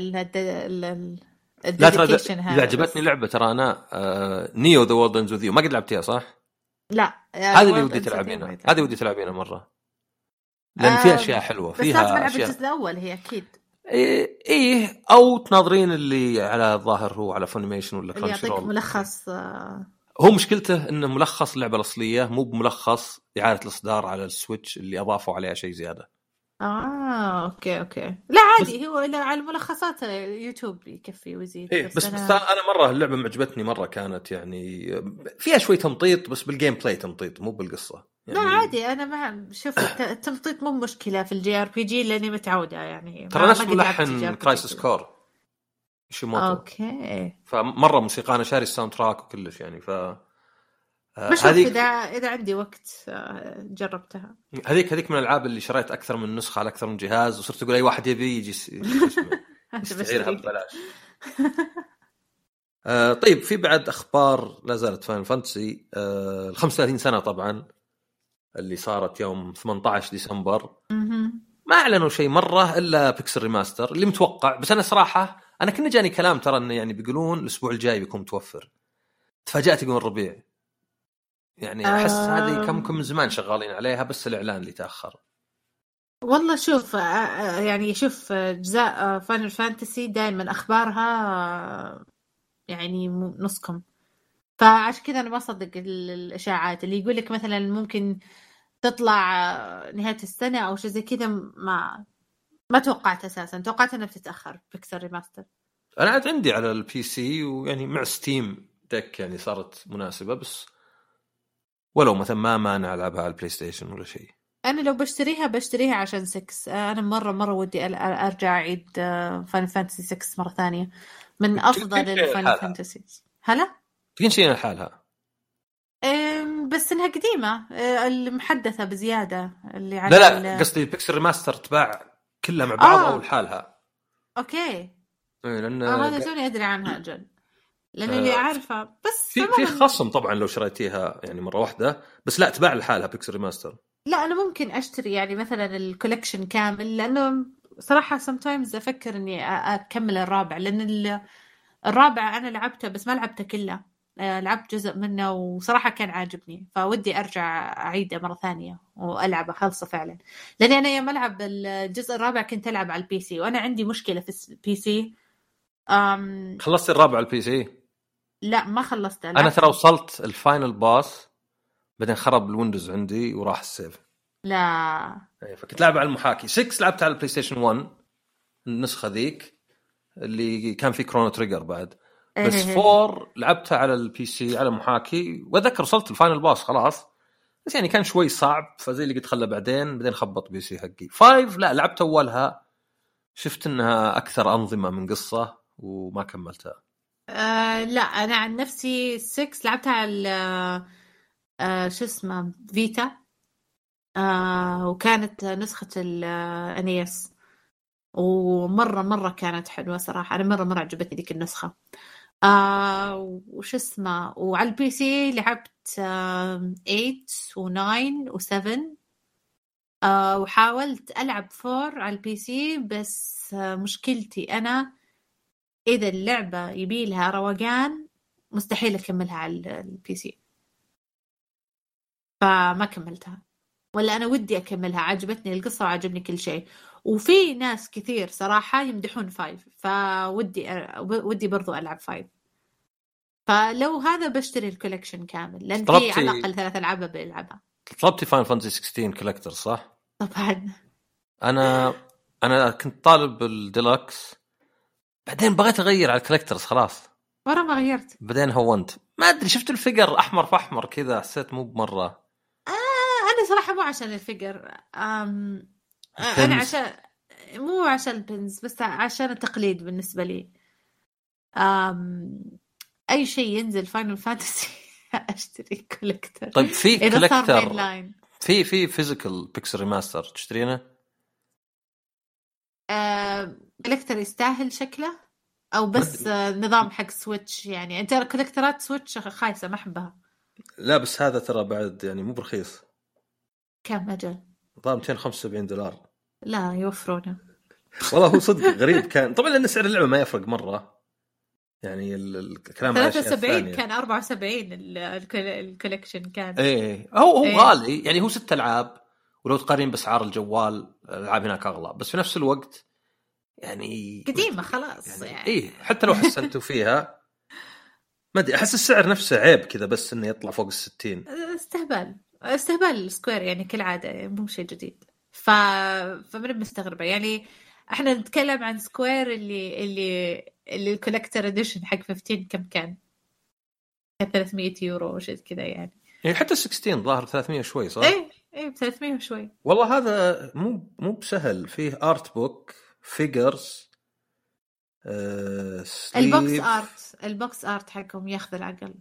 لا ترى اذا عجبتني لعبه ترى انا نيو ذا وورلد اندز وذ يو ما قد لعبتها صح؟ لا هذه اللي ودي تلعبينها، هذه ودي تلعبينها مره لان فيها اشياء حلوه، فيها بس لازم العب الجزء الاول هي اكيد. ايه او تناظرين اللي على الظاهر هو على فونيميشن ولا كرانشي رول ملخص. هو مشكلته انه ملخص اللعبه الاصليه مو بملخص اعاده الاصدار على السويتش اللي اضافوا عليها شيء زياده. اوكي لا عادي، هو على الملخصات يوتيوب يكفي ويزيد. إيه بس انا مره اللعبه معجبتني مره، كانت يعني فيها شوي تمطيط بس بالجيم بلاي تمطيط مو بالقصه يعني. لا عادي انا مع شوف التمطيط مو مشكله في الجي ار بي جي لاني متعوده يعني. ترى نفس ملحن كرايسيس كور شيموتو. اوكي فمره موسيقى انا شاري الساوند تراك وكلش يعني. ف هذيك اذا عندي وقت جربتها. هذيك من الالعاب اللي شريت اكثر من نسخه على اكثر من جهاز، وصرت اقول اي واحد يبي يجي يستعيرها ببلاش. طيب في بعد اخبار لا زالت فاينل فانتسي 35 سنه طبعا اللي صارت يوم 18 ديسمبر. ما اعلنوا شيء مره الا بيكسل ريماستر اللي متوقع. بس انا صراحه انا كنا جاني كلام ترى انه يعني بيقولون الاسبوع الجاي بيكون متوفر. تفاجأت يقولون الربيع. يعني احس هذه كم من زمان شغالين عليها بس الاعلان اللي تاخر. والله شوف يعني شوف اجزاء فاينل فانتسي دائما اخبارها يعني نصكم. فعشان كذا انا ما اصدق الاشاعات اللي يقول لك مثلا ممكن تطلع نهاية السنة او شيء زي كذا. ما توقعت اساسا، توقعت انها بتتاخر بيكسل ريماستر. انا عاد عندي على البي سي ويعني مع ستيم دك يعني صارت مناسبة. بس ولو مثلا ما مانع العبها على البلاي ستيشن ولا شيء. انا لو بشتريها عشان 6. انا مره ودي ارجع اعيد فاينل فانتسي 6 مره ثانيه. من افضل الفاينل فانتسي. هلا تكون شيء لحالها بس انها قديمه المحدثه بزياده اللي على لا قصدي البيكسل ريماستر تباع كلها مع بعض او لحالها. اوكي لان هذا توني ادري عنها اجل. لان اللي عارفه بس في خصم طبعا لو شريتيها يعني مره واحده. بس لا تباع لحالها بيكسل ريماستر. لا انا ممكن اشتري يعني مثلا الكولكشن كامل. لانه صراحه sometimes افكر اني اكمل الرابع. لان الرابع انا لعبته بس ما لعبته كله. لعبت جزء منه وصراحه كان عاجبني. فودي ارجع اعيده مره ثانيه والعبه خلصه فعلا. لاني انا يوم العب الجزء الرابع كنت العب على البي سي وانا عندي مشكله في البي سي. خلصت الرابع على البي سي؟ لا ما خلصت. انا ترى وصلت الفاينل باس بعدين خرب الويندوز عندي وراح السيف. لا فكنت لعب على المحاكي. 6 لعبت على البلاي ستيشن 1 النسخه ذيك اللي كان في كرونو تريجر بعد. بس 4 لعبتها على البي سي على محاكي واذكر وصلت الفاينل باس خلاص. بس يعني كان شوي صعب فزي اللي قلت خله بعدين خبط بي سي حقي. 5 لا لعبت اولها شفت انها اكثر انظمه من قصه وما كملتها. لا انا عن نفسي 6 لعبتها على شو اسمه فيتا. وكانت نسخة الانيس ومرة كانت حلوة صراحة. أنا مرة عجبتني ذيك النسخة. وش اسمه وعلى البي سي لعبت 8 و9 و7. وحاولت ألعب 4 على البي سي بس مشكلتي أنا إذا اللعبة يبيلها روقان مستحيل أكملها على البي سي. فما كملتها. ولا أنا ودي أكملها عجبتني القصة وعجبني كل شيء. وفي ناس كثير صراحة يمدحون 5 فودي برضو ألعب 5. فلو هذا بشتري الكولكشن كامل لأن في على الأقل 3 ألعاب بلعبها. طلبتي فاين فانتسي 16 كولكتر صح؟ طبعا. أنا كنت طالب الديلوكس بعدين بغيت أغير على الكولكترز خلاص. ورا ما غيرت بعدين هونت ما أدري شفت الفيجر أحمر في أحمر كذا حسيت مو بمرة. أنا صراحة مو عشان الفيجر. أنا عشان مو عشان البنز بس عشان التقليد بالنسبة لي. أي شيء ينزل فاينل فانتسي أشتري كولكتر. طيب في كولكتر في فيزيكال بيكسل ريماستر تشترينه؟ كولكتر يستاهل شكله أو بس نظام حق سويتش؟ يعني أنت كولكترات سويتش خايسة ما أحبها. لا بس هذا ترى بعد يعني مو برخيص. كم أجل؟ ضام $275. لا يوفرونه والله هو صدق غريب كان طبعا لأن سعر اللعبة ما يفرق مرة. يعني الكلام 73 كان 74 الكولكشن كان. ايه هو غالي يعني هو 6 ألعاب. ولو تقارن بأسعار الجوال الألعاب هناك أغلى بس في نفس الوقت يعني قديمة خلاص يعني. ايه حتى لو حسنتوا فيها ما ادري احس السعر نفسه عيب كذا بس انه يطلع فوق 60. استهبال سكوير يعني كالعادة مو شيء جديد. فمن مستغربة يعني احنا نتكلم عن سكوير اللي الكولكتر اديشن حق 15 كم كان 300 يورو شيء كذا يعني حتى 16 ظاهر 300 شوي صح؟ ايه 300 شوي. والله هذا مو بسهل. فيه ارت بوك فيجرز البوكس ارت حقهم ياخذ العقل.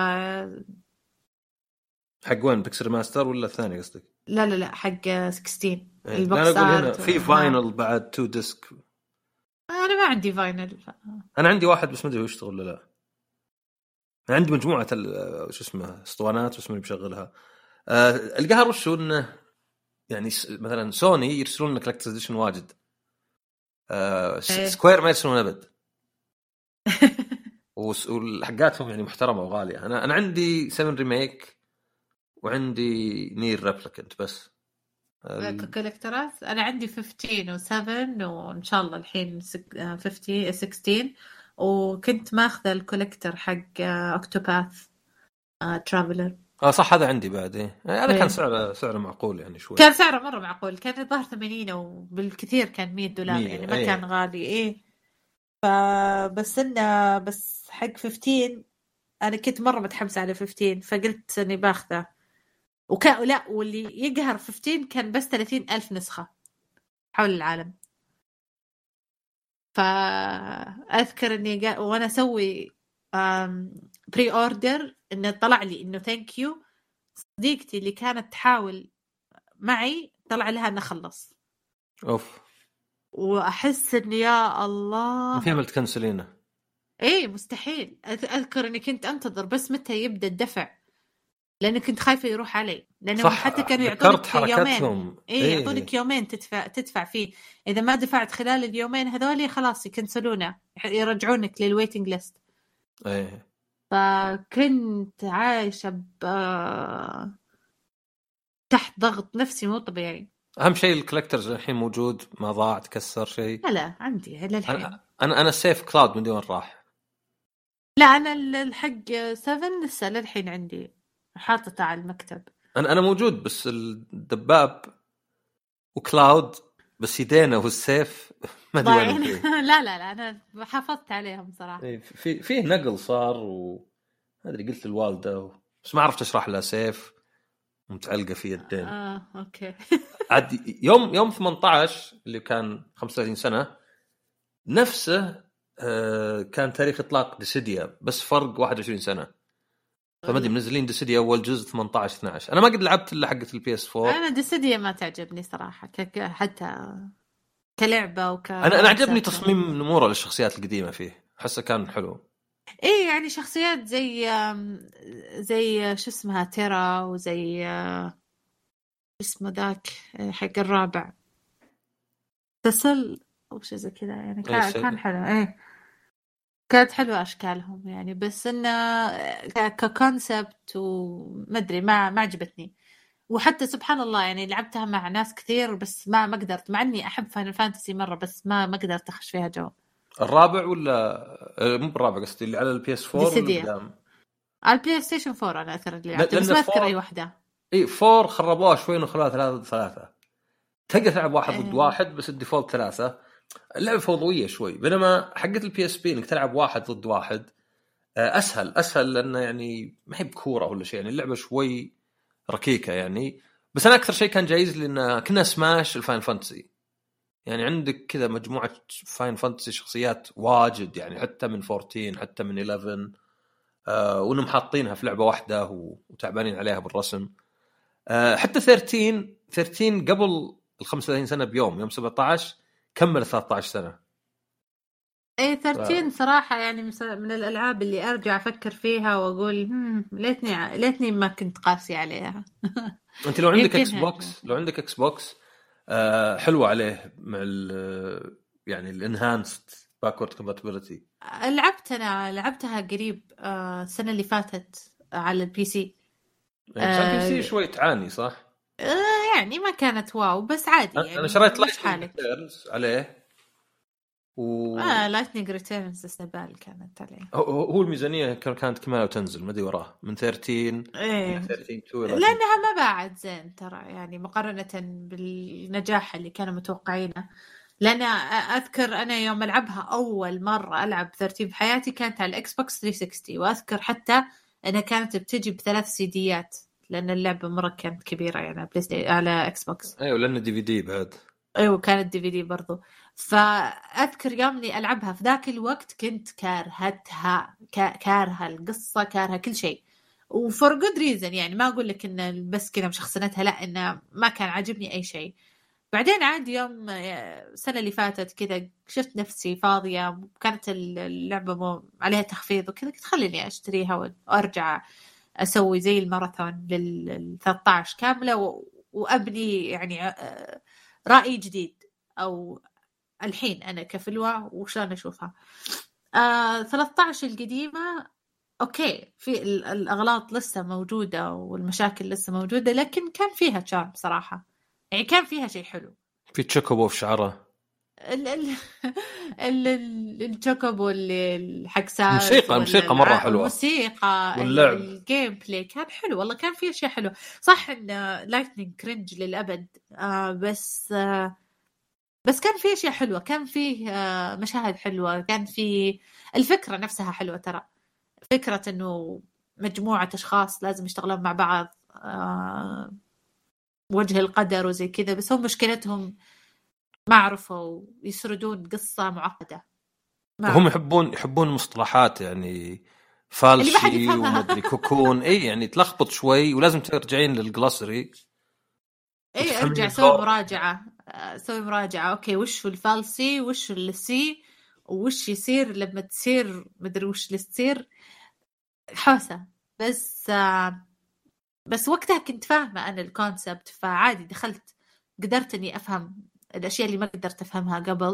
حق وين بيكسل ماستر ولا الثاني قصدك؟ لا حق 16 البوكس ارت. هنا في فاينل بعد 2 ديسك. انا ما عندي فاينل. انا عندي واحد بس ما ادري يشتغل ولا لا. انا عندي مجموعه شو اسمه اسطوانات بس ما بشغلها. القهر وشو انه يعني مثلا سوني يرسلون لك كولكترز اديشن واجد، سكوير ما يرسلون ابد. والحقاتهم يعني محترمه وغاليه. انا عندي 7 ريميك وعندي نير ريبليكنت بس كولكترات. انا عندي 15 و7 وان شاء الله الحين 15 16. وكنت ماخذه الكولكتر حق اوكتوباث ترافلر. صح هذا عندي بعد. هذا كان إيه. سعره معقول يعني شوي. كان سعره مره معقول، كان الظاهر 80 وبالكثير كان $100 يعني ما كان غالي. ايه فبس انه بس حق 15 انا كنت مره متحمسه على 15 فقلت اني باخذه. لا واللي يقهر 15 كان بس 30,000 نسخه حول العالم. فأذكر إني وأنا أسوي بري أوردر إنه طلع لي إنه ثانك يو. صديقتي اللي كانت تحاول معي طلع لها إنه خلص. أوف. وأحس إنه يا الله ما في عمل تكنسلينه. إيه مستحيل. أذكر إني كنت أنتظر بس متى يبدأ الدفع، لأني كنت خايفة يروح علي، لأنهم حتى كانوا يعطونك يومين. إيه يعطونك يومين تدفع فيه. إذا ما دفعت خلال اليومين هذولي خلاص يكنسلونه، يرجعونك للويتنج ليست. إيه. فكنت عايشة تحت ضغط نفسي مو طبيعي. أهم شيء الكولكترز الحين موجود، ما ضاع تكسر شيء. لا عندي إلى الحين. أنا السيف كلاود من دون راح. لا أنا الحق 7 لسه للحين عندي حاطته على المكتب. أنا موجود بس الدباب وكلاود بس يدينا والسيف ما ادري وين. لا انا حافظت عليهم صراحه. فيه نقل صار ما ادري، قلت للوالده بس ما عرفت اشرح لها سيف متعلقه في يدين. اوكي. عاد يوم 18 اللي كان 35 سنه نفسه كان تاريخ اطلاق ديسيديا بس فرق 21 سنه. فما ادري منزلين ديسيديا اول جزء 18 12. انا ما قد لعبت الا حقه البي اس 4. انا ديسيديا ما تعجبني صراحه حتى كلعبه انا عجبني تصميم نموره للشخصيات القديمه فيه، حسه كان حلو. ايه يعني شخصيات زي شو اسمها تيرا، وزي اسمه ذاك حق الرابع تسل او شيء زي كذا يعني. كان حلو. ايه كانت حلوة أشكالهم يعني، بس إنه ككونسبت وما أدري ما عجبتني. وحتى سبحان الله يعني لعبتها مع ناس كثير بس ما قدرت، مع إني أحب فاينل فانتسي مرة بس ما قدرت أخش فيها جو. الرابع ولا مو بالرابع قصدي اللي على البي اس 4 ولا قدام؟ على البلاي ستيشن 4 أنا أثر اللي لعبته بس ما أذكر أي واحدة. إيه 4 خربوها شوي وخلاها 3 تقدر تلعب واحد ضد واحد بس الديفولت 3. اللعبة فوضوية شوي، بينما حقت البي اس بي انك تلعب واحد ضد واحد اسهل لانه يعني ما هي بكوره ولا شيء، يعني اللعبة شوي ركيكة يعني. بس انا اكثر شيء كان جايز لان كنا سماش الفاين فانتسي، يعني عندك كذا مجموعة فاين فانتسي شخصيات واجد يعني، حتى من 14 حتى من 11 وانهم حاطينها في لعبة واحدة وتعبانين عليها بالرسم. حتى 13 قبل 35 سنة بيوم 17 كمل 13 سنة. ايه 13 صراحة يعني من الألعاب اللي أرجع أفكر فيها وأقول ليتني ما كنت قاسي عليها. أنت لو عندك اكس بوكس حلوة عليه مع يعني الانهانسد باكورد كومباتيبلتي. لعبتها قريب السنة اللي فاتت على البي سي. البي سي شوي تعاني صح؟ يعني ما كانت واو بس عادي يعني. أنا شريت لايتنينج ريتيرنز عليه لايتنينج ريتيرنز استبال كانت عليه. هو الميزانية كانت كمان وتنزل ما دي وراه من 13 لأنها ما باعت زين ترى يعني مقارنة بالنجاح اللي كانوا متوقعينه. لأن أذكر أنا يوم ألعبها أول مرة ألعب 13 في حياتي كانت على الإكس بوكس 360، وأذكر حتى أنها كانت بتجي ب3 سيديات لأن اللعبة مرة كانت كبيرة يعني على إكس بوكس. أيوة لأن DVD بعد. أيوة كانت DVD برضو. فأذكر يومني ألعبها في ذاك الوقت كنت كارهتها، كارهة القصة، كارهة كل شيء، وفور جود ريزن يعني. ما أقول لك إن بس كذا مشخصنتها، لا إنه ما كان عاجبني أي شيء. بعدين عادي يوم السنة اللي فاتت كذا شفت نفسي فاضية، كانت اللعبة عليها تخفيض وكذا، كنت خليني أشتريها وأرجع أسوي زي الماراثون لل13 كاملة وأبني يعني رأي جديد، أو الحين أنا كفلوة وشلون أشوفها. 13 القديمة أوكي، في الأغلاط لسه موجودة والمشاكل لسه موجودة، لكن كان فيها شارم صراحة، يعني كان فيها شيء حلو. في تشوكوبو في شعره، الشوكوبو اللي الحكساس، الموسيقى مرة حلوة، الموسيقى، واللعب الجيم بلاي كان حلو والله، كان فيه أشياء حلوة. صح إن لايتنينج كرنج للأبد، بس كان فيه أشياء حلوة، كان فيه مشاهد حلوة، كان فيه الفكرة نفسها حلوة ترى. فكرة إنه مجموعة أشخاص لازم يشتغلون مع بعض وجه القدر وزي كذا، بس هم مشكلتهم ما عرفوا يسردون قصة معقدة. هم يحبون مصطلحات يعني اللي ما حد فالشي يفهمها. ومدري كوكون اي يعني تلخبط شوي، ولازم ترجعين للجلاسري اي وتفهمين ارجع سوي مراجعة اوكي، وش الفالسي، وش السي، وش يصير لما تصير مدري وش اللي تصير حوسة. بس وقتها كنت فاهمة أنا الكونسبت، فعادي دخلت، قدرت إني أفهم الأشياء اللي ما قدرت أفهمها قبل.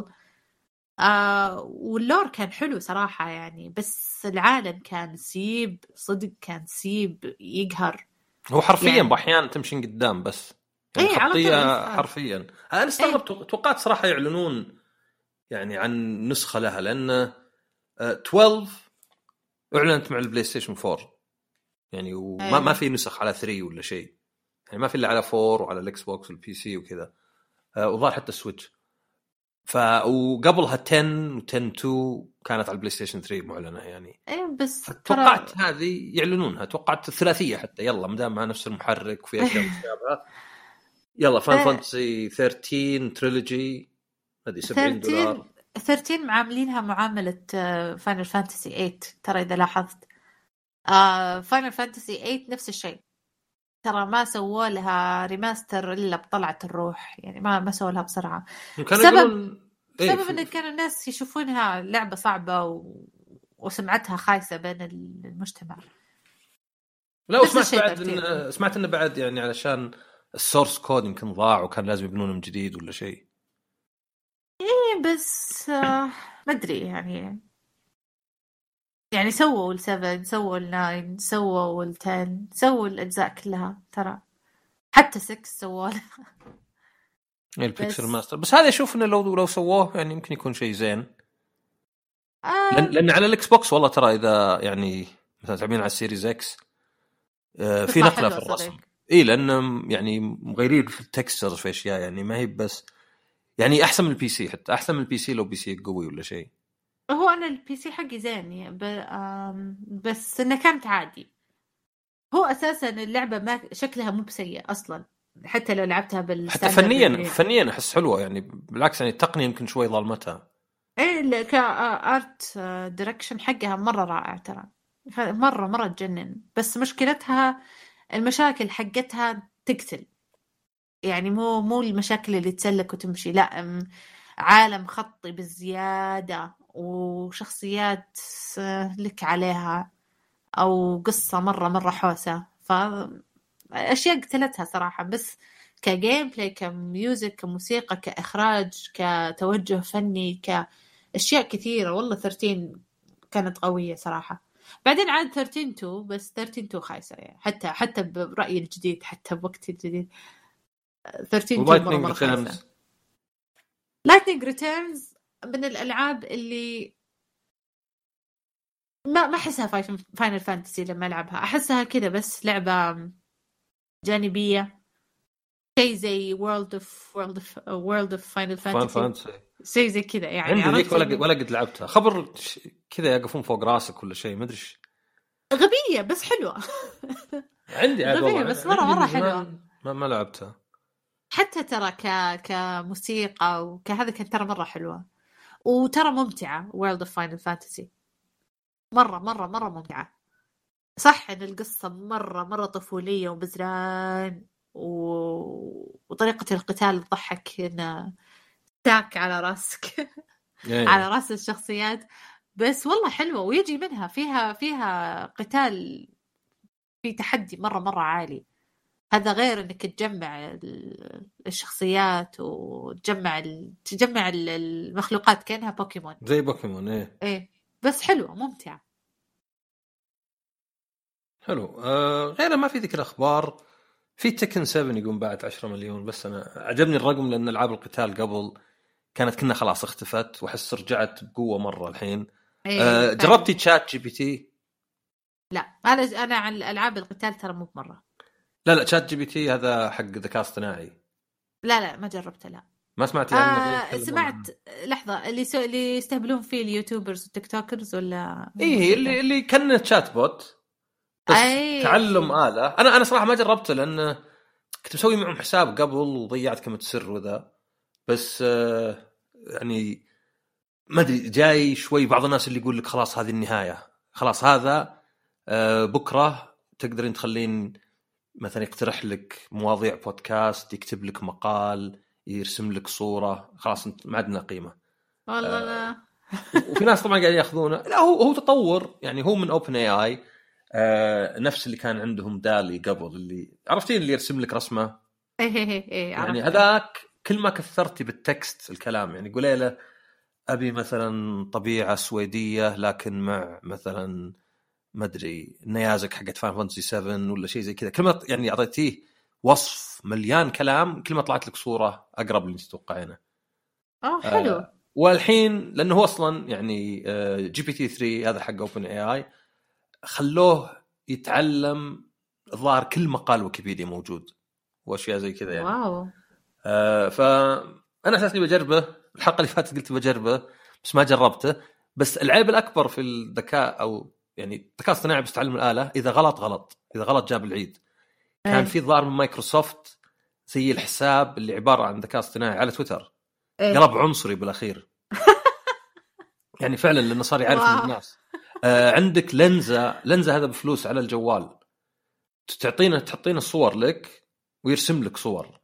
واللور كان حلو صراحة يعني، بس العالم كان سيب صدق، كان سيب يقهر. هو حرفيا يعني بأحيان تمشين قدام بس، يعني ايه على طول خطية حرفيا. أنا استغربت ايه توقعت صراحة يعلنون يعني عن نسخة لها، لأن 12 أعلنت مع البلاي ستيشن 4 يعني، وما ما ايه في نسخ على 3 ولا شيء، يعني ما في إلا على 4 وعلى الإكس بوكس والبي سي وكذا، وظهر حتى السويتش. وقبلها 10 و10 2 كانت على البلاي ستيشن 3 معلنة يعني. ايه بس ترى توقعت هذه يعلنونها، توقعت الثلاثية حتى، يلا مدام مع نفس المحرك وفي أشياء مشابهة، يلا فان فانتسي 13 تريلوجي هذه $70. 13 معاملينها معاملة فاينل فانتسي 8 ترى إذا لاحظت. فاينل فانتسي 8 نفس الشيء ترى، ما سووا لها ريماستر إلا بطلعة الروح، يعني ما سووا لها بسرعة، بسبب إن كانوا الناس يشوفونها لعبة صعبة وسمعتها خايسة بين المجتمع. لا، سمعت إنه بعد يعني علشان السورس كود يمكن ضاع وكان لازم يبنونه من جديد ولا شيء. إيه بس ما أدري يعني سووا ال7، سووا ال9، سووا ال10، سووا الأجزاء كلها ترى، حتى 6 سووا لها. البيكسل ماستر بس هذا أشوف إنه لو سووه يعني يمكن يكون شيء زين. لأن على الإكس بوكس والله ترى إذا يعني مثلا تعبين على السيريز إكس في نقلة في الرسم. إيه لأن يعني مغيرين في التكستشر في أشياء، يعني ما هي بس يعني أحسن من البي سي، حتى أحسن من البي سي لو بي سي قوي ولا شيء. هو أنا البي سي حقي زين بس إنه كانت عادي. هو أساسا اللعبة ما شكلها مو بسيء أصلا، حتى لو لعبتها حتى فنيا أحس حلوة يعني، بالعكس يعني التقنية يمكن شوي ظلمتها. إيه كأرت ديركشن حقها مرة رائع ترى، مرة تجنن. بس مشكلتها المشاكل حقتها تقتل، يعني مو المشاكل اللي تسلك وتمشي، لا عالم خطي بالزيادة وشخصيات لك عليها، أو قصة مرة حوسة، فأشياء قتلتها صراحة. بس كجيم بلاي، كميوزك، كموسيقى، كإخراج، كتوجه فني، كأشياء كثيرة والله 13 كانت قوية صراحة. بعدين عاد 13-2، بس 13-2 خايسة يعني، حتى برأيي الجديد، حتى بوقتي الجديد 13-2 مرة خايسة. لايتنينج ريتيرنز من الألعاب اللي ما أحسها فاينل فانتسي لما ألعبها، أحسها كذا بس لعبة جانبية، شيء زي وورلد اوف فاينل فانتسي، شيء زي كذا يعني. عندي ذيك ولا قد لعبتها، خبر كذا يقفون فوق راسك ولا شيء، ما ادري ايش، غبية بس حلوة. عندي غبية بس مرة حلوة. ما لعبتها. حتى ترى كموسيقى وكهذا كانت ترى مرة حلوة، وترى ممتعة. وورلد اوف فاينل فانتسي مرة ممتعة. صح ان القصة مرة طفولية وبزران وطريقة القتال تضحك، انه تاك على راسك على راس الشخصيات، بس والله حلوة، ويجي منها فيها قتال في تحدي مرة عالي. هذا غير انك تجمع الشخصيات وتجمع تجمع المخلوقات كأنها بوكيمون زي بوكيمون. ايه بس حلوة ممتعة. حلو. غير ما في ذيك الأخبار. في تكن 7 يقوم بعد 10 مليون، بس أنا عجبني الرقم لأن ألعاب القتال قبل كنا خلاص اختفت، وحس رجعت بقوة مرة الحين. جربتي تشات جي بي تي؟ لا أنا عن الألعاب القتال ترى مو بمرة. لا تشات جي بي تي هذا حق ذكاء اصطناعي. لا ما جربته. لا ما سمعتي عنه؟ سمعت لحظة اللي يستهبلون فيه اليوتيوبرز والتيك توكرز ولا إيه اللي كان تشات بوت بس تعلم آلة. أنا صراحة ما جربته لأن كنت مسوي معهم حساب قبل وضيعت كلمة سر وذا، بس يعني ما أدري جاي شوي بعض الناس اللي يقول لك خلاص هذه النهاية، خلاص هذا بكرة تقدرين تخلين مثلا يقترح لك مواضيع بودكاست، يكتب لك مقال، يرسم لك صورة، خلاص انت ما عندنا قيمة والله. لا وفي ناس طبعا قاعدين ياخذونه. لا هو تطور يعني، هو من اوبن اي اي نفس اللي كان عندهم دالي قبل، اللي عرفتين اللي يرسم لك رسمة. ايه يعني هذاك كل ما كثرتي بالتكست الكلام، يعني قولي له ابي مثلا طبيعة سويدية لكن مع مثلا ما ادري نيازك حقت فان فانتسي 7 ولا شيء زي كذا، كلمه يعني اعطيتيه وصف مليان كلام، كل ما طلعت لك صوره اقرب اللي تتوقعينه. حلو. والحين لانه هو اصلا يعني جي بي تي 3 هذا حق اوبن اي اي خلوه يتعلم الظاهر كل مقال ويكيبيديا موجود واشياء زي كذا يعني. واو. فانا اساسا بجربه. الحلقه اللي فاتت قلت بجربه بس ما جربته. بس العيب الاكبر في الذكاء او يعني الذكاء الاصطناعي بيستعلم الآلة، إذا غلط إذا غلط جاب العيد. كان في ظاهر من مايكروسوفت زي الحساب اللي عبارة عن ذكاء اصطناعي على تويتر قلب عنصري بالأخير. يعني فعلا لأنه صار يعرف من الناس. عندك لنزة هذا بفلوس على الجوال، تحطين الصور لك ويرسم لك صور.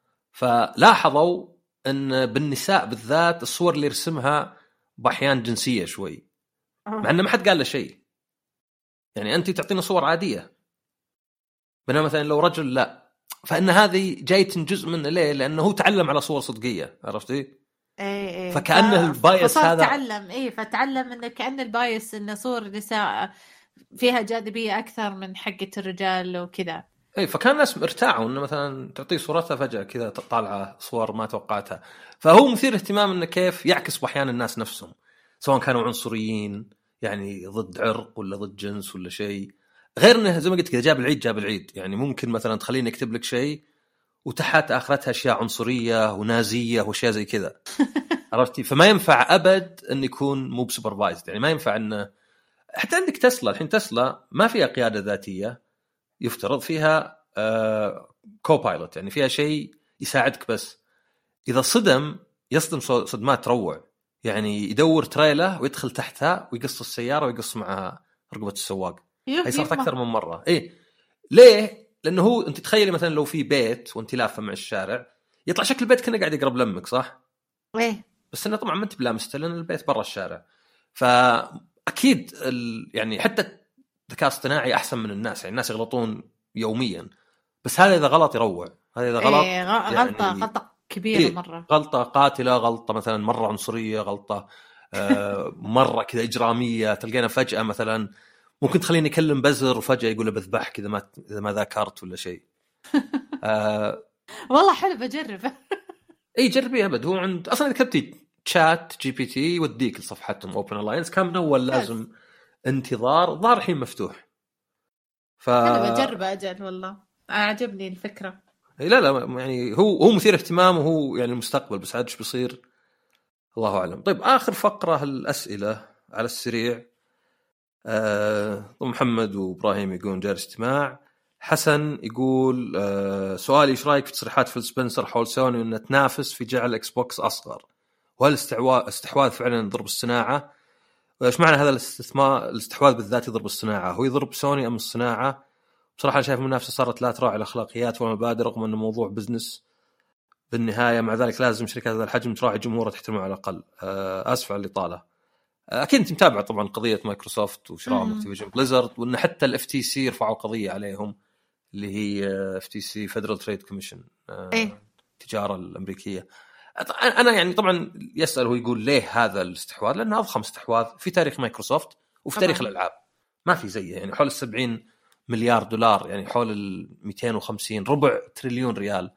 فلاحظوا أن بالنساء بالذات الصور اللي يرسمها بأحيان جنسية شوي، مع أنه ما حد قال له شيء. يعني أنت تعطينا صور عادية، بينما مثلا لو رجل لا. فإن هذه جاي جزء منه ليه؟ لأنه هو تعلم على صور صدقية، عرفتي؟ إيه. فكأنه البايس هذا تعلم فتعلم إنه كأن البايس إنه صور نساء فيها جاذبية أكثر من حقة الرجال وكذا. فكان الناس ارتاعوا إنه مثلا تعطيه صورتها فجأة كذا طالعة صور ما توقعتها. فهو مثير اهتمام إنه كيف يعكس بأحيان الناس نفسهم، سواء كانوا عنصريين يعني ضد عرق ولا ضد جنس ولا شيء. غير انه زي ما قلت كذا جاب العيد. يعني ممكن مثلا تخليني اكتب لك شيء وتحت اخرتها اشياء عنصريه ونازيه واشياء زي كذا. عرفتي؟ فما ينفع ابد ان يكون مو بسوبرفايزد. يعني ما ينفع انه حتى عندك تسلا الحين، تسلا ما فيها قياده ذاتيه، يفترض فيها كوبايلوت، يعني فيها شيء يساعدك. بس اذا يصدم صدمات تروع. يعني يدور تريلا ويدخل تحتها ويقص السياره ويقص معها رقبه السواق. هي صارت أكثر من مرة. ليه؟ لأنه هو أنت تخيلي مثلا لو في بيت وأنت لافة مع الشارع يطلع شكل البيت كأنه قاعد يقرب لمك، صح؟ بس إنه طبعا ما أنت بلامسته لأن البيت برا الشارع. فأكيد يعني حتى الذكاء الاصطناعي أحسن من الناس. يعني الناس يغلطون يوميا، بس هذا إذا غلط يروع. هذا إذا غلط غلطة كبيرة مرة، غلطة قاتلة، غلطة مثلا مرة عنصرية، غلطة مرة كذا إجرامية. تلقينا فجأة مثلا ممكن تخليني أكلم بزر وفجأة يقول بذبحك إذا ما ذاكرت ولا شيء. والله حلو بجرب. جربي أبد. هو عند أصلا إذا كتبتي تشات جي بي تي يوديك لصفحتهم أوبن ألاينس. كان من أول لازم انتظار، ظهر الحين مفتوح. أنا بجرب أجل. والله أعجبني الفكرة. لا يعني هو مثير اهتمام، وهو يعني المستقبل، بس عاد ايش بيصير الله أعلم. طيب آخر فقرة الأسئلة على السريع. محمد وإبراهيم يقولون جاري استماع. حسن يقول سؤالي ايش رايك في تصريحات فيل سبنسر حول سوني انها تنافس في جعل اكس بوكس اصغر؟ وهل استحواذ فعلا يضرب الصناعه؟ وايش معنى هذا الاستحواذ بالذات يضرب الصناعه؟ هو يضرب سوني ام الصناعه؟ بصراحه انا شايف المنافسه صارت لا تراعي الاخلاقيات والمبادئ، رغم انه موضوع بزنس بالنهايه. مع ذلك لازم شركات هذا الحجم تراعي جمهورها تحترمه على الاقل. اسف على الاطاله. اكيد انت متابع طبعا قضيه مايكروسوفت وشراء اكتيفيجن بليزرد، وان حتى الاف تي سي رفعوا قضيه عليهم اللي هي FTC Federal Trade Commission التجارة الأمريكية. أنا يعني طبعا يسأل هو يقول ليه هذا الاستحواذ؟ لأنه أضخم استحواذ في تاريخ مايكروسوفت وفي طبعاً تاريخ الألعاب، ما في زيه، يعني حول 70 مليار دولار، يعني حول 250 ربع تريليون ريال.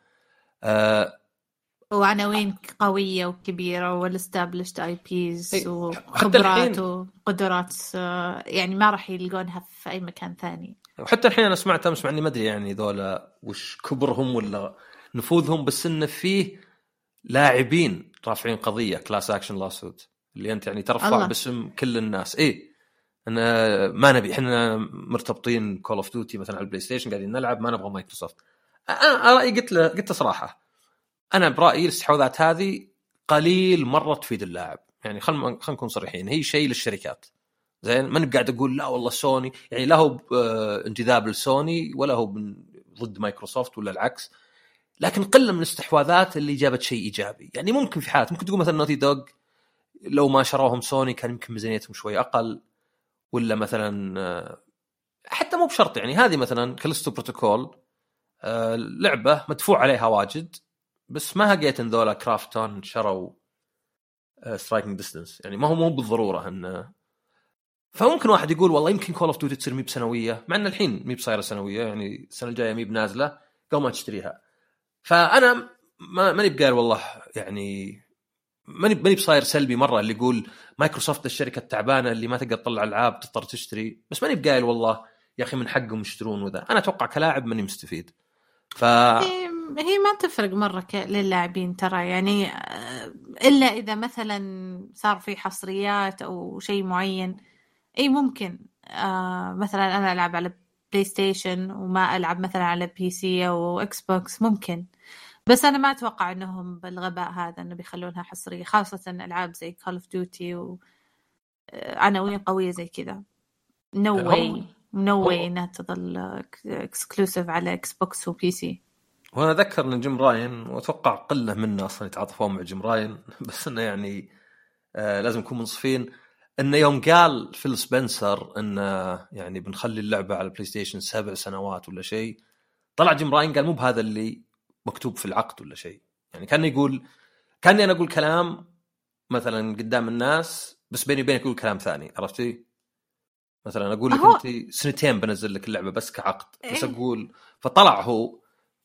وعناوين قوية وكبيرة والاستابلشت IPs وخبرات وقدرات يعني ما راح يلقونها في أي مكان ثاني. وحتى الحين أنا سمعت أمس، معني ما أدري يعني ذولا وش كبرهم ولا نفوذهم، بس إنه فيه لاعبين رافعين قضية كلاس أكشن لاسوت اللي أنت يعني ترفع باسم كل الناس. أنا ما نبي، إحنا مرتبطين كول أوف دوتي مثلا على البلاي ستيشن قاعدين نلعب، ما نبغى مايكروسوفت. أنا رأيي قلت صراحة، أنا برأيي الاستحواذات هذه قليل مرة تفيد اللاعب. يعني خلنا نكون صريحين، هي شيء للشركات زين، ما نقعد أقول لا والله سوني، يعني لا هو انجذاب لسوني ولا هو ضد مايكروسوفت ولا العكس، لكن قلة من الاستحواذات اللي جابت شيء إيجابي. يعني ممكن في حالات ممكن تقول مثلا نوتي دوغ لو ما شروهم سوني كان يمكن ميزانيتهم شوي أقل، ولا مثلا حتى مو بشرط، يعني هذه مثلا كاليستو بروتوكول لعبة مدفوع عليها واجد، بس ما هقيت ان ذولا كرافتون شروا سترايكنج ديستنس، يعني ما هو بالضرورة انه. فممكن واحد يقول والله يمكن كول اوف ديوتي تصير ميب سنوية، مع ان الحين ميب صايرة سنوية، يعني السنة الجاية ميب نازلة قبل ما تشتريها. فأنا ماني بقال والله، يعني ماني بصاير سلبي مرة اللي يقول مايكروسوفت الشركة التعبانة اللي ما تقدر تطلع ألعاب تضطر تشتري، بس ماني بقال والله يا أخي من حقهم يشترون وذا. أنا أتوقع كلاعب ماني مستفيد. هي ما تفرق مرة للاعبين ترى، يعني إلا إذا مثلا صار في حصريات أو شيء معين، أي ممكن مثلا أنا ألعب على بلاي ستيشن وما ألعب مثلا على بي سي أو إكس بوكس ممكن، بس أنا ما أتوقع أنهم بالغباء هذا أنه بيخلونها حصرية، خاصة ألعاب زي Call of Duty وعناوين قوية زي كذا. no way إنها تظل exclusive على إكس بوكس وبي سي. وأنا أذكر أن جيم راين، وأتوقع قلة منا أصلا يتعاطفون مع جيم راين، بس إنه يعني لازم نكون منصفين، إنه يوم قال فيل سبنسر إنه يعني بنخلي اللعبة على بلاي ستيشن 7 سنوات ولا شيء، طلع جيم راين قال مو بهذا اللي مكتوب في العقد ولا شيء. يعني كاني أنا أقول كلام مثلا قدام الناس، بس بيني وبينك أقول كلام ثاني، عرفتي؟ مثلا أقول لك أنت سنتين بنزل لك اللعبة بس كعقد، بس أقول فطلع هو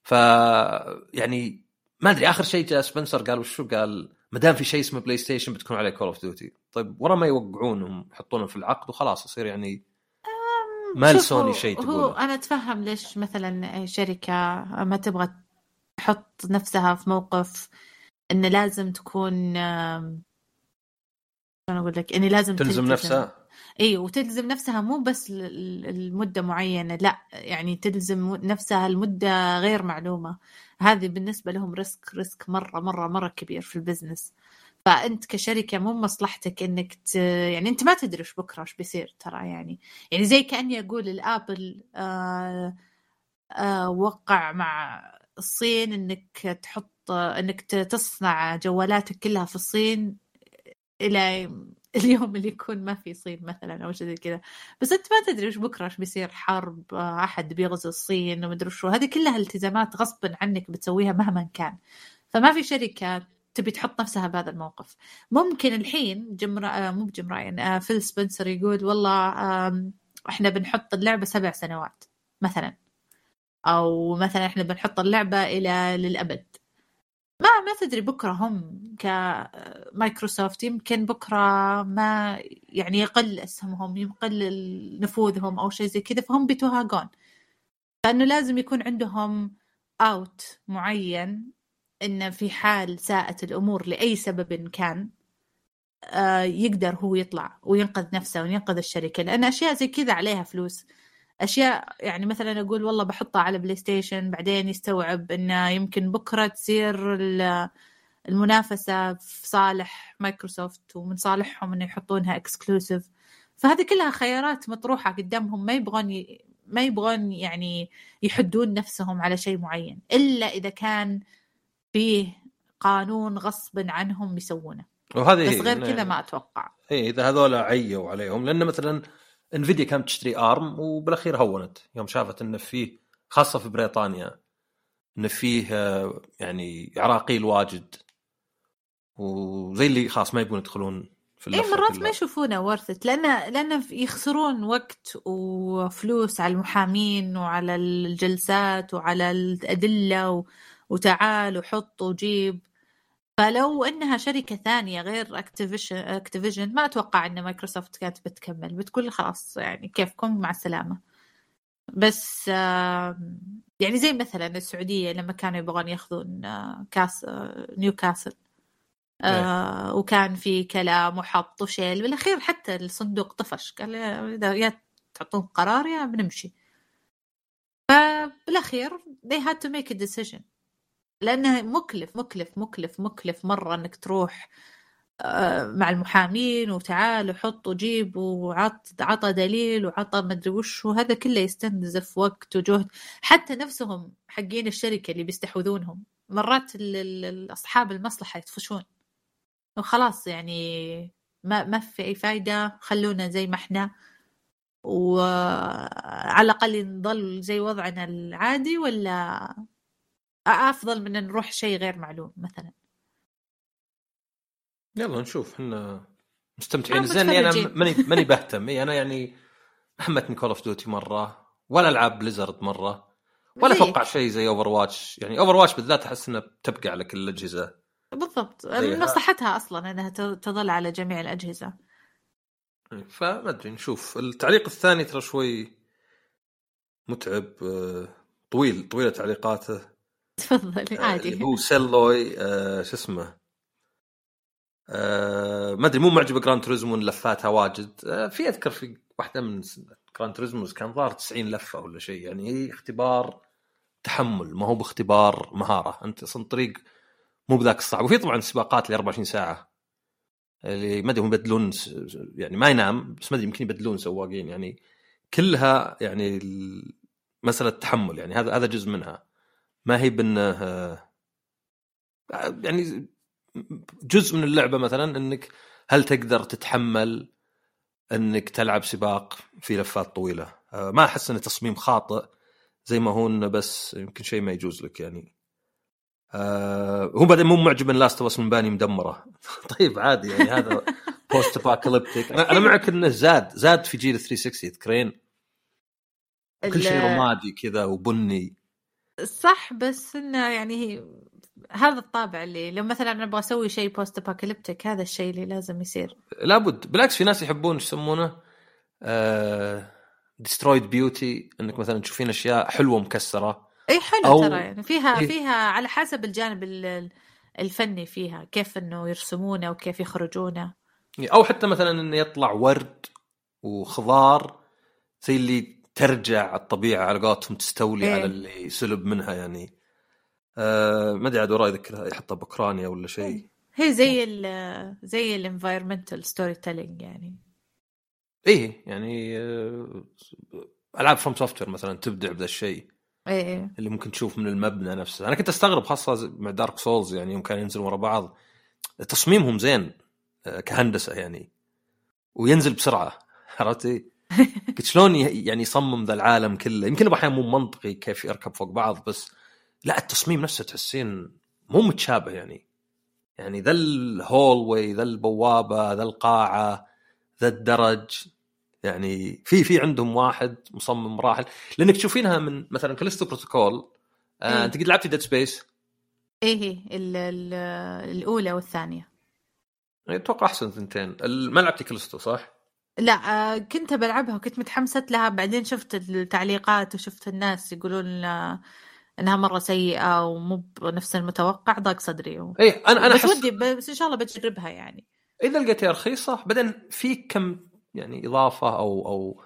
يعني ما أدري آخر شيء جاء سبنسر قال وشو، قال مدام في شيء اسمه بلاي ستيشن بتكون عليه كول اوف ديوتي. طيب ورا ما يوقعونهم يحطونهم في العقد وخلاص يصير يعني مال سوني شيء تقوله. أنا أتفهم ليش مثلا شركة ما تبغى تحط نفسها في موقف إن لازم تكون أنا أقول لك إني لازم تلزم نفسها. وتلزم نفسها مو بس المدة معينة، لا يعني تلزم نفسها المدة غير معلومة. هذه بالنسبة لهم ريسك مرة كبير في البزنس. فأنت كشركة مو مصلحتك إنك يعني أنت ما تدري إيش بكرة إيش بيصير ترى. يعني زي كأني أقول الآبل وقع مع الصين إنك تصنع جوالاتك كلها في الصين إلى اليوم اللي يكون ما في صين مثلا أو شيء كذا. بس أنت ما تدري إيش بكرة إيش بيصير، حرب، أحد بيغزو الصين ومدري شو، هذه كلها التزامات غصبا عنك بتسويها مهما كان. فما في شركة تبي تحط نفسها بهذا الموقف. ممكن الحين مو بجيم راين، فيل سبنسر يقول والله إحنا بنحط اللعبة 7 سنوات مثلا، أو مثلا إحنا بنحط اللعبة إلى للأبد. ما تدري بكرة هم كمايكروسوفت يمكن بكرة ما يعني يقل اسهمهم، يقل نفوذهم أو شيء زي كذا، فهم بيتوهاقون. فإنه لازم يكون عندهم اوت معين، إن في حال ساءت الأمور لأي سبب كان يقدر هو يطلع وينقذ نفسه وينقذ الشركة، لأن أشياء زي كذا عليها فلوس. أشياء يعني مثلا أقول والله بحطها على بلاي ستيشن، بعدين يستوعب إنه يمكن بكرة تصير المنافسة في صالح مايكروسوفت، ومن صالحهم إنه يحطونها اكسكلوسيف. فهذه كلها خيارات مطروحة قدامهم، ما يبغون يعني يحدون نفسهم على شيء معين، إلا إذا كان فيه قانون غصب عنهم يسوونه. وهذه بس غير كذا ما أتوقع. إذا هذول عيوا عليهم، لأن مثلا انفيديا كانت تشتري آرم وبالأخير هونت يوم شافت إن فيه خاصة في بريطانيا إن فيه يعني عراقيل واجد، وزي اللي خلاص ما يبون يدخلون في اللفة. مرات ما يشوفونه ورثت لأن يخسرون وقت وفلوس على المحامين وعلى الجلسات وعلى الأدلة وتعال وحط وجيب. فلو إنها شركة ثانية غير أكتيفيجن ما أتوقع إن مايكروسوفت كانت بتكمل، بتقول خلاص يعني كيفكم مع السلامة. بس يعني زي مثلا السعودية لما كانوا يبغون ياخذون كاس نيوكاسل، وكان في كلام وحط وشيل، بالأخير حتى الصندوق طفش، قال إذا يا تعطون قرار يا بنمشي. فبالأخير they had to make a decision، لأنه مكلف مكلف مكلف مكلف مرة إنك تروح مع المحامين وتعال وحط وجيب وعطى دليل وعطى مدري وش، وهذا كله يستنزف وقت وجهد. حتى نفسهم حقين الشركة اللي بيستحوذونهم مرات أصحاب المصلحة يتفشون وخلاص، يعني ما في أي فايدة، خلونا زي ما احنا وعلى الأقل نضل زي وضعنا العادي، ولا أفضل من أن نروح شيء غير معلوم مثلا. يلا نشوف، احنا مستمتعين. زين انا ماني بهتم. انا يعني محمد كول اوف ديوتي مره، ولا العاب بليزرد مره، ولا اتوقع شيء زي اوفر واتش. يعني اوفر واتش بالذات احس انها بتبقى على كل الاجهزه. بالضبط، من مصلحتها اصلا انها تظل على جميع الاجهزه. فما ادري، نشوف. التعليق الثاني ترى شوي متعب، طويله تعليقاته. تفضل عادي. هو سيلوي شو اسمه، ما ادري، مو معجب جراند توريزمو لفاتها واجد. في اذكر في واحده من جراند توريزمو كان ظهر 90 لفه ولا شيء. يعني هي اختبار تحمل، ما هو باختبار مهاره. انت اصلا طريق مو بذاك الصعب. وفي طبعا سباقات ل 24 ساعه اللي ما ادري هم يبدلون، يعني ما ينام، بس ما ادري يمكن يبدلون سواقين. يعني كلها يعني مساله تحمل، يعني هذا جزء منها. ما هي بانه يعني جزء من اللعبة مثلا انك هل تقدر تتحمل انك تلعب سباق في لفات طويلة. ما احس ان تصميم خاطئ زي ما هو، بس يمكن شيء ما يجوز لك. يعني هو بعدين مو معجب ان لاست اوف اس من باني مدمرة. طيب عادي، يعني هذا بوست ابوكاليبتيك. انا معك انه زاد في جيل 360 تذكرين كل شيء رمادي كذا وبني، صح، بس انه يعني هذا الطابع اللي لو مثلا انا ابغى اسوي شيء بوست ابوكاليبتيك، هذا الشيء اللي لازم يصير. لابد. بالعكس في ناس يحبون يسمونه destroyed beauty، انك مثلا تشوفين اشياء حلوه مكسره. اي حلو ترى، يعني فيها على حسب الجانب الفني فيها، كيف انه يرسمونه وكيف يخرجونه. او حتى مثلا انه يطلع ورد وخضار زي اللي ترجع الطبيعه على قولتهم تستولي على اللي سلب منها. يعني ما ادري عاد وراي ذكرها يحطها باوكرانيا ولا شيء. هي زي الانفايرمنتال ستوري تيلينج يعني. ايه يعني العاب فروم سوفتوير مثلا تبدع بهذا الشيء. اللي ممكن تشوف من المبنى نفسه. انا كنت استغرب خاصه مع دارك سولز، يعني يوم كانوا ينزلوا ورا بعض تصميمهم زين كهندسه يعني، وينزل بسرعه. عرفتي قلت شلون يعني يصمم ذا العالم كله؟ يمكن بأحيان مو منطقي كيف يركب فوق بعض، بس لا التصميم نفسه تحسين مو متشابه. يعني ذا الهولوي، ذا البوابه، ذا القاعه، ذا الدرج، يعني في عندهم واحد مصمم مراحل. لانك تشوفينها من مثلا كاليستو بروتوكول. انت قد لعبتي ديد سبيس؟ ايه الاولى والثانيه. اتوقع احسن ثنتين. ما لعبتي كاليستو صح؟ لا، كنت بلعبها وكنت متحمسة لها، بعدين شفت التعليقات وشفت الناس يقولون انها مرة سيئة ومو بنفس المتوقع، ضاق صدري ايه انا بس ودي، بس ان شاء الله بجربها يعني اذا لقيتها رخيصة. بعدين في كم يعني اضافة او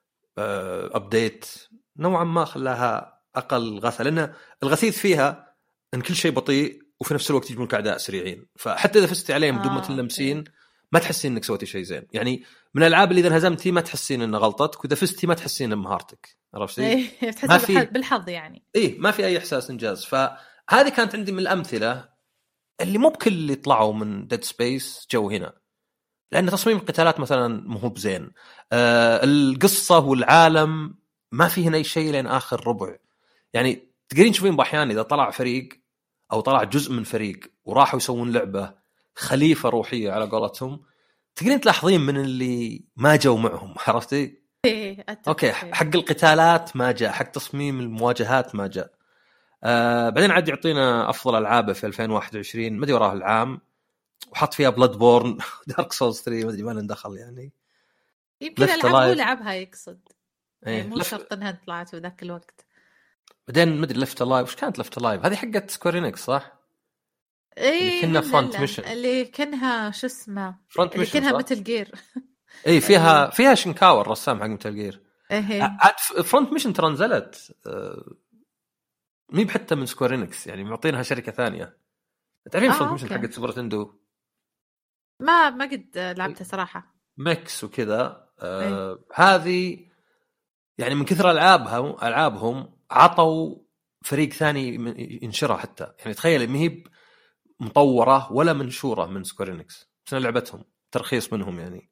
ابديت نوعا ما خلاها اقل غثة، لان الغثيث فيها ان كل شيء بطيء وفي نفس الوقت يجون اعداء سريعين، فحتى اذا فزتي عليهم بدون ما تلمسين ما تحسين انك سويتي شيء زين. يعني من الالعاب اللي اذا انهزمتي ما تحسين ان غلطتك، واذا فزتي ما تحسين ان مهارتك. عرفتي؟ ما في بالحظ يعني. ايه ما في اي احساس انجاز. فهذه كانت عندي من الامثله اللي مو بكل اللي طلعوا من ديد سبيس جو هنا، لان تصميم القتالات مثلا مو بزين. القصه والعالم ما في هنا اي شيء لين اخر ربع. يعني تقدرين تشوفين باحيان اذا طلع فريق او طلع جزء من فريق وراحوا يسوون لعبه خليفه روحيه على قولتهم، تقدرين تلاحظين من اللي ما جو معهم. عرفتي؟ اوكي، حق القتالات ما جاء، حق تصميم المواجهات ما جاء. بعدين عاد يعطينا افضل العابه في 2021 ما ادري وراه العام، وحط فيها بلاد بورن دارك سولز 3 ما ادري ما له دخل يعني. يمكن العاب هو لعبها يقصد يعني مو شرط انها طلعت في ذاك الوقت. بعدين ما ادري لفت لايف وش كانت لفت لايف هذه حقت سكويرينكس صح؟ اللي كنا فرونت ميشن اللي كانها شو اسمه اللي كانها مثل جير. اي فيها شنكاوا الرسام حق مثل جير. عاد فرونت ميشن ترى نزلت مي حتى من سكويرينكس يعني معطينها شركه ثانيه. تعرفين فرونت ميشن حقت سوبر نتندو؟ ما قد لعبتها صراحه. ميكس وكذا. هذه يعني من كثر العابهم عطوا فريق ثاني ينشرها حتى. يعني تخيل ما هي مطوره ولا منشوره من سكويرينكس بس لعبتهم ترخيص منهم يعني.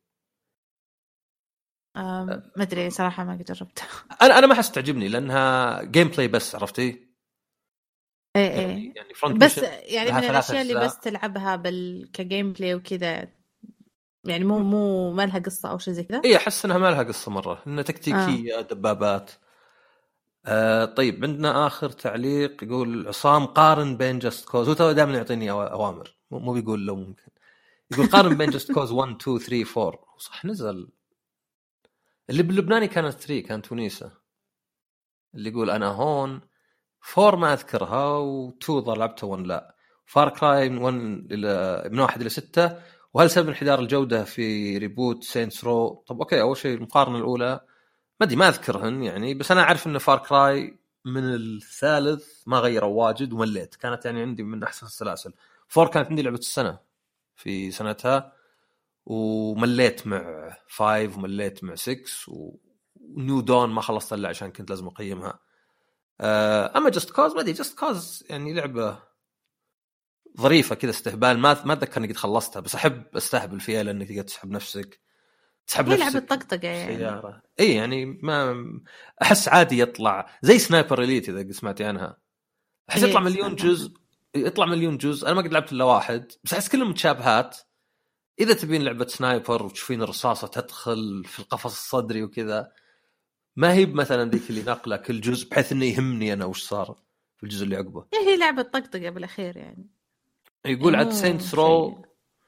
ما ادري صراحه ما قد جربتها. انا ما حس تعجبني لانها جيم بلاي بس. عرفتي؟ يعني بس يعني من الاشياء اللي بس تلعبها كجيم بلاي وكذا يعني مو ما لها قصه او شيء زي كذا. اي احس انها ما لها قصه مره، انها تكتيكيه دبابات. طيب عندنا اخر تعليق يقول عصام قارن بين جاست كوز. هو تو دائما يعطيني اوامر مو بيقول لو ممكن. يقول قارن بين جاست كوز 1 2 3 4. صح نزل اللي باللبناني كانت 3 كانت تونيسة. اللي يقول انا هون 4 ما اذكرها و2 لعبتها 1 لا. فار كراي من 1 من 1 إلى 6. وهل سبب انحدار الجودة في ريبوت سينتس رو؟ طب اوكي اول شيء المقارنة الاولى ما ادري ما اذكرهن يعني، بس انا اعرف ان فار كراي من الثالث ما غيروا واجد ومليت. كانت يعني عندي من احسن السلاسل. 4 كانت عندي لعبة السنة في سنتها ومليت مع 5 ومليت مع 6 ونيو دون ما خلصت الا عشان كنت لازم اقيمها. اما جاست كوز ما ادري جاست كوز يعني لعبة ظريفة كذا استهبال. ما اتذكر اني قد خلصتها بس احب استهبل فيها لانك تقدر تسحب نفسك لعبة طقطقة يعني. سيارة. اي يعني ما احس عادي يطلع زي سنايبر إليت اذا سمعتي عنها. احس يطلع مليون جزء. انا ما قد لعبت الا واحد بس احس كلهم متشابهات. اذا تبين لعبة سنايبر وتشوفين الرصاصة تدخل في القفص الصدري وكذا ما هي مثلا ذيك اللي نقله كل جزء بحيث انه يهمني انا وش صار في الجزء اللي عقبه. هي لعبة طقطقة بالاخير يعني. يقول عاد سينتس رو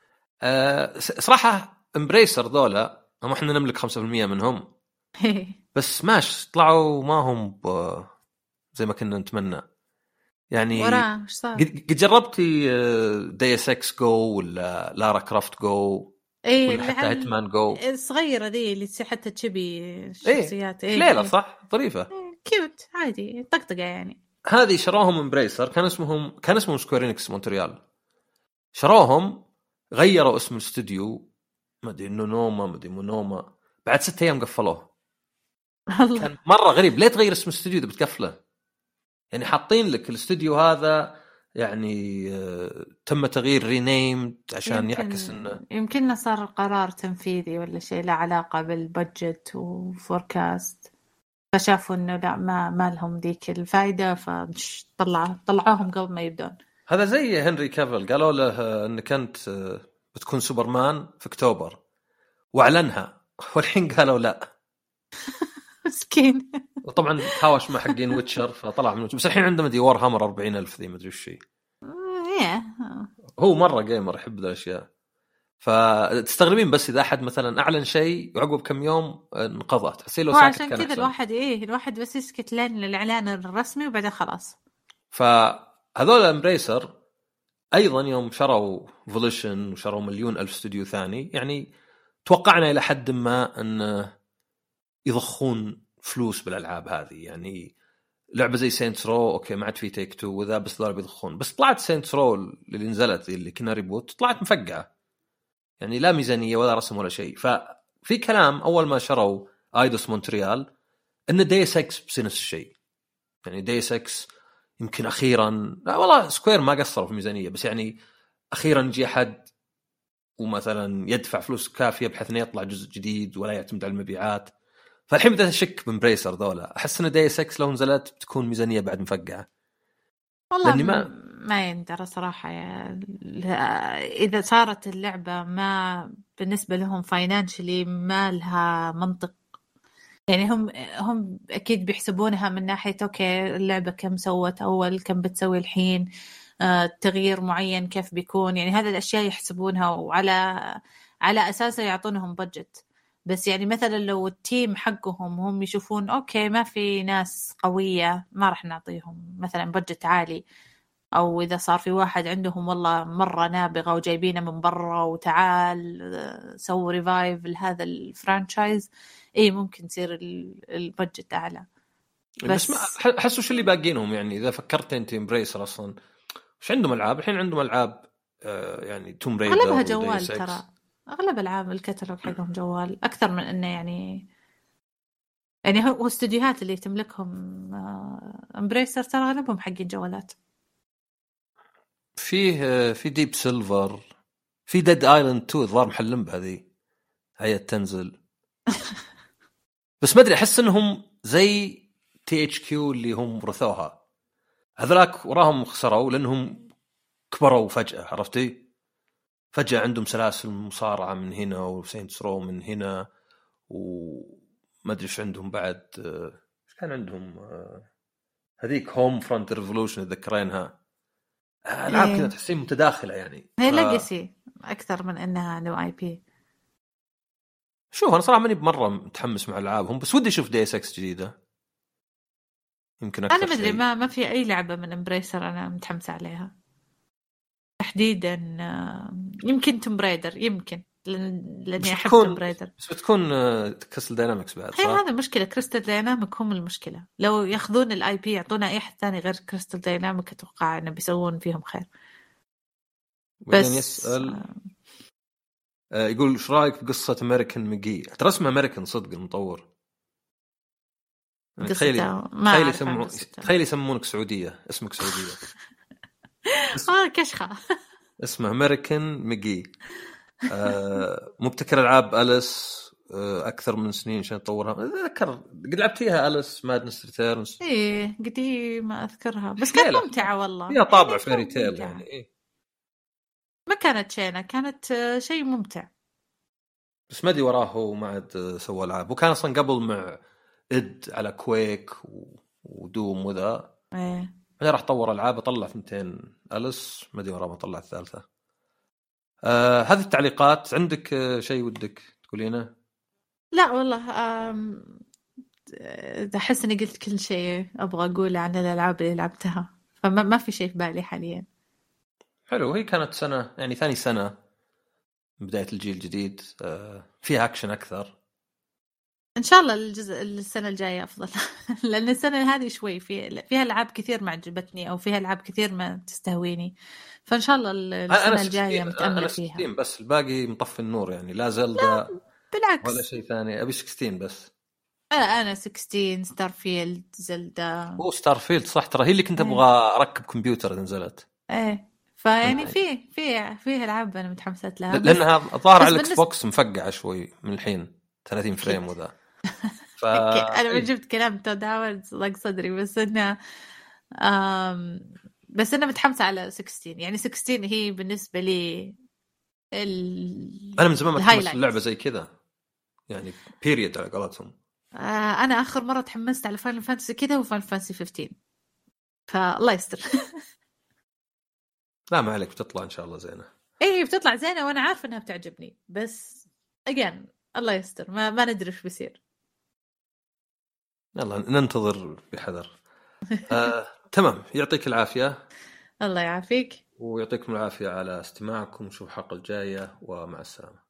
صراحة امبريسر ذولا هم احنا نملك 5% منهم بس ماش طلعوا ما هم زي ما كنا نتمنى يعني. قد جربتي ديس اكس جو ولا لارا كرافت جو ولا حتى هيتمان جو الصغيرة دي اللي حتى تشبي شخصيات ليلة صح ظريفة كيوت عادي طقطقة يعني. هذه شراهم امبريسر كان اسمهم سكويرينكس مونتريال. شراهم غيروا اسم الاستوديو ما ادري نونوما ما ادري مونوما بعد 6 ايام قفلوه. كان مره غريب. ليه تغير اسم الاستوديو اذا بتقفله؟ يعني حاطين لك الاستوديو هذا يعني تم تغيير رينيم عشان يعكس انه يمكن صار قرار تنفيذي ولا شيء له علاقه بالبادجت وفوركاست فشافوا انه لا ما لهم ذيك الفائده فطلعوهم قبل ما يبدون. هذا زي هنري كافل قالوا له انك انت بتكون سوبرمان في اكتوبر واعلنها والحين قالوا لا مسكين. وطبعا تهاوش مع حقين ويتشر فطلع منه. بس الحين عنده مدي وور هامر 40,000 ذي مدري وش هو مرة جيمر يحب ذا الأشياء. فتستغربين بس إذا أحد مثلا أعلن شيء وعقب كم يوم انقضى تحسين له ساكت. عشان كذا الواحد بس يسكت لين الإعلان الرسمي وبعدين خلاص. فهذول امبريسر أيضا يوم شروا فوليشن وشروا 1,000,000 استوديو ثاني يعني توقعنا إلى حد ما أن يضخون فلوس بالألعاب هذه. يعني لعبة زي سينتس رو أوكي ما عاد في تيك تو وذا بس ذول بيضخون. بس طلعت سينتس رو اللي نزلت اللي كنا ريبوت طلعت مفقعة يعني لا ميزانية ولا رسم ولا شيء. ففي كلام أول ما شروا آيدوس مونتريال إن ديس إكس بنفس الشيء. يعني ديس إكس يمكن أخيرا لا والله سكوير ما قصروا في ميزانية بس يعني أخيرا يجي أحد ومثلا يدفع فلوس كافية بحيث أنه يطلع جزء جديد ولا يعتمد على المبيعات. فالحين بدأت أشك بإمبريسر ذولا. أحس إن دايس إكس لو نزلت بتكون ميزانية بعد مفقعة. والله لأني ما يندرى صراحة إذا صارت اللعبة ما بالنسبة لهم فاينانشلي ما لها منطق. يعني هم أكيد بيحسبونها من ناحية أوكي اللعبة كم سوت أول كم بتسوي الحين، تغيير معين كيف بيكون، يعني هذه الأشياء يحسبونها على أساسه يعطونهم بادجت. بس يعني مثلا لو التيم حقهم هم يشوفون أوكي ما في ناس قوية ما راح نعطيهم مثلا بادجت عالي، أو إذا صار في واحد عندهم والله مرة نابغة وجايبينه من برا وتعال سووا ريفايف لهذا الفرانشايز، إيه ممكن تصير البادجت أعلى. بس ما أحس وش اللي باقينهم يعني. إذا فكرت أنت إمبريسر أصلا وش عندهم ألعاب الحين؟ عندهم ألعاب يعني توم رايدر أغلبها جوال ترى، أغلب ألعاب الكتالوج حقهم جوال أكثر من إنه يعني هو استوديوهات اللي تملكهم إمبريسر ترى أغلبهم حقين جوالات. في ديب سيلفر، في ديد ايلاند 2 ظهر محلم بهذه هي تنزل. بس ما ادري احس انهم زي تي اتش كيو اللي هم ورثوها، هذلاك وراهم خسروا لانهم كبروا فجأة. عرفتي؟ فجأة عندهم سلاسل مصارعة من هنا وسينتس رو من هنا وما ادري ايش عندهم بعد. ايش كان عندهم؟ هذيك هوم فرونت ريفولوشن ذكرينها. العاب كذا تحسين متداخله يعني. هي ليجاسي اكثر من انها نو اي بي. شوف انا صراحه ماني بمره متحمس مع العابهم، بس ودي اشوف دي اس اكس جديده يمكن اكثر. انا ما ادري ما في اي لعبه من امبريسر انا متحمسه عليها تحديدا. يمكن توم برايدر، يمكن لاني احب توم برايدر، بس بتكون كريستال داينامكس بعد. هي هذا مشكله كريستال دايناميك هم المشكله. لو ياخذون الاي بي يعطونا اي احد ثاني غير كريستال دايناميك اتوقع انه بيسوون فيهم خير. بس يسأل يقول ايش رايك في قصه امريكان ميجي؟ ترى اسمه امريكان صدق المطور يعني. تخيلي يسمونك سعوديه، اسمك سعوديه. كشخه. اسمه امريكان ميجي. مبتكر العاب أليس اكثر من سنين عشان تطورها. اتذكر قد لعبت فيها أليس مادنس ريتيرنز. ايه قديمه اذكرها بس كانت ممتعه والله. فيها طابع فيري تيل يعني. إيه؟ ما كانت شينه، كانت شيء ممتع. بس ما ادري وراه هو ما عاد سوى العاب، وكان اصلا قبل مع اد على كويك ودوم وذا. ايه بعدين راح طور العاب، طلع 2 أليس، ما ادري وراه ما طلع الثالثه. هذه التعليقات. عندك شيء ودك تقولينه؟ لا والله أحس إني قلت كل شيء أبغى أقوله عن الألعاب اللي لعبتها، فما في شيء في بالي حاليا. حلو. هي كانت سنة يعني ثاني سنة بداية الجيل الجديد، فيها أكشن أكثر. إن شاء الله السنة الجاية أفضل. لأن السنة هذه شوي فيها ألعاب كثير ما عجبتني أو فيها ألعاب كثير ما تستهويني، فإن شاء الله السنة الجاية متأملة فيها. أنا 16 بس، الباقي مطفي النور يعني. لا زلدا بالعكس ولا شيء ثاني. أبي 16 بس. أنا 16 ستارفيلد زلدا. ستارفيلد صح، ترى هي اللي كنت أبغى أركب كمبيوتر نزلت. فيعني فيه ألعاب أنا متحمسة لها، لأنها ظاهر على الإكس بوكس مفقعة شوي من الحين 30 فريم وذا. أنا ما جبت كلام تود هاورد ضاق صدري، بس أنا متحمسة على 16. يعني 16 هي بالنسبة لي أنا من زمان ما تحمس اللعبة زي كذا يعني بيريد على قولتهم. أنا آخر مرة تحمست على فاينل فانتسي كذا وفاينل فانتسي 15، فالله يستر. لا ما عليك، بتطلع إن شاء الله زينة. إيه بتطلع زينة وأنا عارفة أنها بتعجبني، بس again الله يستر، ما ندري إيش بيصير. يلا ننتظر بحذر. تمام، يعطيك العافية. الله يعافيك ويعطيكم العافية على استماعكم. نشوف الحلقة الجاية، ومع السلامة.